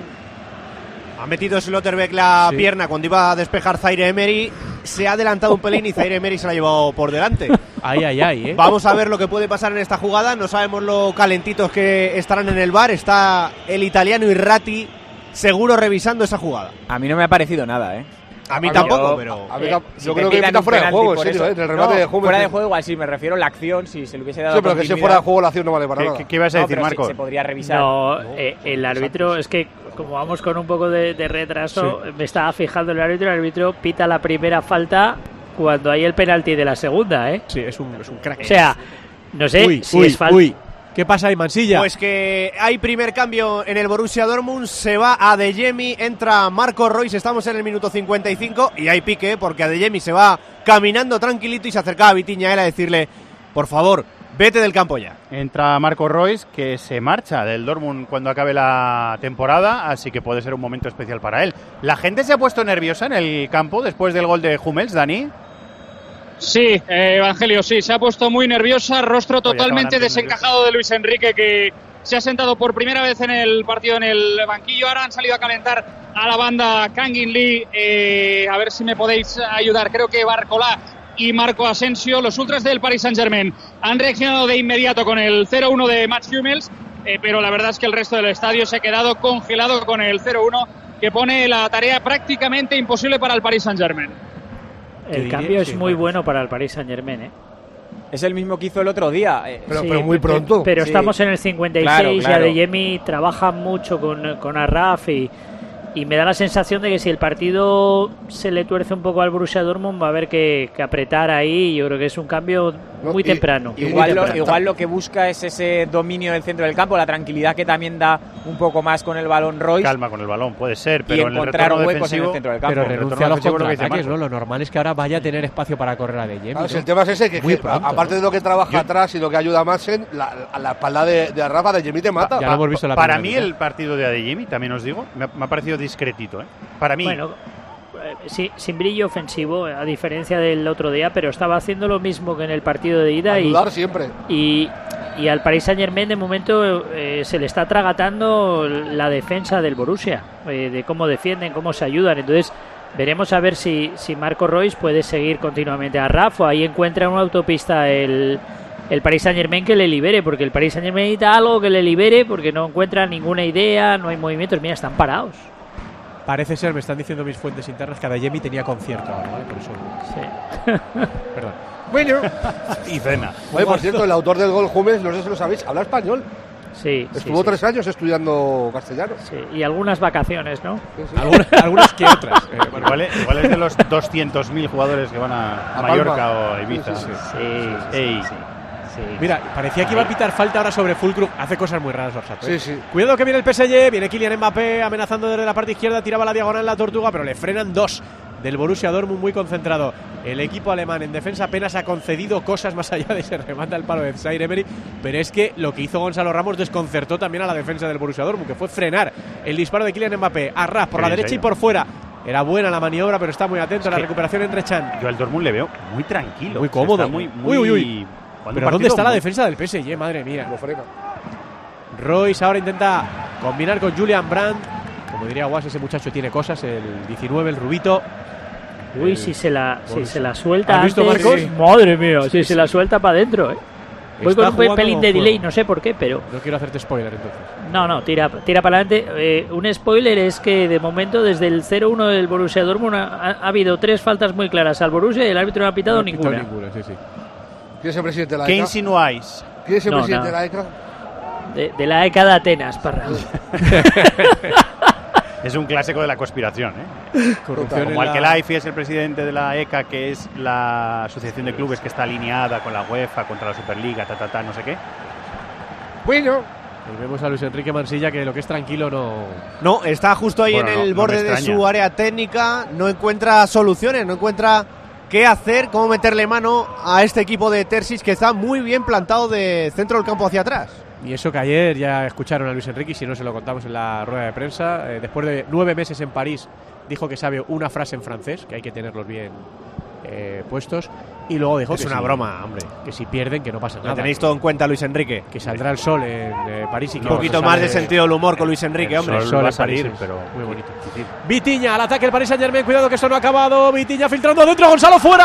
Uh. Ha metido Slotterbeck la sí. pierna cuando iba a despejar Zaire Emery. Se ha adelantado un pelín y Zaire Emery se la ha llevado por delante. Ay, ay, ay, ¿eh? Vamos a ver lo que puede pasar en esta jugada. No sabemos lo calentitos que estarán en el bar. Está el italiano Irrati seguro revisando esa jugada. A mí no me ha parecido nada, ¿eh? A mí tampoco, yo, pero... A mí, eh, yo si creo que está fuera de juego, en serio, ¿eh? En el remate no, de Hummels. Fuera de juego igual sí, me refiero a la acción, si se le hubiese dado... Sí, pero que si fuera de juego la acción no vale para ¿Qué, nada. ¿Qué, qué ibas a decir, no, Marco? Se, se podría revisar. No, eh, el árbitro, es que como vamos con un poco de, de retraso, sí. me estaba fijando el árbitro, el árbitro pita la primera falta cuando hay el penalti de la segunda, ¿eh? Sí, es un, es un crack. O sea, no sé uy, si uy, es falta... Uy. ¿Qué pasa ahí, Mansilla? Pues que hay primer cambio en el Borussia Dortmund, se va a De Jemi, entra Marco Reus, estamos en el minuto cincuenta y cinco y hay pique porque a De Jemi se va caminando tranquilito y se acerca a Vitinha a él a decirle, por favor, vete del campo ya. Entra Marco Reus, que se marcha del Dortmund cuando acabe la temporada, así que puede ser un momento especial para él. ¿La gente se ha puesto nerviosa en el campo después del gol de Hummels, Dani? Sí, eh, Evangelio, sí, se ha puesto muy nerviosa, rostro totalmente desencajado de Luis Enrique, que se ha sentado por primera vez en el partido en el banquillo. Ahora han salido a calentar a la banda Kangin Lee, eh, a ver si me podéis ayudar. Creo que Barcolá y Marco Asensio, los ultras del Paris Saint-Germain, han reaccionado de inmediato con el cero uno de Mats Hummels, eh, pero la verdad es que el resto del estadio se ha quedado congelado con el cero uno, que pone la tarea prácticamente imposible para el Paris Saint-Germain. El cambio es muy bueno para el Paris Saint-Germain, ¿eh? Es el mismo que hizo el otro día. Pero, Sí, pero muy pronto. Pero Sí. estamos en el cincuenta y seis Claro, claro. y Adeyemi trabaja mucho con, con Arraf y, y me da la sensación de que si el partido se le tuerce un poco al Borussia Dortmund va a haber que, que apretar ahí. Yo creo que es un cambio muy y- temprano. muy Igual lo, temprano. igual lo que busca es ese dominio del centro del campo, la tranquilidad que también da un poco más con el balón Royce. Calma con el balón, puede ser, Y pero en el encontrar retorno huecos en defensivo, el centro del campo. Pero el renuncia retorno a los defensivo es lo que dice contraataques, ¿no? Marcos. Lo normal es que ahora vaya a tener espacio para correr a De Jemi. Claro, ¿no? si el tema es ese, que, Muy que, pronto, aparte ¿eh? de lo que trabaja Yo- atrás y lo que ayuda a Madsen, la, la, la espalda de, de Arrafa de Jemi te mata. Ya lo hemos visto en la Para primera mí mitad. el partido de Adeyemi, también os digo, me ha, me ha parecido discretito, ¿eh? Para mí. Bueno, eh, sí, sin brillo ofensivo, a diferencia del otro día, pero estaba haciendo lo mismo que en el partido de ida. Ayudar y, siempre. Y, y al Paris Saint-Germain de momento eh, se le está tragatando la defensa del Borussia, eh, de cómo defienden, cómo se ayudan. Entonces veremos a ver si, si Marco Royce puede seguir continuamente a Rafa, o ahí encuentra una autopista el, el Paris Saint-Germain que le libere, porque el Paris Saint-Germain necesita algo que le libere porque no encuentra ninguna idea, no hay movimientos. Mira, están parados. Parece ser, me están diciendo mis fuentes internas, que Adeyemi tenía concierto ahora, ¿vale? Por eso. Sí. Perdón. Bueno. Y cena. Oye, por cierto, el autor del gol, Hummels, no sé si lo sabéis, habla español. Sí, Estuvo sí, sí. tres años estudiando castellano. Sí, y algunas vacaciones, ¿no? Algunas, algunas que otras. Eh, bueno, Igual es, igual es de los doscientos mil jugadores que van a, A Mallorca Palma. o a Ibiza. Sí, sí, Sí, Ey. sí, sí. Mira, parecía que iba a pitar falta ahora sobre Fulkrug. Hace cosas muy raras, Orsat. Sí, sí. Cuidado que viene el P S G, viene Kylian Mbappé amenazando desde la parte izquierda, tiraba la diagonal la Tortuga, pero le frenan dos del Borussia Dortmund, muy concentrado. El equipo alemán en defensa apenas ha concedido cosas más allá de ese remate al palo de Zaire Emery, pero es que lo que hizo Gonzalo Ramos desconcertó también a la defensa del Borussia Dortmund, que fue frenar el disparo de Kylian Mbappé a Ras por Qué la bien derecha se ha y ido. por fuera. Era buena la maniobra, pero está muy atento Es a la que- recuperación en Rechan. Yo al Dortmund le veo muy tranquilo. Muy O sea, cómodo. está muy, muy, Uy, uy, uy. jugando Pero un ¿dónde partido está la muy- defensa del P S G? Madre mía. Lo frena. Royce ahora intenta combinar con Julian Brandt. Como diría Guas, ese muchacho tiene cosas. El diecinueve, el rubito. Uy, El- si se la, si Borussia. se la suelta ¿Has visto, antes, Marcos? madre mía, si Sí, se sí. la suelta para adentro, ¿eh? Voy Está con un jugando pelín de fuego. delay, no sé por qué, pero... No quiero hacerte spoiler entonces. No, no, tira, tira para adelante. Eh, un spoiler es que de momento desde el cero uno del Borussia Dortmund ha, ha- ha habido tres faltas muy claras al Borussia y el árbitro no ha pitado No ha pitado ninguna. ninguna, sí, sí. ¿Quién es el presidente de la ¿Qué E C A? insinuáis? ¿Quién es el No, presidente no. de la E C A? De, de la E C A de Atenas, Parra. Es un clásico de la conspiración, ¿eh? Corrupción Como en al que la- la es el presidente de la E C A, que es la asociación de clubes que está alineada con la UEFA contra la Superliga, ta, ta, ta, no sé qué. Bueno. Y vemos a Luis Enrique Mansilla que lo que es tranquilo no... No, está justo ahí Bueno, en no- el no me borde de extraña. su área técnica, no encuentra soluciones, no encuentra qué hacer, cómo meterle mano a este equipo de Terzic que está muy bien plantado de centro del campo hacia atrás. Y eso que ayer ya escucharon a Luis Enrique, y si no se lo contamos en la rueda de prensa, eh, después de nueve meses en París, dijo que sabe una frase en francés, que hay que tenerlos bien eh, puestos, y luego dijo Es que una si- broma, hombre. que si pierden, que no pasa Lo nada. tenéis que, todo en cuenta, Luis Enrique. que saldrá el sol en eh, París y que Un poquito más de sentido del humor con Luis Enrique, El hombre. sol sol va a en París salir, es pero muy bonito. difícil. Vitiña al ataque el Paris Saint Germain, cuidado que esto no ha acabado. Vitiña filtrando dentro, Gonzalo fuera.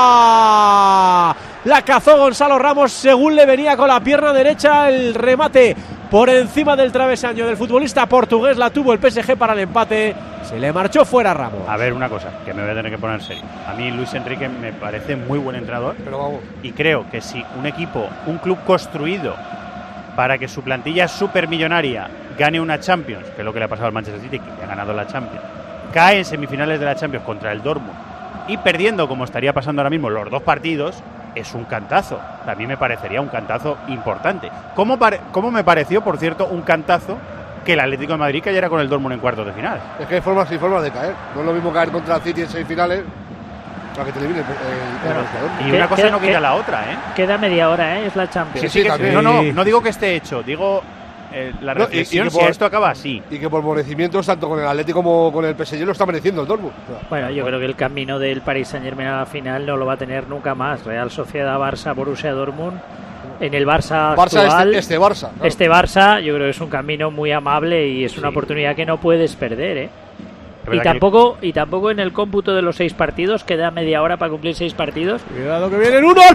La cazó Gonzalo Ramos según le venía con la pierna derecha. El remate por encima del travesaño del futbolista portugués, la tuvo el P S G para el empate. Se le marchó fuera Ramos. A ver, una cosa, que me voy a tener que poner serio. A mí Luis Enrique me parece muy buen entrenador. Pero vamos. Y creo que si un equipo, un club construido para que su plantilla supermillonaria gane una Champions, que es lo que le ha pasado al Manchester City, que ya ha ganado la Champions, cae en semifinales de la Champions contra el Dortmund y perdiendo, como estaría pasando ahora mismo, los dos partidos, es un cantazo. A mí me parecería un cantazo importante. ¿Cómo, pare- cómo me pareció, por cierto, un cantazo que el Atlético de Madrid cayera con el Dortmund en cuartos de final? Es que hay formas y formas de caer. No es lo mismo caer contra el City en semifinales para que te elimine el, el, el Barcelona. Y una cosa ¿Qué- no quita qué- la otra, ¿eh? Queda media hora, ¿eh? Es la Champions. Sí, sí, que- también. no, no, no digo que esté hecho, digo eh, la No, y- reflexión y que si por- esto acaba así. Y que por merecimientos, tanto con el Atlético como con el P S G, lo está mereciendo el Dortmund. Bueno, yo creo que el camino del Paris Saint-Germain a la final no lo va a tener nunca más. Real Sociedad, Barça, Borussia Dortmund. En el Barça, Barça actual, este, este Barça. claro. este Barça, yo creo que es un camino muy amable y es una oportunidad que no puedes perder, ¿eh? Y verdad tampoco, y tampoco en el cómputo de los seis partidos, queda media hora para cumplir seis partidos. Cuidado que viene el uno al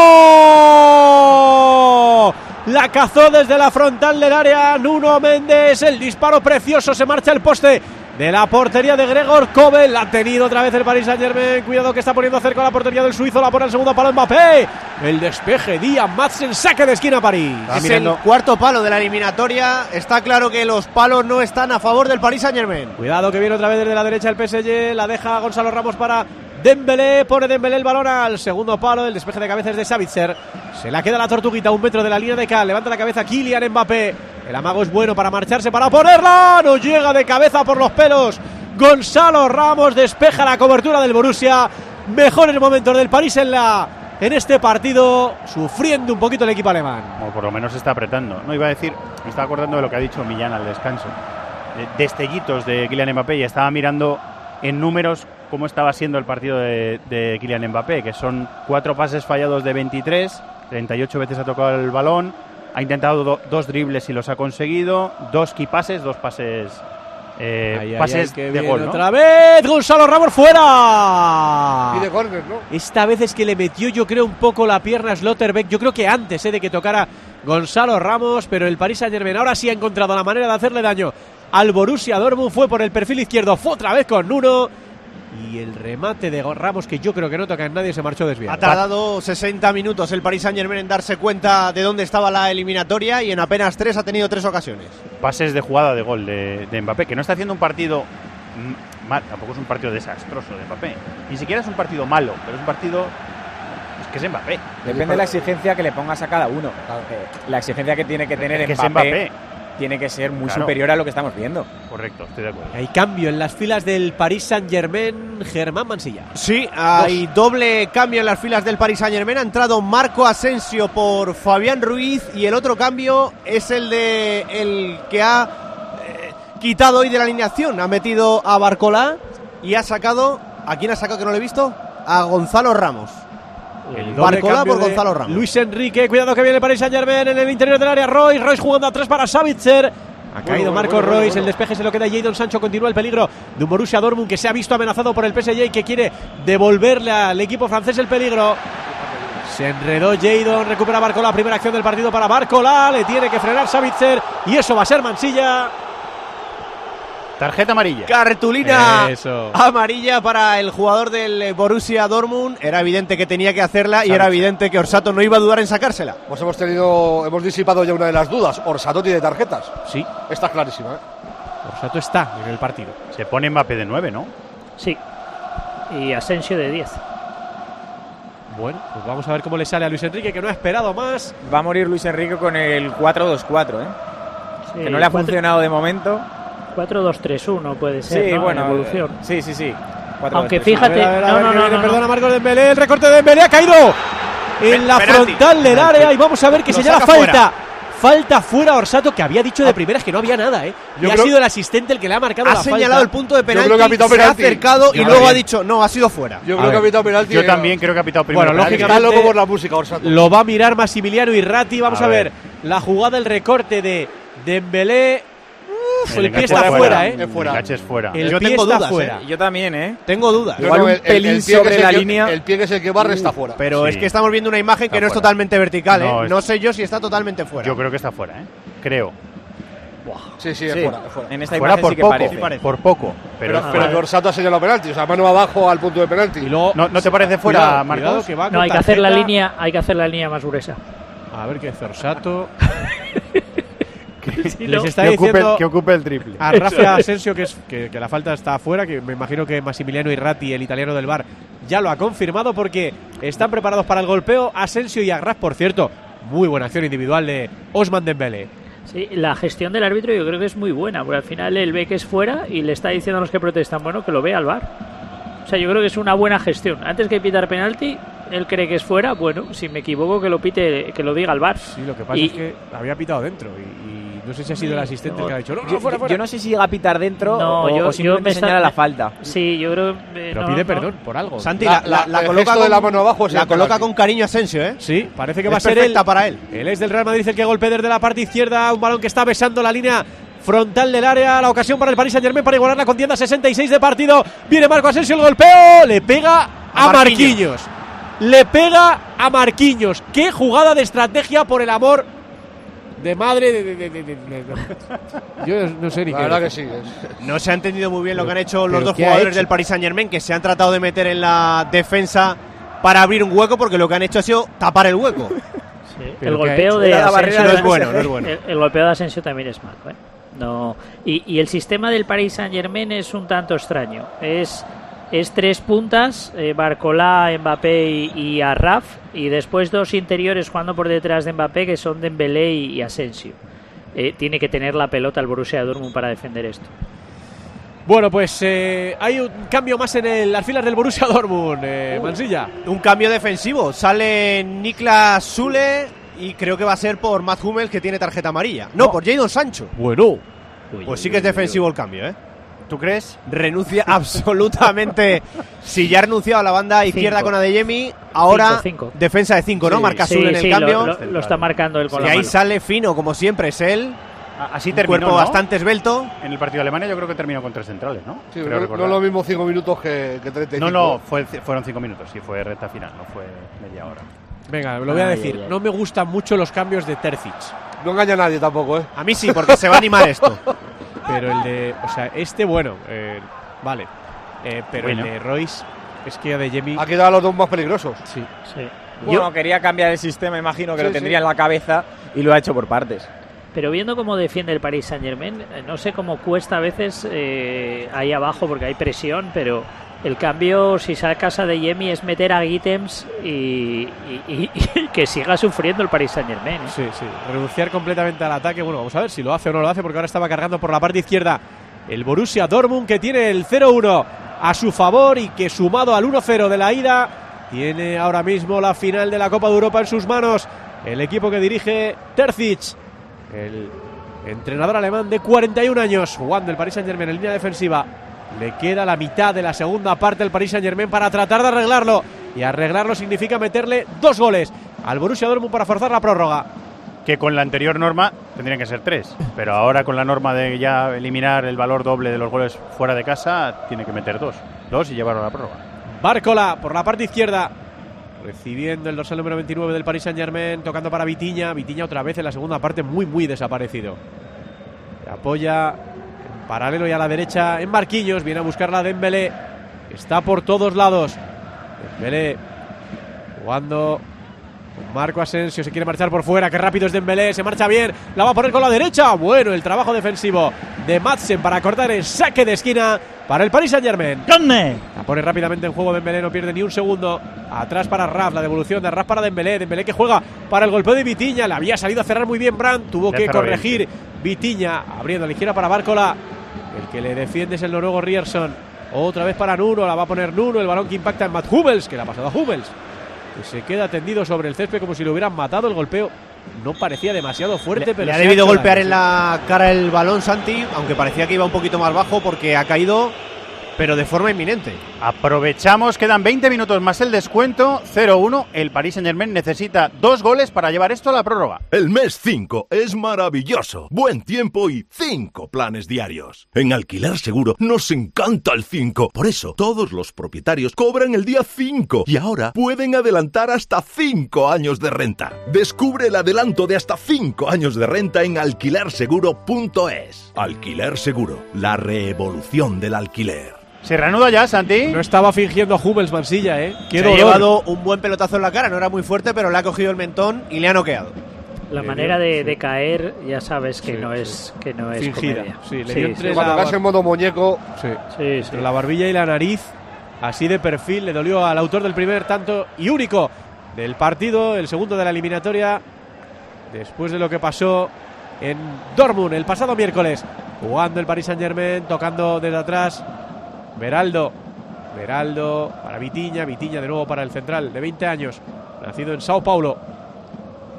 palo. La cazó desde la frontal del área Nuno Méndez. El disparo precioso, se marcha el poste de la portería de Gregor Kobel. La ha tenido otra vez el Paris Saint-Germain. Cuidado que está poniendo cerca la portería del suizo. La pone al segundo palo Mbappé. El despeje, Díaz Madsen, saque de esquina París. Es el cuarto palo de la eliminatoria. Está claro que los palos no están a favor del Paris Saint-Germain. Cuidado que viene otra vez desde la derecha el P S G. La deja Gonzalo Ramos para Dembélé. Pone Dembélé el balón al segundo palo. El despeje de cabeza es de Savitzer. Se la queda la tortuguita a un metro de la línea de Cal. Levanta la cabeza Kylian Mbappé. El amago es bueno para marcharse, para ponerla. No llega de cabeza por los pelos. Gonzalo Ramos despeja la cobertura del Borussia. Mejores momentos del París en la en este partido, sufriendo un poquito el equipo alemán. O por lo menos está apretando. No iba a decir, me estaba acordando de lo que ha dicho Millán al descanso. De destellitos de Kylian Mbappé, y estaba mirando en números cómo estaba siendo el partido de, de Kylian Mbappé, que son cuatro pases fallados de veintitrés, treinta y ocho veces ha tocado el balón, ha intentado do, dos dribles y los ha conseguido, dos key pases, dos pases eh, Ay, ay, pases ay, que de viene gol, ¿no? otra vez Gonzalo Ramos fuera. Y de córner, ¿no? Esta vez es que le metió, yo creo, un poco la pierna a Slotterbeck. Yo creo que antes eh, de que tocara Gonzalo Ramos, pero el Paris Saint-Germain ahora sí ha encontrado la manera de hacerle daño al Borussia Dortmund. Fue por el perfil izquierdo, fue otra vez con Nuno. Y el remate de Ramos, que yo creo que no toca en nadie, se marchó desviado. Ha tardado sesenta minutos el Paris Saint-Germain en darse cuenta de dónde estaba la eliminatoria y en apenas tres ha tenido tres ocasiones. Pases de jugada de gol de, de Mbappé, que no está haciendo un partido mal, tampoco es un partido desastroso de Mbappé. Ni siquiera es un partido malo, pero es un partido es que es Mbappé. Depende de la exigencia que le pongas a cada uno. La exigencia que tiene que tener que es Mbappé, Mbappé tiene que ser muy Claro. superior a lo que estamos viendo. Correcto, estoy de acuerdo. Hay cambio en las filas del Paris Saint-Germain, Germán Mansilla. Sí, hay doble cambio en las filas del Paris Saint-Germain. Ha entrado Marco Asensio por Fabián Ruiz y el otro cambio es el de el que ha eh, quitado hoy de la alineación. Ha metido a Barcola y ha sacado, ¿a quién ha sacado que no lo he visto? A Gonzalo Ramos. El doble Barcola cambio por de Gonzalo Ramos. Luis Enrique, cuidado que viene el Paris Saint-Germain en el interior del área. Royce, Royce jugando atrás para Savitzer. Ha caído bueno, Marco bueno, bueno, Royce, bueno. el despeje se lo queda Jadon Sancho. Continúa el peligro de un Borussia Dortmund que se ha visto amenazado por el P S G y que quiere devolverle al equipo francés el peligro. Se enredó Jadon, recupera Barcola, primera acción del partido para Barcola, le tiene que frenar Savitzer y eso va a ser Mansilla. Tarjeta amarilla. Cartulina Eso. amarilla para el jugador del Borussia Dortmund. Era evidente que tenía que hacerla y Sánchez. era evidente que Orsato no iba a dudar en sacársela. Pues hemos tenido, hemos disipado ya una de las dudas. Orsato tiene tarjetas. Sí, Está clarísima, ¿eh? Orsato está en el partido. Se pone Mbappé de nueve, ¿no? Sí. Y Asensio de diez. Bueno, pues vamos a ver cómo le sale a Luis Enrique, que no ha esperado más. Va a morir Luis Enrique con el cuatro dos cuatro, ¿eh? Sí, que no le ha cuatro- funcionado de momento. cuatro dos tres uno puede ser, Sí, ¿no? bueno, En evolución. sí, sí, sí. cuatro, Aunque dos, tres, fíjate, A ver, a ver, a no, ver, no, que no, viene, no, perdona no. Marcos Dembélé, el recorte de Dembélé ha caído en la Penalti. frontal del área y vamos a ver que Lo señala saca falta. fuera. Falta fuera Orsato, que había dicho de primeras que no había nada, ¿eh? Y Yo ha creo- sido el asistente el que le ha marcado Ha la señalado falta. el punto de penalti, creo que ha pitado se ha penalti. acercado y Yo luego también. ha dicho, no, ha sido fuera. Yo A creo que ver. ha pitado penalti. Yo eh, también creo que ha pitado primero. Bueno, penalti. lógicamente- Está loco por la música, Orsato. Lo va a mirar Massimiliano Irrati. Vamos a, A ver. ver. la jugada, el recorte de Dembélé. Uf, el, pie enganche está es fuera, ¿eh? Es fuera. El enganche es fuera. El Yo pie tengo está dudas, fuera. Y yo también, ¿eh? Tengo dudas. Yo Igual creo un que el- el pelín pie que sobre es el la que- línea. El pie que es el que barre está fuera. Pero Sí. es que estamos viendo una imagen que Está no es fuera. totalmente vertical, ¿eh? No, No, es- sé yo si está totalmente fuera. Yo creo que está fuera, ¿eh? Creo. Sí, sí, es Sí, fuera. Es fuera. en esta Fuera imagen por sí que poco. parece. parece. Por poco. Pero, Pero, pero que Orsato ha señalado penalti. O sea, mano abajo al punto de penalti. Y luego, ¿No, ¿No te parece fuera, cuidado, Marcos? cuidado que va No, con hay que hacer la tarjeta. línea, hay que hacer la línea más gruesa. A ver qué hace Orsato. Sí, Les ¿no? está que, ocupe, diciendo que ocupe el triple. a Rafa Asensio que, es, que, que la falta está afuera, que me imagino que Massimiliano Irrati, el italiano del V A R, ya lo ha confirmado porque están preparados para el golpeo. Asensio y Agraf, por cierto, muy buena acción individual de Ousmane Dembélé. Sí, la gestión del árbitro yo creo que es muy buena, porque al final él ve que es fuera y le está diciendo a los que protestan, bueno, que lo vea al V A R. O sea, yo creo que es una buena gestión. Antes que pitar penalti, él cree que es fuera, bueno, si me equivoco que lo pite, que lo diga al V A R. Sí, lo que pasa Y- es que había pitado dentro y, y y no sé si ha sido el asistente no, el que ha dicho no, no, yo, fuera, fuera. Yo no sé si llega a pitar dentro no, o, yo, o simplemente yo señala está, la falta. Sí, yo creo. Eh, Pero no, pide no. perdón por algo. Santi, La- la, la, la- la el coloca, gesto con, de la mano abajo es la el coloca penalti. con cariño Asensio, ¿eh? Sí, parece que Es va a ser perfecta él. para él. Él es del Real Madrid el que golpea desde la parte izquierda. Un balón que está besando la línea frontal del área. La ocasión para el Paris Saint-Germain para igualar la contienda. sesenta y seis de partido. Viene Marco Asensio, el golpeo. Le pega a, a Marquinhos. Marquinhos. Le pega a Marquinhos. Qué jugada de estrategia, por el amor de madre de, de, de, de, de, de. Yo no sé ni La qué. verdad que sí. Es... No se ha entendido muy bien lo que han hecho los dos ¿qué ha jugadores hecho? del Paris Saint-Germain, que se han tratado de meter en la defensa para abrir un hueco, porque lo que han hecho ha sido tapar el hueco. Sí, el Pero golpeo ¿qué de ha hecho? Asensio no es bueno, no es bueno. El, el golpeo de Asensio también es malo, ¿eh? No, y, y el sistema del Paris Saint-Germain es un tanto extraño. Es es tres puntas, eh, Barcola, Mbappé y, y Arraf, y después dos interiores jugando por detrás de Mbappé, que son Dembélé y, y Asensio. Eh, tiene que tener la pelota el Borussia Dortmund para defender esto. Bueno, pues eh, hay un cambio más en el, las filas del Borussia Dortmund, eh, Uh, Mansilla. Un cambio defensivo. Sale Niklas Sule y creo que va a ser por Mats Hummels, que tiene tarjeta amarilla. No, No. por Jadon Sancho. Bueno, Pues sí que es defensivo el cambio, ¿eh? ¿Tú crees? Renuncia absolutamente. Si ya ha renunciado a la banda izquierda Cinco. con Adeyemi, ahora Cinco, cinco. defensa de cinco, ¿no? Sí, Marca Sí, Sule en sí, el cambio. lo, lo- lo está marcando él con Y la ahí mano. sale fino, como siempre, es él. A- Así Un terminó, cuerpo ¿no? bastante esvelto. En el partido de Alemania yo creo que terminó con tres centrales, ¿no? Sí, Creo no, recordar. no lo mismo cinco minutos que, que treinta y cinco. No, no, fue, fueron cinco minutos, sí, fue recta final, no fue media hora. venga, lo voy a Ay, decir. ay, ay. No me gustan mucho los cambios de Terzic. No engaña a nadie tampoco, ¿eh? A mí sí, porque se va a animar esto. Pero el de. O sea, este, bueno, eh, vale. Eh, pero Bueno. el de Royce es que Adeyemi. Ha quedado a los dos más peligrosos. Sí. Sí. Bueno, Yo- quería cambiar el sistema, imagino que Sí, lo tendría sí. en la cabeza y lo ha hecho por partes. Pero viendo cómo defiende el Paris Saint-Germain, eh, no sé cómo cuesta a veces eh, ahí abajo porque hay presión, pero el cambio, si sacas a Adeyemi, es meter a Gittens y, y- y- y que siga sufriendo el Paris Saint-Germain. ¿eh? Sí, sí. Renunciar completamente al ataque. Bueno, vamos a ver si lo hace o no lo hace, porque ahora estaba cargando por la parte izquierda el Borussia Dortmund, que tiene el cero uno a su favor y que, sumado al uno cero de la ida, tiene ahora mismo la final de la Copa de Europa en sus manos. El equipo que dirige Terzic, el entrenador alemán de cuarenta y un años, jugando el Paris Saint-Germain en línea defensiva. Le queda la mitad de la segunda parte al Paris Saint-Germain para tratar de arreglarlo. Y arreglarlo significa meterle dos goles al Borussia Dortmund para forzar la prórroga. Que con la anterior norma tendrían que ser tres, pero ahora con la norma de ya eliminar el valor doble de los goles fuera de casa, tiene que meter dos. Dos y llevarlo a la prórroga. Bárcola por la parte izquierda, recibiendo el dorsal número veintinueve del Paris Saint-Germain, tocando para Vitinha. Vitinha otra vez en la segunda parte, muy, muy desaparecido. Apoya en paralelo y a la derecha en Marquinhos. Viene a buscarla Dembélé. Está por todos lados. Dembélé jugando con Marco Asensio. Se quiere marchar por fuera. Qué rápido es Dembélé. Se marcha bien. La va a poner con la derecha. Bueno, el trabajo defensivo de Madsen para cortar el saque de esquina para el Paris Saint-Germain. La pone rápidamente en juego Dembélé, no pierde ni un segundo. Atrás para Raf, la devolución de Raf para Dembélé. Dembélé que juega para el golpeo de Vitinha. Le había salido a cerrar muy bien Brandt. Tuvo Le que cerró corregir Vitinha, abriendo a la izquierda para Bárcola. El que le defiende es el noruego Rierson. Otra vez para Nuno, la va a poner Nuno. El balón que impacta en Mats Hummels, que le ha pasado a Hummels, que se queda tendido sobre el césped como si lo hubieran matado. El golpeo no parecía demasiado fuerte, Le, pero le ha se debido hecho golpear daño, en sí. la cara el balón Santi, aunque parecía que iba un poquito más bajo porque ha caído, pero de forma inminente. Aprovechamos, quedan veinte minutos más el descuento, cero uno. El Paris Saint-Germain necesita dos goles para llevar esto a la prórroga. El mes cinco es maravilloso. Buen tiempo y cinco planes diarios. En Alquiler Seguro nos encanta el cinco. Por eso, todos los propietarios cobran el día cinco y ahora pueden adelantar hasta cinco años de renta. Descubre el adelanto de hasta cinco años de renta en alquiler seguro punto es. Alquiler Seguro, la revolución del alquiler. ¿Se reanuda ya, Santi? No estaba fingiendo Hummels, Mansilla, ¿eh? Qué Se ha dolor. llevado un buen pelotazo en la cara, no era muy fuerte, pero le ha cogido el mentón y le ha noqueado. La Le manera dio- de, sí. de caer, ya sabes que Sí, no sí. es que no es Fingida. comedia. Sí, le dio entre Cuando la- caes en modo muñeco, Sí. Sí, sí. Entre la barbilla y la nariz, así de perfil, le dolió al autor del primer tanto y único del partido, el segundo de la eliminatoria, después de lo que pasó en Dortmund el pasado miércoles, jugando el Paris Saint-Germain, tocando desde atrás Beraldo, Beraldo para Vitinha, Vitinha de nuevo para el central de veinte años, nacido en Sao Paulo,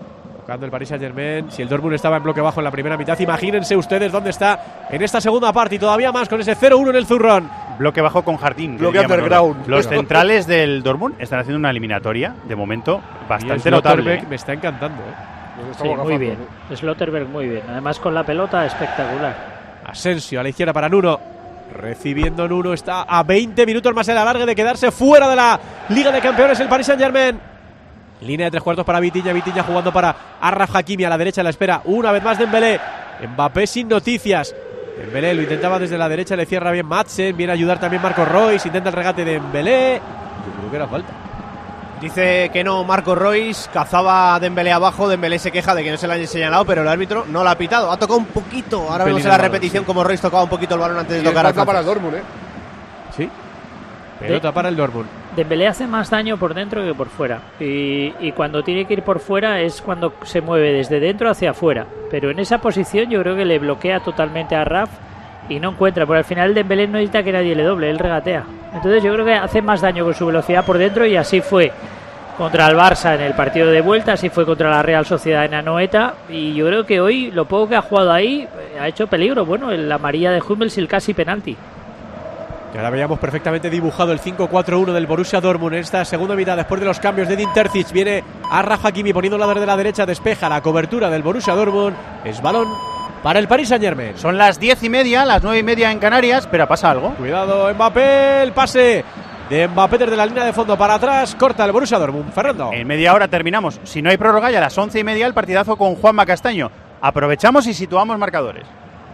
Buscando el Paris Saint-Germain. Si el Dortmund estaba en bloque bajo en la primera mitad, imagínense ustedes dónde está en esta segunda parte y todavía más con ese cero uno en el zurrón. Bloque bajo con jardín. Bloque underground. Los centrales del Dortmund están haciendo una eliminatoria, de momento, bastante notable. ¿eh? Me está encantando. ¿eh? Sí, muy bien. Slotterberg muy bien. Además con la pelota espectacular. Asensio a la izquierda para Nuno. Recibiendo Nuno, está a veinte minutos más el alargue de quedarse fuera de la Liga de Campeones el Paris Saint-Germain. Línea de tres cuartos para Vitinha, Vitinha jugando para Achraf Hakimi a la derecha, a la espera una vez más Dembélé. Mbappé sin noticias. Dembélé lo intentaba desde la derecha, le cierra bien Madsen, viene a ayudar también Marco Reus, intenta el regate de Dembélé. Yo creo que era falta. Dice que no Marco Reus, cazaba a Dembélé abajo, Dembélé se queja de que no se le haya señalado, pero el árbitro no lo ha pitado, ha tocado un poquito, ahora vemos en la repetición como Reus tocaba un poquito el balón antes de tocar a para el Dortmund, ¿eh? Sí. Pelota de, para el Dortmund. Dembélé hace más daño por dentro que por fuera. Y, y cuando tiene que ir por fuera es cuando se mueve desde dentro hacia afuera. Pero en esa posición yo creo que le bloquea totalmente a Raf y no encuentra. Porque al final Dembélé no necesita que nadie le doble, él regatea. Entonces yo creo que hace más daño con su velocidad por dentro y así fue contra el Barça en el partido de vuelta, así fue contra la Real Sociedad en Anoeta. Y yo creo que hoy lo poco que ha jugado ahí ha hecho peligro. Bueno, la amarilla de Hummels y el casi penalti. Y ahora veíamos perfectamente dibujado el cinco cuatro uno del Borussia Dortmund en esta segunda mitad. Después de los cambios de Edin Terzic, viene Achraf Hakimi poniendo la de la derecha, despeja la cobertura del Borussia Dortmund. Es balón para el Paris Saint-Germain. Son las diez y media, las nueve y media en Canarias, pero pasa algo. Cuidado, Mbappé, el pase de Mbappé desde la línea de fondo para atrás, corta el Borussia Dortmund. Fernando. En media hora terminamos. Si no hay prórroga, ya a las once y media el partidazo con Juanma Castaño. Aprovechamos y situamos marcadores.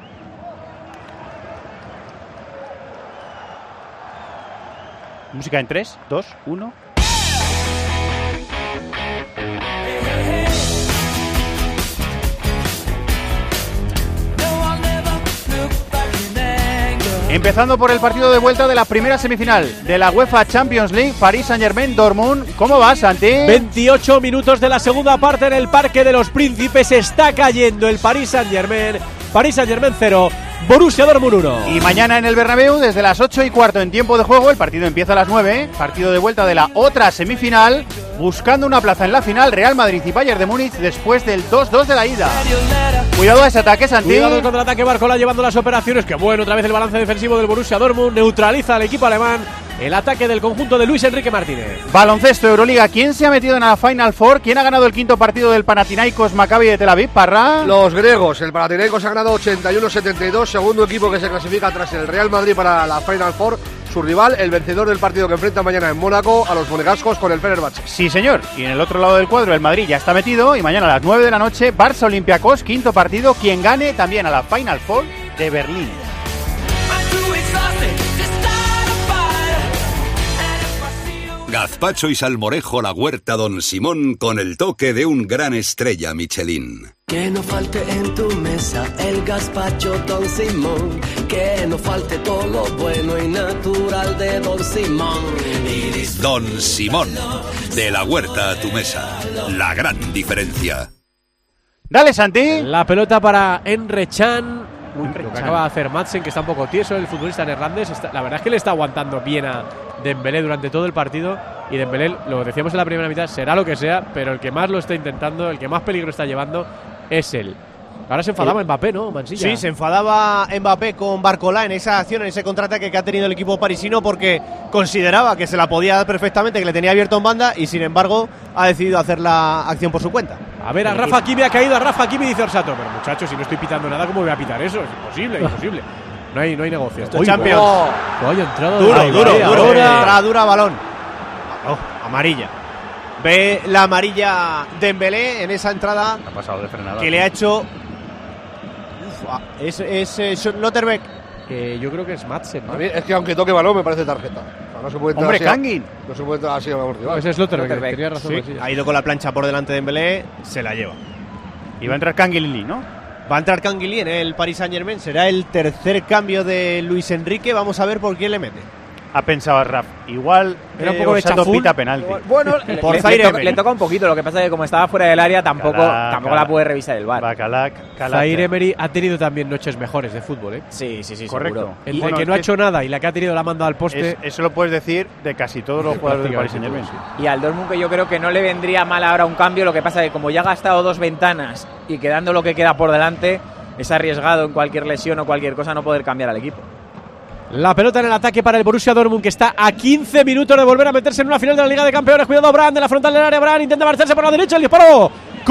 Música en tres, dos, uno. Empezando por el partido de vuelta de la primera semifinal de la UEFA Champions League, Paris Saint-Germain Dortmund. ¿Cómo vas, Santi? veintiocho minutos de la segunda parte en el Parque de los Príncipes. Está cayendo el Paris Saint-Germain. Paris Saint-Germain cero, Borussia Dortmund uno. Y mañana en el Bernabéu, desde las ocho y cuarto en tiempo de juego, el partido empieza a las nueve. Partido de vuelta de la otra semifinal, buscando una plaza en la final, Real Madrid y Bayern de Múnich después del dos dos de la ida. Cuidado a ese ataque, Santi. Cuidado el contraataque, Barcola llevando las operaciones. Que bueno, otra vez el balance defensivo del Borussia Dortmund. Neutraliza al equipo alemán. El ataque del conjunto de Luis Enrique Martínez. Baloncesto, Euroliga. ¿Quién se ha metido en la Final Four? ¿Quién ha ganado el quinto partido del Panathinaikos Maccabi de Tel Aviv? Parra. Los griegos. El Panathinaikos ha ganado ochenta y uno setenta y dos. Segundo equipo que se clasifica tras el Real Madrid para la Final Four. Su rival, el vencedor del partido que enfrenta mañana en Mónaco a los monegascos con el Fenerbahce. Sí, señor. Y en el otro lado del cuadro, el Madrid ya está metido. Y mañana a las nueve de la noche, Barça Olympiacos, quinto partido. Quien gane también a la Final Four de Berlín. Gazpacho y salmorejo La Huerta Don Simón con el toque de un gran estrella Michelin. Que no falte en tu mesa el gazpacho Don Simón, que no falte todo lo bueno y natural de Don Simón. Don Simón, de la huerta a tu mesa, la gran diferencia. Dale, Santi. La pelota para Emre Can. Uy, lo que acaba de hacer Madsen, que está un poco tieso, el futbolista neerlandés. Está, la verdad es que le está aguantando bien a Dembélé durante todo el partido. Y Dembélé, lo decíamos en la primera mitad, será lo que sea, pero el que más lo está intentando, el que más peligro está llevando, es él. Ahora se enfadaba el... Mbappé, ¿no, Mansilla? Sí, se enfadaba Mbappé con Barcola en esa acción, en ese contraataque que ha tenido el equipo parisino, porque consideraba que se la podía dar perfectamente, que le tenía abierto en banda, y sin embargo ha decidido hacer la acción por su cuenta. A ver, a Rafa Hakimi ha caído, a Rafa Hakimi dice Orsato. Pero muchachos, si no estoy pitando nada, ¿cómo voy a pitar eso? Es imposible, imposible. No hay, no hay negocio. Esto es Champions. Oh, vaya entrada duro, de duro, duro, duro. duro. Entrada dura, balón. Oh, amarilla. Ve la amarilla Dembélé en esa entrada. Ha pasado de frenada. Que le ha hecho. Uf, es es eh, Schlotterbeck. Eh, yo creo que es Madsen, ¿no? A mí es que aunque toque balón me parece tarjeta. O sea, no se puede entrar Hombre, así. Kangin. No se puede entrar así a amortiguar. No, ese es Schlotterbeck, tenía razón. Sí, ha ido con la plancha por delante de Dembélé, se la lleva. Y va a entrar Canguilí, ¿no? Va a entrar Canguilí en el Paris Saint-Germain. Será el tercer cambio de Luis Enrique. Vamos a ver por quién le mete. ha pensado a Raf, igual era un eh, poco de Osato chafún. pita penalti. Bueno, le, Por le, Zaire le, to- Emery. le toca un poquito, lo que pasa es que como estaba fuera del área tampoco, Calac, tampoco Calac. la puede revisar el V A R. Bacalac, Calac. Zaire Emery ha tenido también noches mejores de fútbol, ¿eh? Sí, sí, sí, Correcto. seguro. Entre Bueno, que es no ha que- hecho nada y la que ha tenido la manda al poste. Es- eso lo puedes decir de casi todos los jugadores del Paris Saint-Germain. Y al Dortmund, que yo creo que no le vendría mal ahora un cambio, lo que pasa es que como ya ha gastado dos ventanas y quedando lo que queda por delante, es arriesgado en cualquier lesión o cualquier cosa no poder cambiar al equipo. La pelota en el ataque para el Borussia Dortmund, que está a quince minutos de volver a meterse en una final de la Liga de Campeones. Cuidado, Brand de la frontal del área. Brand intenta marcharse por la derecha. El disparo.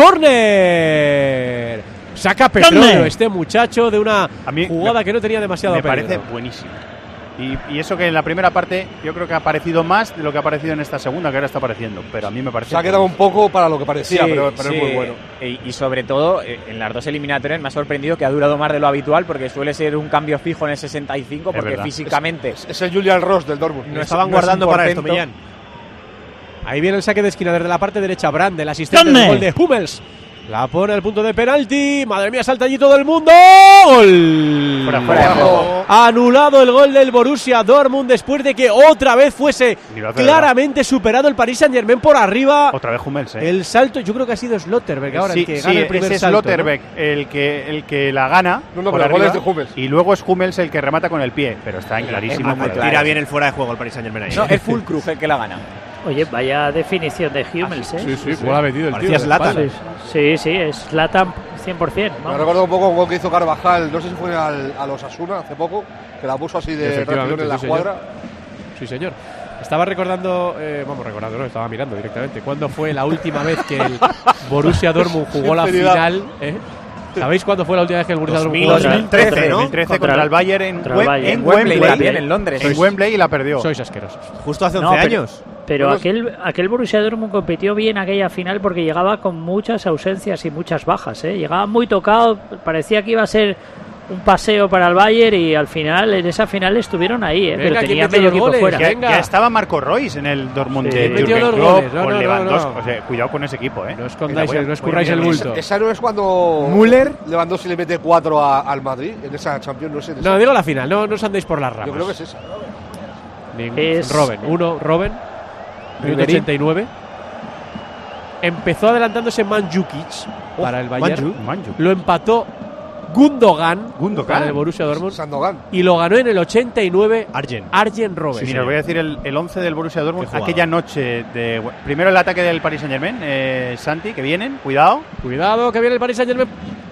¡Córner! Saca petróleo este muchacho de una jugada que no tenía demasiado Me peligro. parece buenísimo. Y, y eso que en la primera parte yo creo que ha aparecido más de lo que ha aparecido en esta segunda, que ahora está apareciendo. Pero a mí me parece. Se ha quedado un poco para lo que parecía, Sí, pero, pero sí. es muy bueno. Y, y sobre todo, eh, en las dos eliminatorias me ha sorprendido que ha durado más de lo habitual, porque suele ser un cambio fijo en el sesenta y cinco, Es porque verdad. físicamente Es, es el Julian Ross del Dortmund. no es- estaban no es guardando un para esto, portento. Millán. Ahí viene el saque de esquina desde la parte derecha. Brand, del asistente ¡Tonne! del gol de Hummels. La pone al punto de penalti. Madre mía, salta allí todo el mundo. ¡Gol! Fuera, fuera de juego. Anulado el gol del Borussia Dortmund después de que otra vez fuese Ni lo hace claramente superado el Paris Saint-Germain por arriba. Otra vez Hummels, ¿eh? El salto, yo creo que ha sido Slotterbeck ahora sí, el que sí, gana el primer ese es salto. Slotterbeck el, que, el que la gana. No, no, por pero el gol arriba, es de Hummels. Y luego es Hummels el que remata con el pie. Pero está en clarísimo. muy fuera. claro. Tira bien el fuera de juego el Paris Saint-Germain ahí. No, es Fulkrug el que la gana. Oye, vaya definición de Hummels, ¿eh? Sí, sí, ha metido el Parecía tío. Zlatan. de Sí, sí, es Zlatan cien por ciento. Me vamos. recuerdo un poco un gol que hizo Carvajal, no sé si fue al, a los Osasuna hace poco, que la puso así de Efectivamente, refilón en la sí, señor. cuadra. Sí, señor. Estaba recordando, eh, vamos recordando, no, estaba mirando directamente. ¿Cuándo fue la última vez que el Borussia Dortmund jugó la Sinceridad. final? ¿eh? ¿Sabéis cuándo fue la última vez que el Borussia Dortmund jugó la dos mil final? trece, ¿no? dos mil trece contra, Contra el Bayern en, contra el Wem- Bayern. en En Wembley, Wembley. también, en Londres. En Wembley y la perdió. Sois asquerosos. Justo hace once No, pero- años. Pero Vamos. aquel, aquel Borussia Dortmund compitió bien aquella final porque llegaba con muchas ausencias y muchas bajas, ¿eh? Llegaba muy tocado, parecía que iba a ser un paseo para el Bayern y al final, en esa final estuvieron ahí, ¿eh? Venga, Pero ¿quién tenía metió medio los equipo goles? fuera. Ya, Venga. ya estaba Marco Royce en el Dortmund Sí. de Metió Jürgen los Klopp goles. No, con no, no, Lewandowski. no. O sea, cuidado con ese equipo, ¿eh? No escondáis, Voy a- no voy a escurráis el mirar bulto. Esa no es cuando Müller. Lewandowski le mete cuatro a- al Madrid en esa Champions, no sé. de No, esa. digo la final, no, no os andéis por las ramas. Yo creo que es esa. Ningún- Es- Robben, uno, Robben, minuto Ribery. ochenta y nueve. Empezó adelantándose Mandzukic para el Bayern. Manju, Manju. Lo empató Gundogan, Gundogan. para el Borussia Dortmund. Sandogan. Y lo ganó en el ochenta y nueve Arjen. Arjen Robben. Mira, os voy a decir el, el once del Borussia Dortmund. Qué jugada. Aquella noche de. Primero el ataque del Paris Saint-Germain. Eh, Santi, que vienen. Cuidado. Cuidado que viene el Paris Saint-Germain.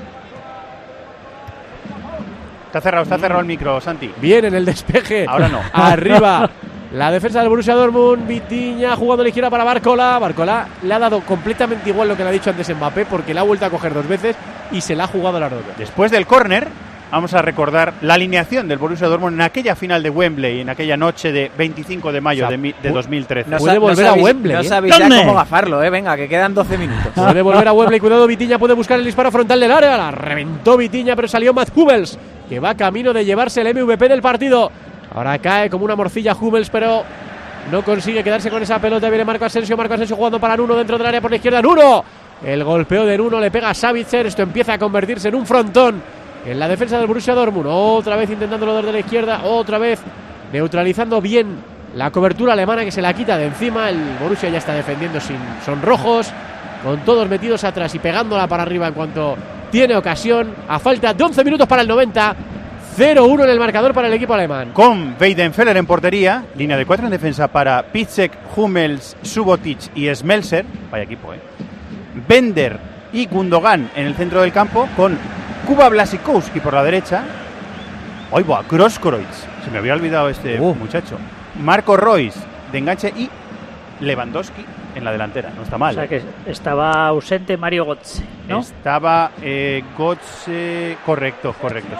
Está cerrado, está cerrado el micro, Santi. Bien en el despeje. Ahora no. Arriba. La defensa del Borussia Dortmund. Vitiña jugando a la izquierda para Barcola. Barcola le ha dado completamente igual lo que le ha dicho antes Mbappé, porque la ha vuelto a coger dos veces y se la ha jugado a las dos veces. Después del córner, vamos a recordar la alineación del Borussia Dortmund en aquella final de Wembley, en aquella noche de veinticinco de mayo O sea, de, mi- de dos mil trece. No Puede sa- volver no a sabéis- Wembley, No ¿eh? sabéis ya ¿Dónde? cómo gafarlo, ¿eh? Venga, que quedan doce minutos. Puede volver a Wembley, cuidado, Vitiña puede buscar el disparo frontal del área. La reventó Vitiña, pero salió Mats Hummels, que va camino de llevarse el M V P del partido. Ahora cae como una morcilla Hummels, pero no consigue quedarse con esa pelota. Viene Marco Asensio, Marco Asensio jugando para Nuno dentro del área por la izquierda. Nuno, el golpeo de Nuno le pega a Savitzer. Esto empieza a convertirse en un frontón en la defensa del Borussia Dortmund. Otra vez intentándolo desde la izquierda, otra vez neutralizando bien la cobertura alemana, que se la quita de encima. El Borussia ya está defendiendo sin sonrojos, con todos metidos atrás y pegándola para arriba en cuanto tiene ocasión. A falta de once minutos para el noventa, cero uno en el marcador para el equipo alemán. Con Weidenfeller en portería, línea de cuatro en defensa para Piszczek, Hummels, Subotic y Smelser. Vaya equipo, eh. Bender y Gundogan en el centro del campo, con Kuba Blasikowski por la derecha. ¡Ay, va! Grosskreutz. Se me había olvidado este Uh. muchacho. Marco Royce de enganche y Lewandowski en la delantera. No está O mal. sea eh. que estaba ausente Mario Götze, ¿no? Estaba eh, Götze. Correcto, correcto.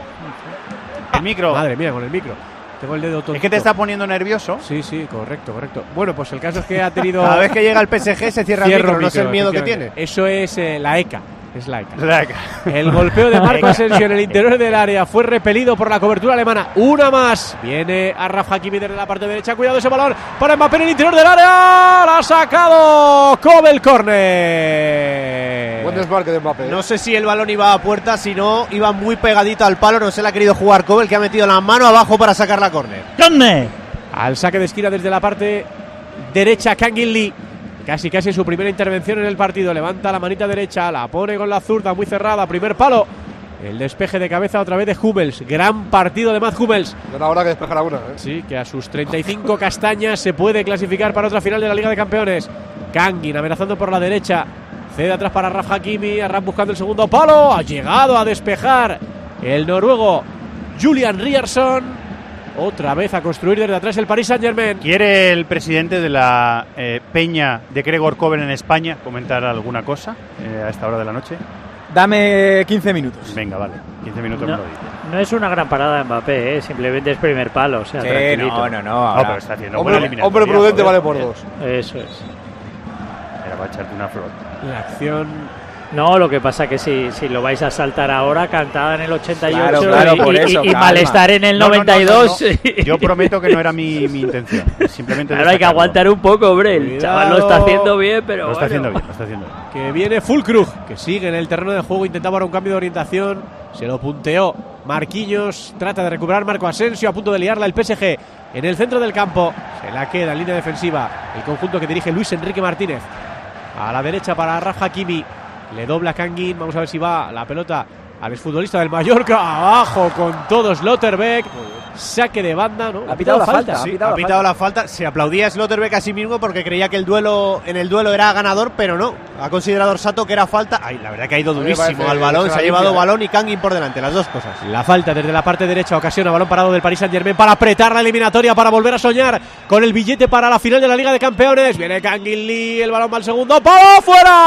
El micro. Madre mía, con el micro. Tengo el dedo tontito. Es que te está poniendo nervioso. Sí, sí, correcto, correcto. Bueno, pues el caso es que ha tenido... Cada vez que llega el P S G se cierra el Cierro micro, no es el miedo que efectivamente. tiene. Eso es eh, la ECA. Es la ECA. La- El golpeo de Marco Asensio en el interior del área fue repelido por la cobertura alemana. Una más. Viene a Rafa Hakimi desde la parte derecha. Cuidado ese balón para Mbappé en el interior del área. La ha sacado Kobe el córner. Buen desmarque de Mbappé. No sé si el balón iba a puerta, si no, iba muy pegadito al palo. No se le ha querido jugar Kobe, el que ha metido la mano abajo para sacar la córner. ¿Dónde? Al saque de esquina desde la parte derecha, Kangin Lee. Casi, casi su primera intervención en el partido. Levanta la manita derecha, la pone con la zurda muy cerrada. Primer palo. El despeje de cabeza otra vez de Hummels. Gran partido de Mats Hummels. Era hora que despejara una, ¿eh? Sí, que a sus treinta y cinco castañas se puede clasificar para otra final de la Liga de Campeones. Kangin amenazando por la derecha. Cede atrás para Raf Hakimi. Arran buscando el segundo palo. Ha llegado a despejar el noruego Julian Ryerson. Otra vez a construir desde atrás el Paris Saint-Germain. ¿Quiere el presidente de la eh, peña de Gregor Kobel en España comentar alguna cosa eh, a esta hora de la noche? Dame quince minutos. Venga, vale. quince minutos no, me lo dice. No es una gran parada de Mbappé, ¿eh? Simplemente es primer palo. O sea, sí, tranquilito. no, no, no. No, pero está haciendo Hombre, buena eliminatoria. hombre prudente joder. vale por dos. Eso es. Era para echarte una flor. La acción. No, lo que pasa que si, si lo vais a saltar ahora, cantada en el ochenta y ocho Claro, claro, y, por y- eso, y calma. malestar en el No, no, no, noventa y dos. no, no. Yo prometo que no era mi, mi intención. Simplemente Ahora hay que destacarlo. aguantar un poco, hombre. El Cuidado. chaval lo está haciendo bien, pero Lo está bueno. haciendo bien, lo está haciendo bien. Que viene Fulkrug, que sigue en el terreno de juego. Intentaba ahora un cambio de orientación. Se lo punteó Marquinhos. Trata de recuperar Marco Asensio. A punto de liarla el P S G en el centro del campo. Se la queda en línea defensiva el conjunto que dirige Luis Enrique Martínez. A la derecha para Raf Hakimi. Le dobla Kangin. Vamos a ver si va la pelota al exfutbolista del Mallorca. Abajo con todo Slotterbeck. Saque de banda, ¿no? Ha pitado la falta. Sí, ha pitado ha la pitado falta. la falta. Se aplaudía a Slotterbeck a sí mismo porque creía que el duelo en el duelo era ganador, pero no. Ha considerado Orsato que era falta. Ay, la verdad que ha ido A mí me durísimo parece al balón. que Se ha se la llevado limpia, balón y Kangin por delante, las dos cosas. La falta desde la parte derecha, ocasiona balón parado del Paris Saint-Germain para apretar la eliminatoria, para volver a soñar con el billete para la final de la Liga de Campeones. Viene Kangin Lee, el balón va al segundo, ¡palo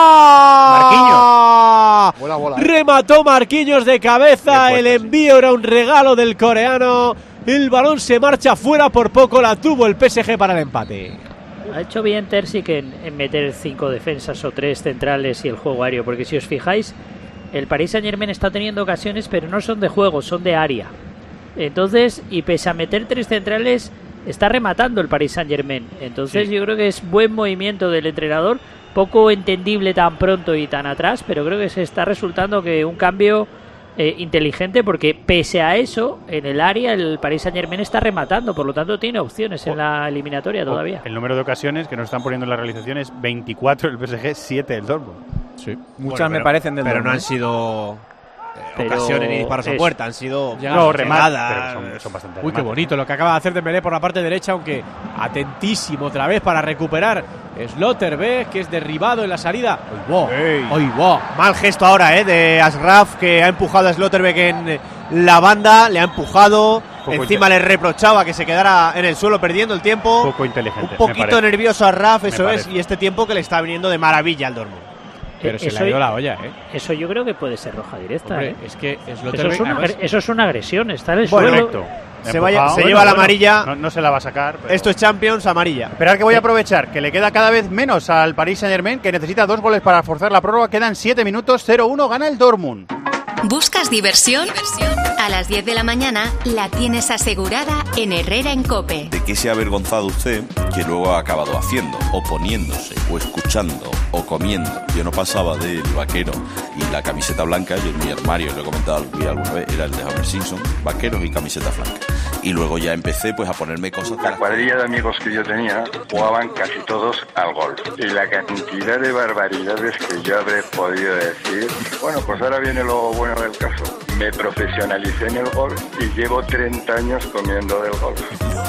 fuera! Marquinhos. Buena bola, ¿eh? Remató Marquinhos de cabeza, Bien puesto, el envío era un regalo del coreano. El balón se marcha fuera, por poco la tuvo el P S G para el empate. Ha hecho bien Terzic en, en meter cinco defensas o tres centrales y el juego aéreo, porque si os fijáis, el Paris Saint-Germain está teniendo ocasiones, pero no son de juego, son de área. Entonces, y pese a meter tres centrales, está rematando el Paris Saint-Germain. Entonces, Sí. yo creo que es buen movimiento del entrenador, poco entendible tan pronto y tan atrás, pero creo que se está resultando que un cambio eh, inteligente, porque pese a eso, en el área el Paris Saint-Germain está rematando, por lo tanto tiene opciones en la eliminatoria todavía. El número de ocasiones que nos están poniendo en la realización es veinticuatro el P S G, siete el Dortmund. Sí. Muchas Bueno, me pero- parecen del Pero no Dortmund. han sido eh, Pero ocasiones ni disparos a es- puerta, han sido No, llegadas, remates, llegadas. pero son, son bastante Uy, qué remates. bonito lo que acaba de hacer Dembélé por la parte derecha, aunque atentísimo otra vez para recuperar Slotterbeck, que es derribado en la salida. ¡Ay, wow! ¡Ay, wow! Mal gesto ahora, eh, de Ashraf, que ha empujado a Slotterbeck en la banda, le ha empujado. Poco Encima le reprochaba que se quedara en el suelo perdiendo el tiempo. Poco inteligente. Un me poquito parece. nervioso a Raf, eso Me es, parece. y este tiempo que le está viniendo de maravilla al Dortmund. Pero Eh, se le eso- ha ido la olla, ¿eh? Eso yo creo que puede ser roja directa. Hombre, ¿eh? es que Eso es, Slotterbeck, una, además, agre- eso es una agresión, está en el Bueno, suelo. Correcto. Se vaya- Empujado. se lleva la amarilla. No, no se la va a sacar. pero- Esto es Champions, amarilla. Esperad que voy a aprovechar, que le queda cada vez menos al Paris Saint-Germain, que necesita dos goles para forzar la prórroga. Quedan siete minutos, cero uno, gana el Dortmund. ¿Buscas diversión? A las diez de la mañana la tienes asegurada en Herrera en COPE. ¿De qué se ha avergonzado usted que luego ha acabado haciendo, o poniéndose, o escuchando, o comiendo? Yo no pasaba del vaquero y la camiseta blanca, yo en mi armario, lo he comentado alguna vez, era el de Homer Simpson, vaqueros y camiseta blanca. Y luego ya empecé pues a ponerme cosas de La las cuadrilla de amigos que yo tenía jugaban casi todos al golf. Y la cantidad de barbaridades que yo habré podido decir. Bueno, pues ahora viene lo bueno del caso. Me profesionalicé en el golf y llevo treinta años comiendo del golf.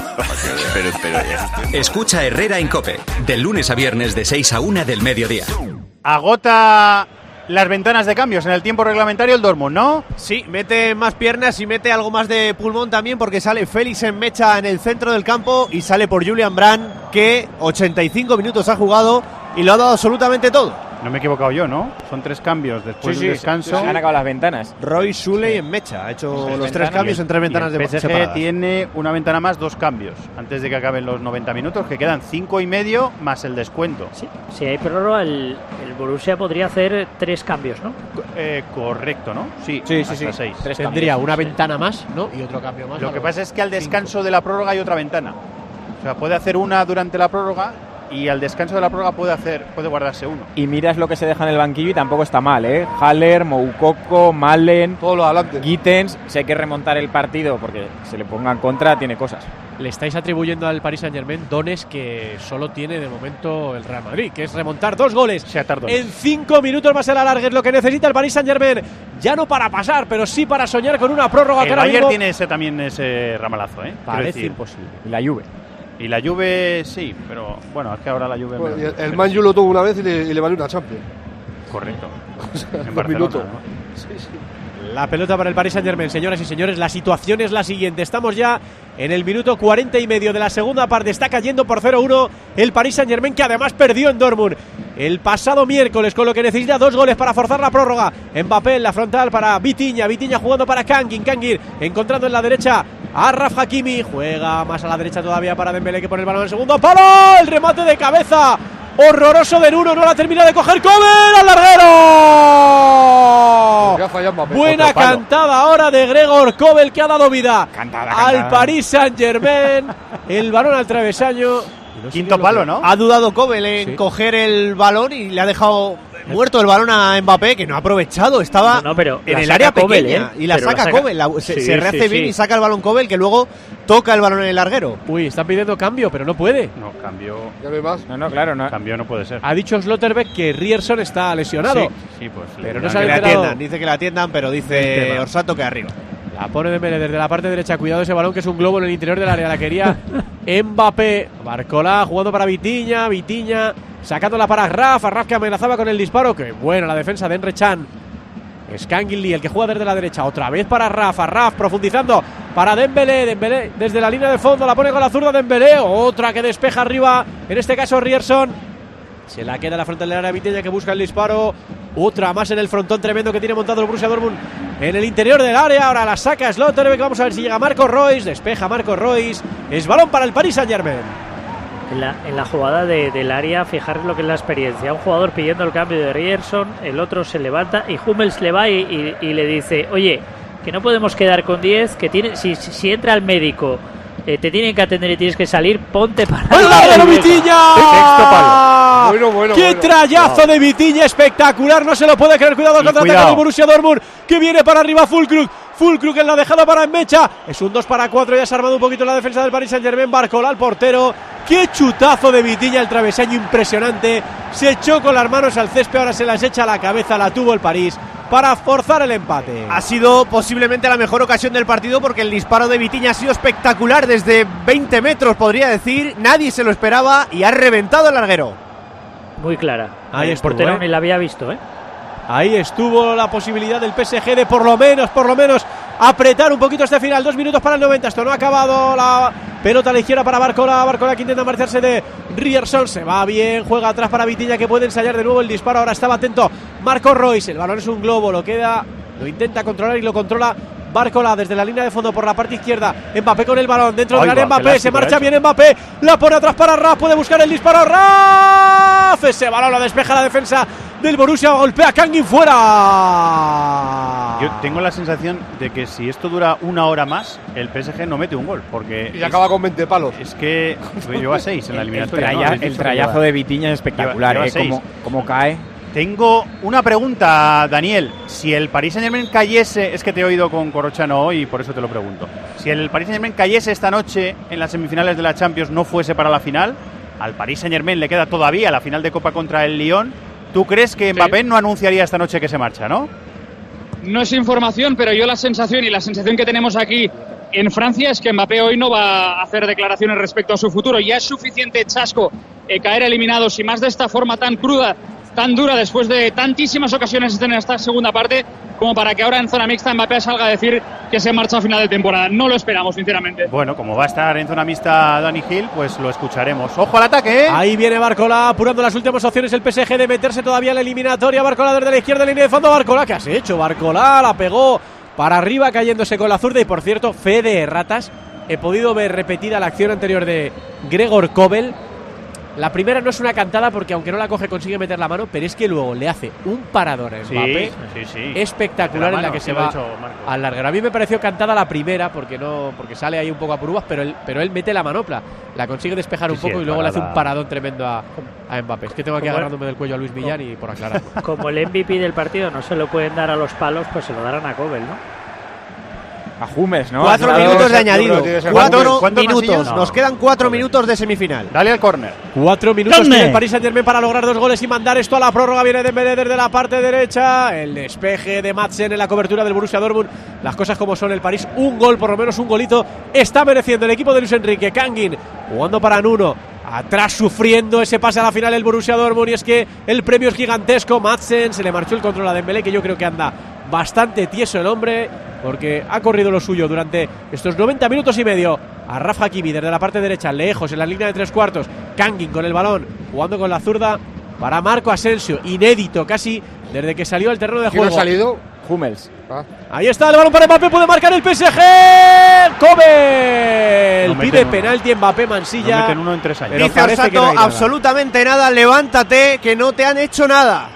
Pero, pero, Escucha Herrera en COPE, de lunes a viernes de seis a una del mediodía. Agota las ventanas de cambios en el tiempo reglamentario el Dortmund, ¿no? Sí, mete más piernas y mete algo más de pulmón también, porque sale Félix en mecha en el centro del campo y sale por Julian Brandt, que ochenta y cinco minutos ha jugado y lo ha dado absolutamente todo. No me he equivocado yo, ¿no? Son tres cambios después Sí, del sí, descanso. sí, sí. Han acabado las ventanas. Roy Suley en mecha, ha hecho Tres los tres ventanas. cambios en tres Y ventanas el de P S G separadas. tiene una ventana más, dos cambios, antes de que acaben los noventa minutos, que quedan cinco y medio más el descuento. Sí, si hay prórroga, el, el Borussia podría hacer tres cambios, ¿no? Eh, correcto, ¿no? Sí, Sí, sí, hasta sí. seis. Tres tendría cambios. una ventana más, ¿no? Y otro cambio más. Lo que algo. pasa es que al descanso de la prórroga hay otra ventana. O sea, puede hacer una durante la prórroga y al descanso de la prórroga puede hacer, puede guardarse uno. Y miras lo que se deja en el banquillo y tampoco está mal, ¿eh? Haller, Moukoko, Malen, Todo lo adelante. Gittens. Si hay que remontar el partido porque se le ponga en contra, tiene cosas. le estáis atribuyendo al Paris Saint-Germain dones que solo tiene de momento el Real Madrid, que es remontar dos goles en cinco minutos. Va a ser alargue lo que necesita el Paris Saint-Germain, ya no para pasar, pero sí para soñar con una prórroga. El Bayern tiene ese, también ese ramalazo, ¿eh? Parece imposible. Y la Juve. Y la Juve sí, pero bueno, es que ahora la Juve... Bueno, me... el, el Man U lo tuvo una vez y le, y le valió una Champions. Correcto. O sea, en dos Barcelona, minutos. ¿no? Sí, sí. La pelota para el Paris Saint-Germain, señoras y señores. La situación es la siguiente. Estamos ya en el minuto cuarenta y medio de la segunda parte. Está cayendo por cero uno el Paris Saint-Germain, que además perdió en Dortmund el pasado miércoles, con lo que necesita dos goles para forzar la prórroga. Mbappé en la frontal para Vitinha. Vitinha jugando para Kangin. Kangin encontrando en la derecha a Raf Hakimi. Juega más a la derecha todavía para Dembélé, que pone el balón en el segundo palo. El remate de cabeza horroroso de Nuno, no la termina de coger Kovel al larguero. Buena cantada ahora de Gregor Kovel, que ha dado vida cantada, al cantada. Paris Saint-Germain. El balón al travesaño. No Quinto palo, ¿no? Ha dudado Kovel en sí. coger el balón y le ha dejado muerto el balón a Mbappé, que no ha aprovechado. Estaba no, no, pero en el área Kovel, pequeña, ¿eh? y la pero saca, la saca Kovel. La, se, sí, se rehace sí, bien sí. y saca el balón Kovel, que luego toca el balón en el larguero. Uy, están pidiendo cambio, pero no puede. No, cambio. ¿Ya no hay más? No, no, claro, no. Cambio no puede ser. Ha dicho Slotterbeck que Rierson está lesionado. Sí, sí pues. Pero no que se ha le enterado. atiendan, dice que la atiendan, pero dice Orsato que arriba. La pone Dembélé desde la parte derecha. Cuidado ese balón, que es un globo en el interior del área. La quería Mbappé. Barcola jugando para Vitinha. Vitinha sacándola para Rafa. Rafa que amenazaba con el disparo. Que buena la defensa de Emre Can. Skangili, el que juega desde la derecha. Otra vez para Rafa. Rafa profundizando para Dembélé. Dembélé desde la línea de fondo. La pone con la zurda Dembélé. Otra que despeja arriba. En este caso Rierson. Se la queda la frontal del área Vitinha, que busca el disparo. Otra más en el frontón tremendo que tiene montado el Borussia Dortmund en el interior del área. Ahora la saca Slotterbeck. Vamos a ver si llega Marco Reus. Despeja Marco Reus. Es balón para el Paris Saint-Germain. En la, en la jugada de, del área, fijaros lo que es la experiencia. Un jugador pidiendo el cambio de Rierson, el otro se levanta y Hummels le va y, y, y le dice: oye, que no podemos quedar con diez, que tiene, si, si, si entra el médico, eh, te tienen que atender y tienes que salir, ponte para... ¡El larguero Vitinha! Sexto palo. Bueno, bueno, ¡Qué bueno. trayazo de Vitinha! Espectacular, no se lo puede creer. Cuidado, contraataque del Borussia Dortmund, que viene para arriba Füllkrug. Füllkrug en la dejada para Enmecha. Es un dos para cuatro. Ya se ha armado un poquito la defensa del Paris Saint-Germain. Barcola, el portero. ¡Qué chutazo de Vitinha! El travesaño impresionante. Se echó con las manos al césped. Ahora se las echa a la cabeza. La tuvo el París para forzar el empate. Ha sido posiblemente la mejor ocasión del partido, porque el disparo de Vitinha ha sido espectacular desde veinte metros, podría decir. Nadie se lo esperaba y ha reventado el larguero. Muy clara. Ahí el estuvo, portero ¿eh? ni la había visto, ¿eh? Ahí estuvo la posibilidad del P S G de por lo menos, por lo menos apretar un poquito este final. Dos minutos para el noventa. Esto no ha acabado. La pelota a la izquierda para Barcola. Barcola que intenta marcharse de Rierson. Se va bien. Juega atrás para Vitinha, que puede ensayar de nuevo el disparo. Ahora estaba atento Marco Reus. El balón es un globo. Lo queda. Lo intenta controlar y lo controla Barcola desde la línea de fondo por la parte izquierda. Mbappé con el balón dentro del área. Mbappé se marcha bien. Mbappé la pone atrás para Raf. Puede buscar el disparo. Raf. Ese balón lo despeja la defensa del Borussia. Golpea a Kangin fuera. Yo tengo la sensación de que si esto dura una hora más, el P S G no mete un gol, porque y acaba con veinte palos. Es que lleva seis en la eliminatoria. El, ¿no? traya, el trayazo de Vitinha es espectacular, lleva, lleva ¿eh? Como, como cae. Tengo una pregunta, Daniel. Si el Paris Saint-Germain cayese, es que te he oído con Corrochano hoy y por eso te lo pregunto. Si el Paris Saint-Germain cayese esta noche en las semifinales de la Champions, no fuese para la final, al Paris Saint-Germain le queda todavía la final de Copa contra el Lyon. ¿Tú crees que Mbappé sí. no anunciaría esta noche que se marcha, no? No es información, pero yo la sensación y la sensación que tenemos aquí en Francia es que Mbappé hoy no va a hacer declaraciones respecto a su futuro. Ya es suficiente chasco eh, caer eliminados y más de esta forma tan cruda, tan dura, después de tantísimas ocasiones en esta segunda parte, como para que ahora en zona mixta Mbappé salga a decir que se marcha a final de temporada. No lo esperamos, sinceramente. Bueno, como va a estar en zona mixta Dani Gil, pues lo escucharemos. ¡Ojo al ataque! ¿eh? Ahí viene Barcola, apurando las últimas opciones el P S G de meterse todavía en la eliminatoria. Barcola desde la izquierda, línea de fondo. Barcola, ¿qué has hecho? Barcola la pegó para arriba, cayéndose con la zurda. Y por cierto, fe de erratas, he podido ver repetida la acción anterior de Gregor Kovel. La primera no es una cantada, porque aunque no la coge consigue meter la mano, pero es que luego le hace un parador a Mbappé sí, sí, sí. espectacular, la en la mano, que sí se lo va al larguero. A mí me pareció cantada la primera, porque no porque sale ahí un poco a purubas, pero él, pero él mete la manopla, la consigue despejar sí, un poco sí, y luego parada. le hace un paradón tremendo a, a Mbappé. Es que tengo aquí Como agarrándome del cuello a Luis Millán y por aclarar. Como el M V P del partido no se lo pueden dar a los palos, pues se lo darán a Kovel, ¿no? A Hummels, ¿no? Cuatro Claro, minutos de yo creo añadido. que tiene Cuatro ¿Cuánto minutos. No. Nos quedan cuatro minutos de semifinal. Dale al córner. Cuatro minutos Córner. tiene el Paris Saint-Germain para lograr dos goles y mandar esto a la prórroga. Viene Dembélé desde la parte derecha. El despeje de Madsen en la cobertura del Borussia Dortmund. Las cosas como son. El París, un gol, por lo menos un golito, está mereciendo el equipo de Luis Enrique. Kangin jugando para Nuno. Atrás sufriendo ese pase a la final el Borussia Dortmund. Y es que el premio es gigantesco. Madsen, se le marchó el control a Dembélé, que yo creo que anda bastante tieso el hombre, porque ha corrido lo suyo durante estos noventa minutos y medio. A Raf Hakimi desde la parte derecha, lejos en la línea de tres cuartos. Kangin con el balón, jugando con la zurda para Marco Asensio. Inédito casi desde que salió al terreno de ¿Quién juego. ha salido? Hummels. Ah. Ahí está el balón para Mbappé, puede marcar el P S G. Come. No meten Pide uno. penalti Mbappé, Mansilla. No meten uno en tres años. Pero Dice parece que no Orsato, hay nada. absolutamente nada. Levántate, que no te han hecho nada.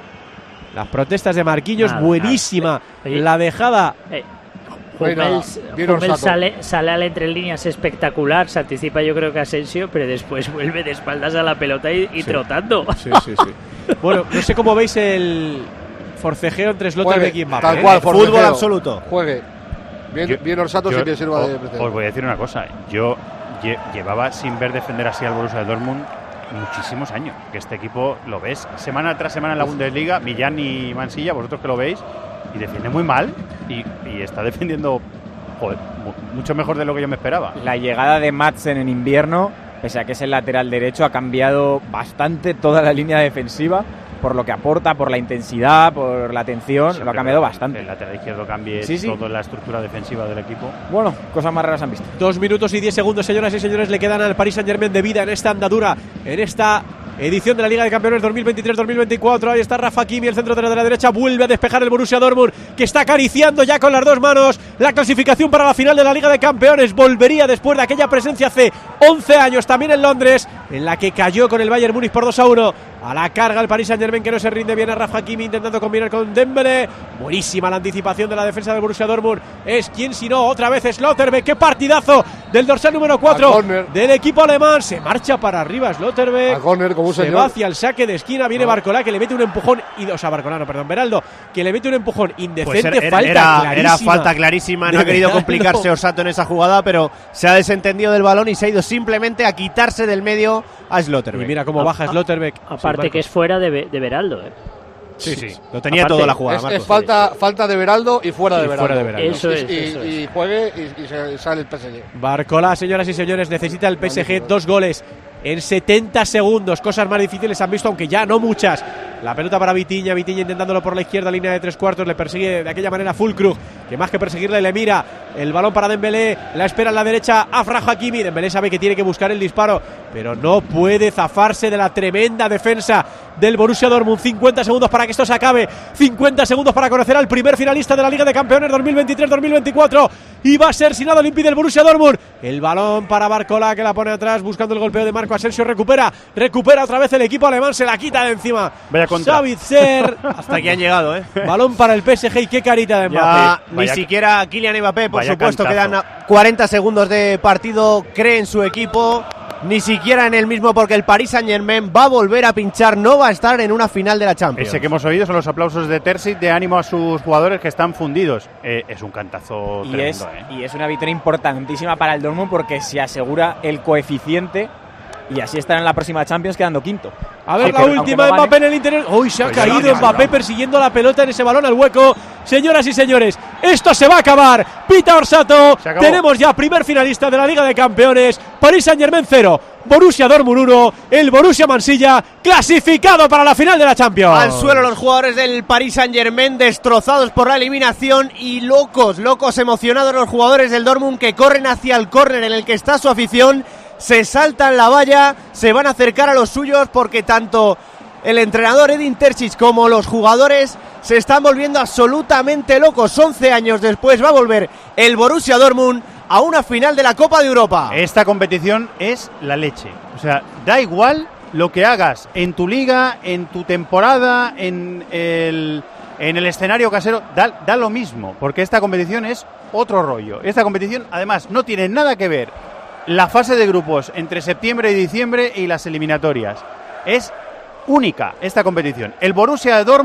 Las protestas de Marquinhos, Nada, buenísima. nada. Oye, La dejada. Eh, No hay nada. Hummels, Bien Hummels Orsato. sale, sale al entre líneas espectacular, se anticipa yo creo que Asensio, pero después vuelve de espaldas a la pelota y, y Sí. trotando. Sí, sí, sí. Bueno, no sé cómo veis el forcejeo entre Slotterbeck y Mbappé. Tal ¿eh? cual, Fútbol forcejeo. absoluto. Juegue. Bien, Yo- bien Orsato yo sí que sirva os- de precedente. Os voy a decir una cosa. Yo lle- llevaba sin ver defender así al Borussia Dortmund muchísimos años. Que este equipo lo ves semana tras semana en la Bundesliga, Millán y Mansilla, vosotros que lo veis, y defiende muy mal y, y está defendiendo joder, mu- mucho mejor de lo que yo me esperaba. La llegada de Madsen en invierno, pese a que es el lateral derecho, ha cambiado bastante toda la línea defensiva, por lo que aporta, por la intensidad, por la atención, Siempre lo ha cambiado que bastante. El lateral izquierdo cambie Sí, sí. toda la estructura defensiva del equipo. Bueno, cosas más raras han visto. Dos minutos y diez segundos, señoras y señores, le quedan al Paris Saint-Germain de vida en esta andadura, en esta edición de la Liga de Campeones dos mil veintitrés dos mil veinticuatro. Ahí está Rafa Hakimi, el centro de la derecha, vuelve a despejar el Borussia Dortmund, que está acariciando ya con las dos manos la clasificación para la final de la Liga de Campeones. Volvería después de aquella presencia hace once años, también en Londres, en la que cayó con el Bayern Múnich por dos a uno. A la carga el Paris Saint-Germain, que no se rinde bien a Rafa Hakimi, intentando combinar con Dembélé. Buenísima la anticipación de la defensa del Borussia Dortmund. Es quien si no, otra vez Slotterbeck. ¡Qué partidazo del dorsal número cuatro del equipo alemán! Se marcha para arriba Slotterbeck. A córner, como un Se señor. va hacia el saque de esquina. Viene Barcolá, que le mete un empujón. Y, o sea, Barcolá, no, perdón, Beraldo, que le mete un empujón indecente. Pues era, era- falta era- clarísima. era falta clarísima, no De ha querido Beraldo. complicarse Orsato en esa jugada, pero se ha desentendido del balón y se ha ido simplemente a quitarse del medio a Slotterbeck. Y mira cómo baja Slotterbeck. Aparte Sí, que es fuera de, Be- de Beraldo. ¿eh? Sí, sí. Lo tenía Aparte, todo la jugada, Es, Marcos. es falta, falta de Beraldo y fuera Y de Beraldo. fuera de Beraldo. Eso Y- es, y, eso y juegue y, y se sale el P S G. Barcolá, señoras y señores, necesita el P S G dos goles en setenta segundos. Cosas más difíciles han visto, aunque ya no muchas. La pelota para Vitinha, Vitinha intentándolo por la izquierda, línea de tres cuartos, le persigue de aquella manera Füllkrug, que más que perseguirle le mira. El balón para Dembélé, la espera en la derecha Achraf Hakimi. Dembélé sabe que tiene que buscar el disparo, pero no puede zafarse de la tremenda defensa del Borussia Dortmund. cincuenta segundos para que esto se acabe, cincuenta segundos para conocer al primer finalista de la Liga de Campeones dos mil veintitrés dos mil veinticuatro, y va a ser si nada lo impide el Borussia Dortmund. El balón para Barcola, que la pone atrás buscando el golpeo de Marco Asensio. Recupera, recupera otra vez el equipo alemán, se la quita de encima Vaya contra. Sabitzer. Hasta aquí han llegado, ¿eh? Balón para el P S G y qué carita de Ya Mbappé. ni Vaya- siquiera Kylian Mbappé, por vaya supuesto, cantazo. quedan cuarenta segundos de partido, cree en su equipo, ni siquiera en el mismo, porque el Paris Saint-Germain va a volver a pinchar, no va a estar en una final de la Champions. Ese que hemos oído son los aplausos de Terzic de ánimo a sus jugadores que están fundidos. Eh, es un cantazo Y tremendo, es, ¿eh? y es una victoria importantísima para el Dortmund porque se asegura el coeficiente y así estará en la próxima Champions quedando quinto. A ver, Aunque- la aunque última, no gane. Mbappé en el interior. Uy, se ha Pues ya caído no, ya Mbappé no. persiguiendo la pelota en ese balón al hueco. Señoras y señores, esto se va a acabar. Pita Orsato. Se acabó. Tenemos ya primer finalista de la Liga de Campeones. Paris Saint-Germain cero, Borussia Dortmund uno. El Borussia Mansilla clasificado para la final de la Champions. Al suelo los jugadores del Paris Saint-Germain, destrozados por la eliminación, y locos, locos, emocionados los jugadores del Dortmund, que corren hacia el córner en el que está su afición, se saltan la valla, se van a acercar a los suyos, porque tanto el entrenador Edin Terzic como los jugadores se están volviendo absolutamente locos. once años después va a volver el Borussia Dortmund a una final de la Copa de Europa. Esta competición es la leche. O sea, da igual lo que hagas en tu liga, en tu temporada, en el, en el escenario casero, da, da lo mismo, porque esta competición es otro rollo. Esta competición, además, no tiene nada que ver la fase de grupos entre septiembre y diciembre y las eliminatorias. Es única esta competición. El Borussia Dortmund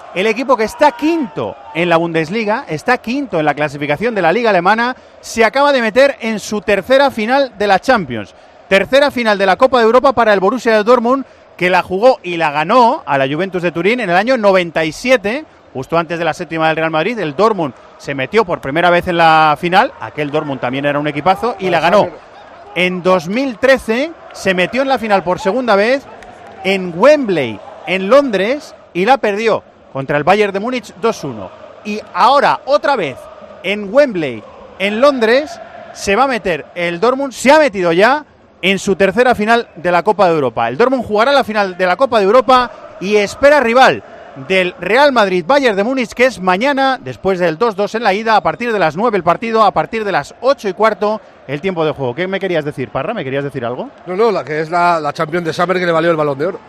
El equipo que está quinto en la Bundesliga, está quinto en la clasificación de la Liga Alemana, se acaba de meter en su tercera final de la Champions. Tercera final de la Copa de Europa para el Borussia Dortmund, que la jugó y la ganó a la Juventus de Turín en el año noventa y siete, justo antes de la séptima del Real Madrid. El Dortmund se metió por primera vez en la final, aquel Dortmund también era un equipazo, y la ganó. En dos mil trece se metió en la final por segunda vez en Wembley, en Londres, y la perdió contra el Bayern de Múnich dos uno. Y ahora, otra vez, en Wembley, en Londres, se va a meter el Dortmund, se ha metido ya en su tercera final de la Copa de Europa. El Dortmund jugará la final de la Copa de Europa y espera rival del Real Madrid-Bayern de Múnich, que es mañana, después del dos dos en la ida, a partir de las nueve el partido, a partir de las ocho y cuarto el tiempo de juego. ¿Qué me querías decir, Parra? ¿Me querías decir algo? No, no, la que es la, la Champions de Summer que le valió el Balón de Oro.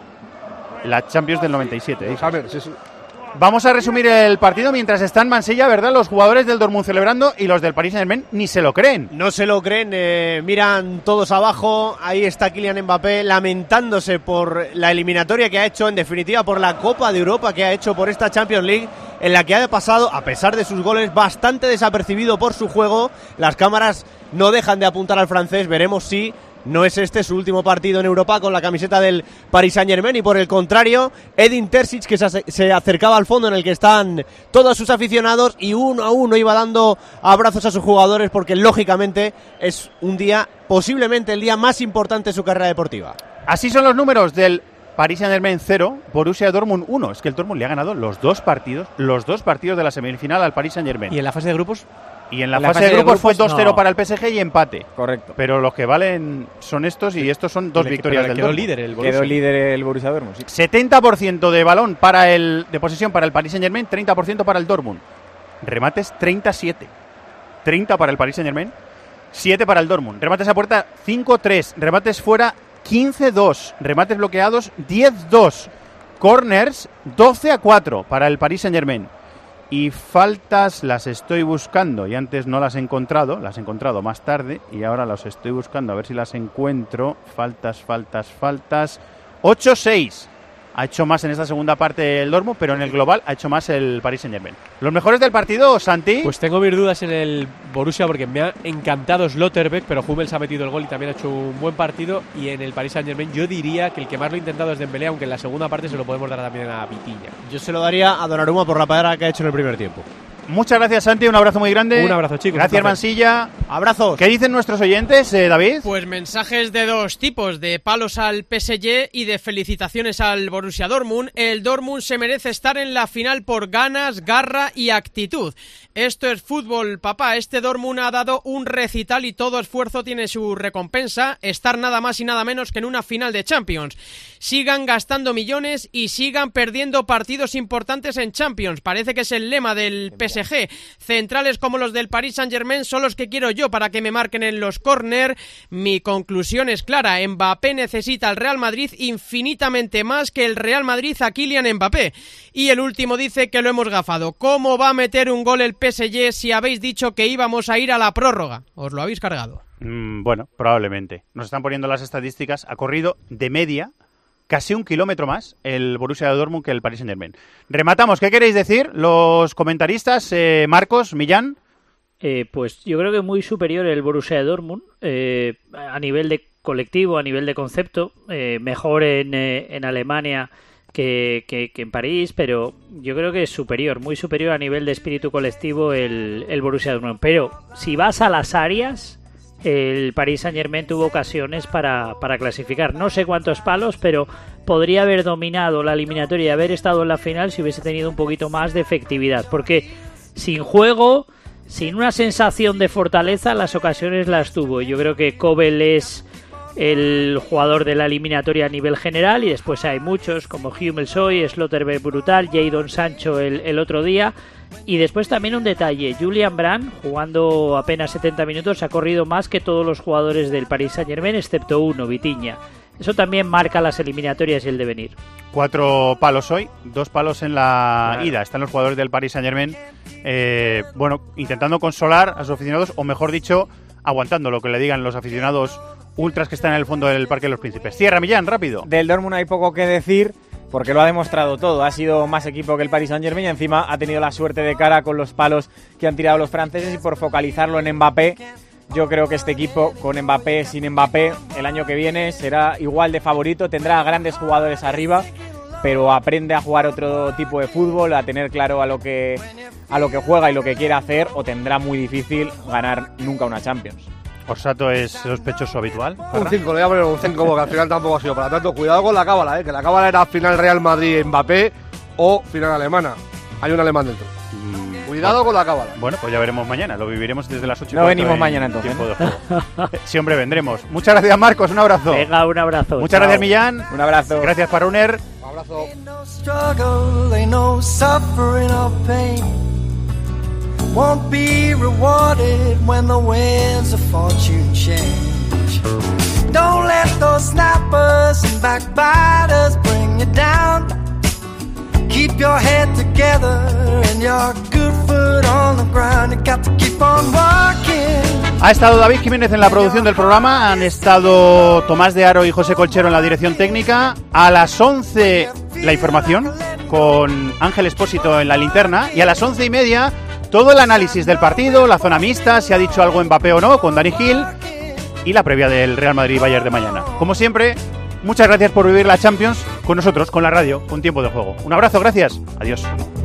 La Champions del noventa y siete. ¿eh? Summer, sí, sí. Vamos a resumir el partido mientras están en Mansilla, ¿verdad? Los jugadores del Dortmund celebrando y los del Paris Saint-Germain ni se lo creen. No se lo creen, eh, miran todos abajo. Ahí está Kylian Mbappé lamentándose por la eliminatoria que ha hecho, en definitiva por la Copa de Europa que ha hecho, por esta Champions League, en la que ha pasado, a pesar de sus goles, bastante desapercibido por su juego. Las cámaras no dejan de apuntar al francés, veremos si no es este su último partido en Europa con la camiseta del Paris Saint-Germain, y por el contrario, Edin Terzic, que se, se acercaba al fondo en el que están todos sus aficionados, y uno a uno iba dando abrazos a sus jugadores, porque lógicamente es un día, posiblemente el día más importante de su carrera deportiva. Así son los números del Paris Saint-Germain cero, Borussia Dortmund uno. Es que el Dortmund le ha ganado los dos partidos, los dos partidos de la semifinal al Paris Saint-Germain. ¿Y en la fase de grupos? Y en la, en la fase, fase de grupos, de grupos fue dos cero no. para el P S G y empate. Correcto. Pero los que valen son estos, y estos son dos le, victorias del quedó Dortmund. Líder el Borussia. Quedó líder el Borussia Dortmund, sí. setenta por ciento de balón para el de posesión para el Paris Saint-Germain, treinta por ciento para el Dortmund. Remates treinta a siete. treinta para el Paris Saint-Germain, siete para el Dortmund. Remates a puerta cinco tres, remates fuera quince dos, remates bloqueados diez dos. Corners doce a cuatro para el Paris Saint-Germain. Y faltas las estoy buscando, y antes no las he encontrado, las he encontrado más tarde y ahora las estoy buscando a ver si las encuentro. Faltas, faltas, faltas. ocho seis. Ha hecho más en esta segunda parte el Dortmund, pero en el global ha hecho más el Paris Saint-Germain. ¿Los mejores del partido, Santi? Pues tengo mis dudas en el Borussia, porque me ha encantado Slotterbeck, pero Hummels ha metido el gol y también ha hecho un buen partido. Y en el Paris Saint-Germain yo diría que el que más lo ha intentado es Dembélé, aunque en la segunda parte se lo podemos dar también a Vitinha. Yo se lo daría a Donnarumma por la parada que ha hecho en el primer tiempo. Muchas gracias, Santi, un abrazo muy grande. Un abrazo, chicos. Gracias, Mansilla. Abrazos. ¿Qué dicen nuestros oyentes, eh, David? Pues mensajes de dos tipos, de palos al P S G y de felicitaciones al Borussia Dortmund. El Dortmund se merece estar en la final por ganas, garra y actitud. Esto es fútbol, papá. Este Dortmund ha dado un recital y todo esfuerzo tiene su recompensa, estar nada más y nada menos que en una final de Champions. Sigan gastando millones y sigan perdiendo partidos importantes en Champions. Parece que es el lema del P S G. Centrales como los del Paris Saint-Germain son los que quiero yo para que me marquen en los córner. Mi conclusión es clara. Mbappé necesita al Real Madrid infinitamente más que el Real Madrid a Kylian Mbappé. Y el último dice que lo hemos gafado. ¿Cómo va a meter un gol el P S G si habéis dicho que íbamos a ir a la prórroga? Os lo habéis cargado. Mm, bueno, probablemente. Nos están poniendo las estadísticas. Ha corrido de media casi un kilómetro más el Borussia Dortmund que el Paris Saint-Germain. Rematamos. ¿Qué queréis decir los comentaristas? Eh, Marcos, Millán. Eh, pues yo creo que muy superior el Borussia Dortmund eh, a nivel de colectivo, a nivel de concepto. Eh, mejor en, eh, en Alemania que, que, que en París, pero yo creo que es superior, muy superior a nivel de espíritu colectivo el, el Borussia Dortmund. Pero si vas a las áreas, el Paris Saint-Germain tuvo ocasiones para, para clasificar. No sé cuántos palos, pero podría haber dominado la eliminatoria y haber estado en la final si hubiese tenido un poquito más de efectividad. Porque sin juego, sin una sensación de fortaleza, las ocasiones las tuvo. Yo creo que Kobel es el jugador de la eliminatoria a nivel general, y después hay muchos como Hummels hoy, Slotterbeck brutal, Jadon Sancho el, el otro día. Y después también un detalle, Julian Brandt, jugando apenas setenta minutos, ha corrido más que todos los jugadores del Paris Saint-Germain, excepto uno, Vitinha. Eso también marca las eliminatorias y el devenir. Cuatro palos hoy, dos palos en la claro. ida. Están los jugadores del Paris Saint-Germain, eh, bueno, intentando consolar a sus aficionados, o mejor dicho, aguantando lo que le digan los aficionados ultras que están en el fondo del Parque de los Príncipes. Cierra, Millán, rápido. Del Dortmund hay poco que decir. porque lo ha demostrado todo. Ha sido más equipo que el Paris Saint-Germain y encima ha tenido la suerte de cara con los palos que han tirado los franceses, y por focalizarlo en Mbappé, yo creo que este equipo, con Mbappé, sin Mbappé, el año que viene será igual de favorito, tendrá grandes jugadores arriba, pero aprende a jugar otro tipo de fútbol, a tener claro a lo que, a lo que juega y lo que quiere hacer, o tendrá muy difícil ganar nunca una Champions. ¿Orsato es sospechoso habitual? Un cinco, le voy a poner un cinco porque al final tampoco ha sido para tanto. Cuidado con la cábala, ¿eh? Que la cábala era final Real Madrid-Mbappé o final alemana. Hay un alemán dentro. Mm, Cuidado bueno, con la cábala. Bueno, pues ya veremos mañana. Lo viviremos desde las ocho y No venimos mañana entonces. Sí, hombre, vendremos. Muchas gracias, Marcos. Un abrazo. Venga, un abrazo. Muchas Chao. gracias, Millán. Un abrazo. Gracias, Paruner. Un abrazo. Won't be rewarded when the winds of fortune change. Don't let those snappers and backbiters bring you down. Keep your head together and your good foot on the ground. You got to keep on walking. Ha estado David Jiménez en la producción del programa, han estado Tomás de Aro y José Colchero en la dirección técnica. A las once la información con Ángel Espósito en la linterna, y a las once y media todo el análisis del partido, la zona mixta, si ha dicho algo Mbappé o no, con Dani Gil, y la previa del Real Madrid-Bayern de mañana. Como siempre, muchas gracias por vivir la Champions con nosotros, con la radio, con Tiempo de Juego. Un abrazo, gracias, adiós.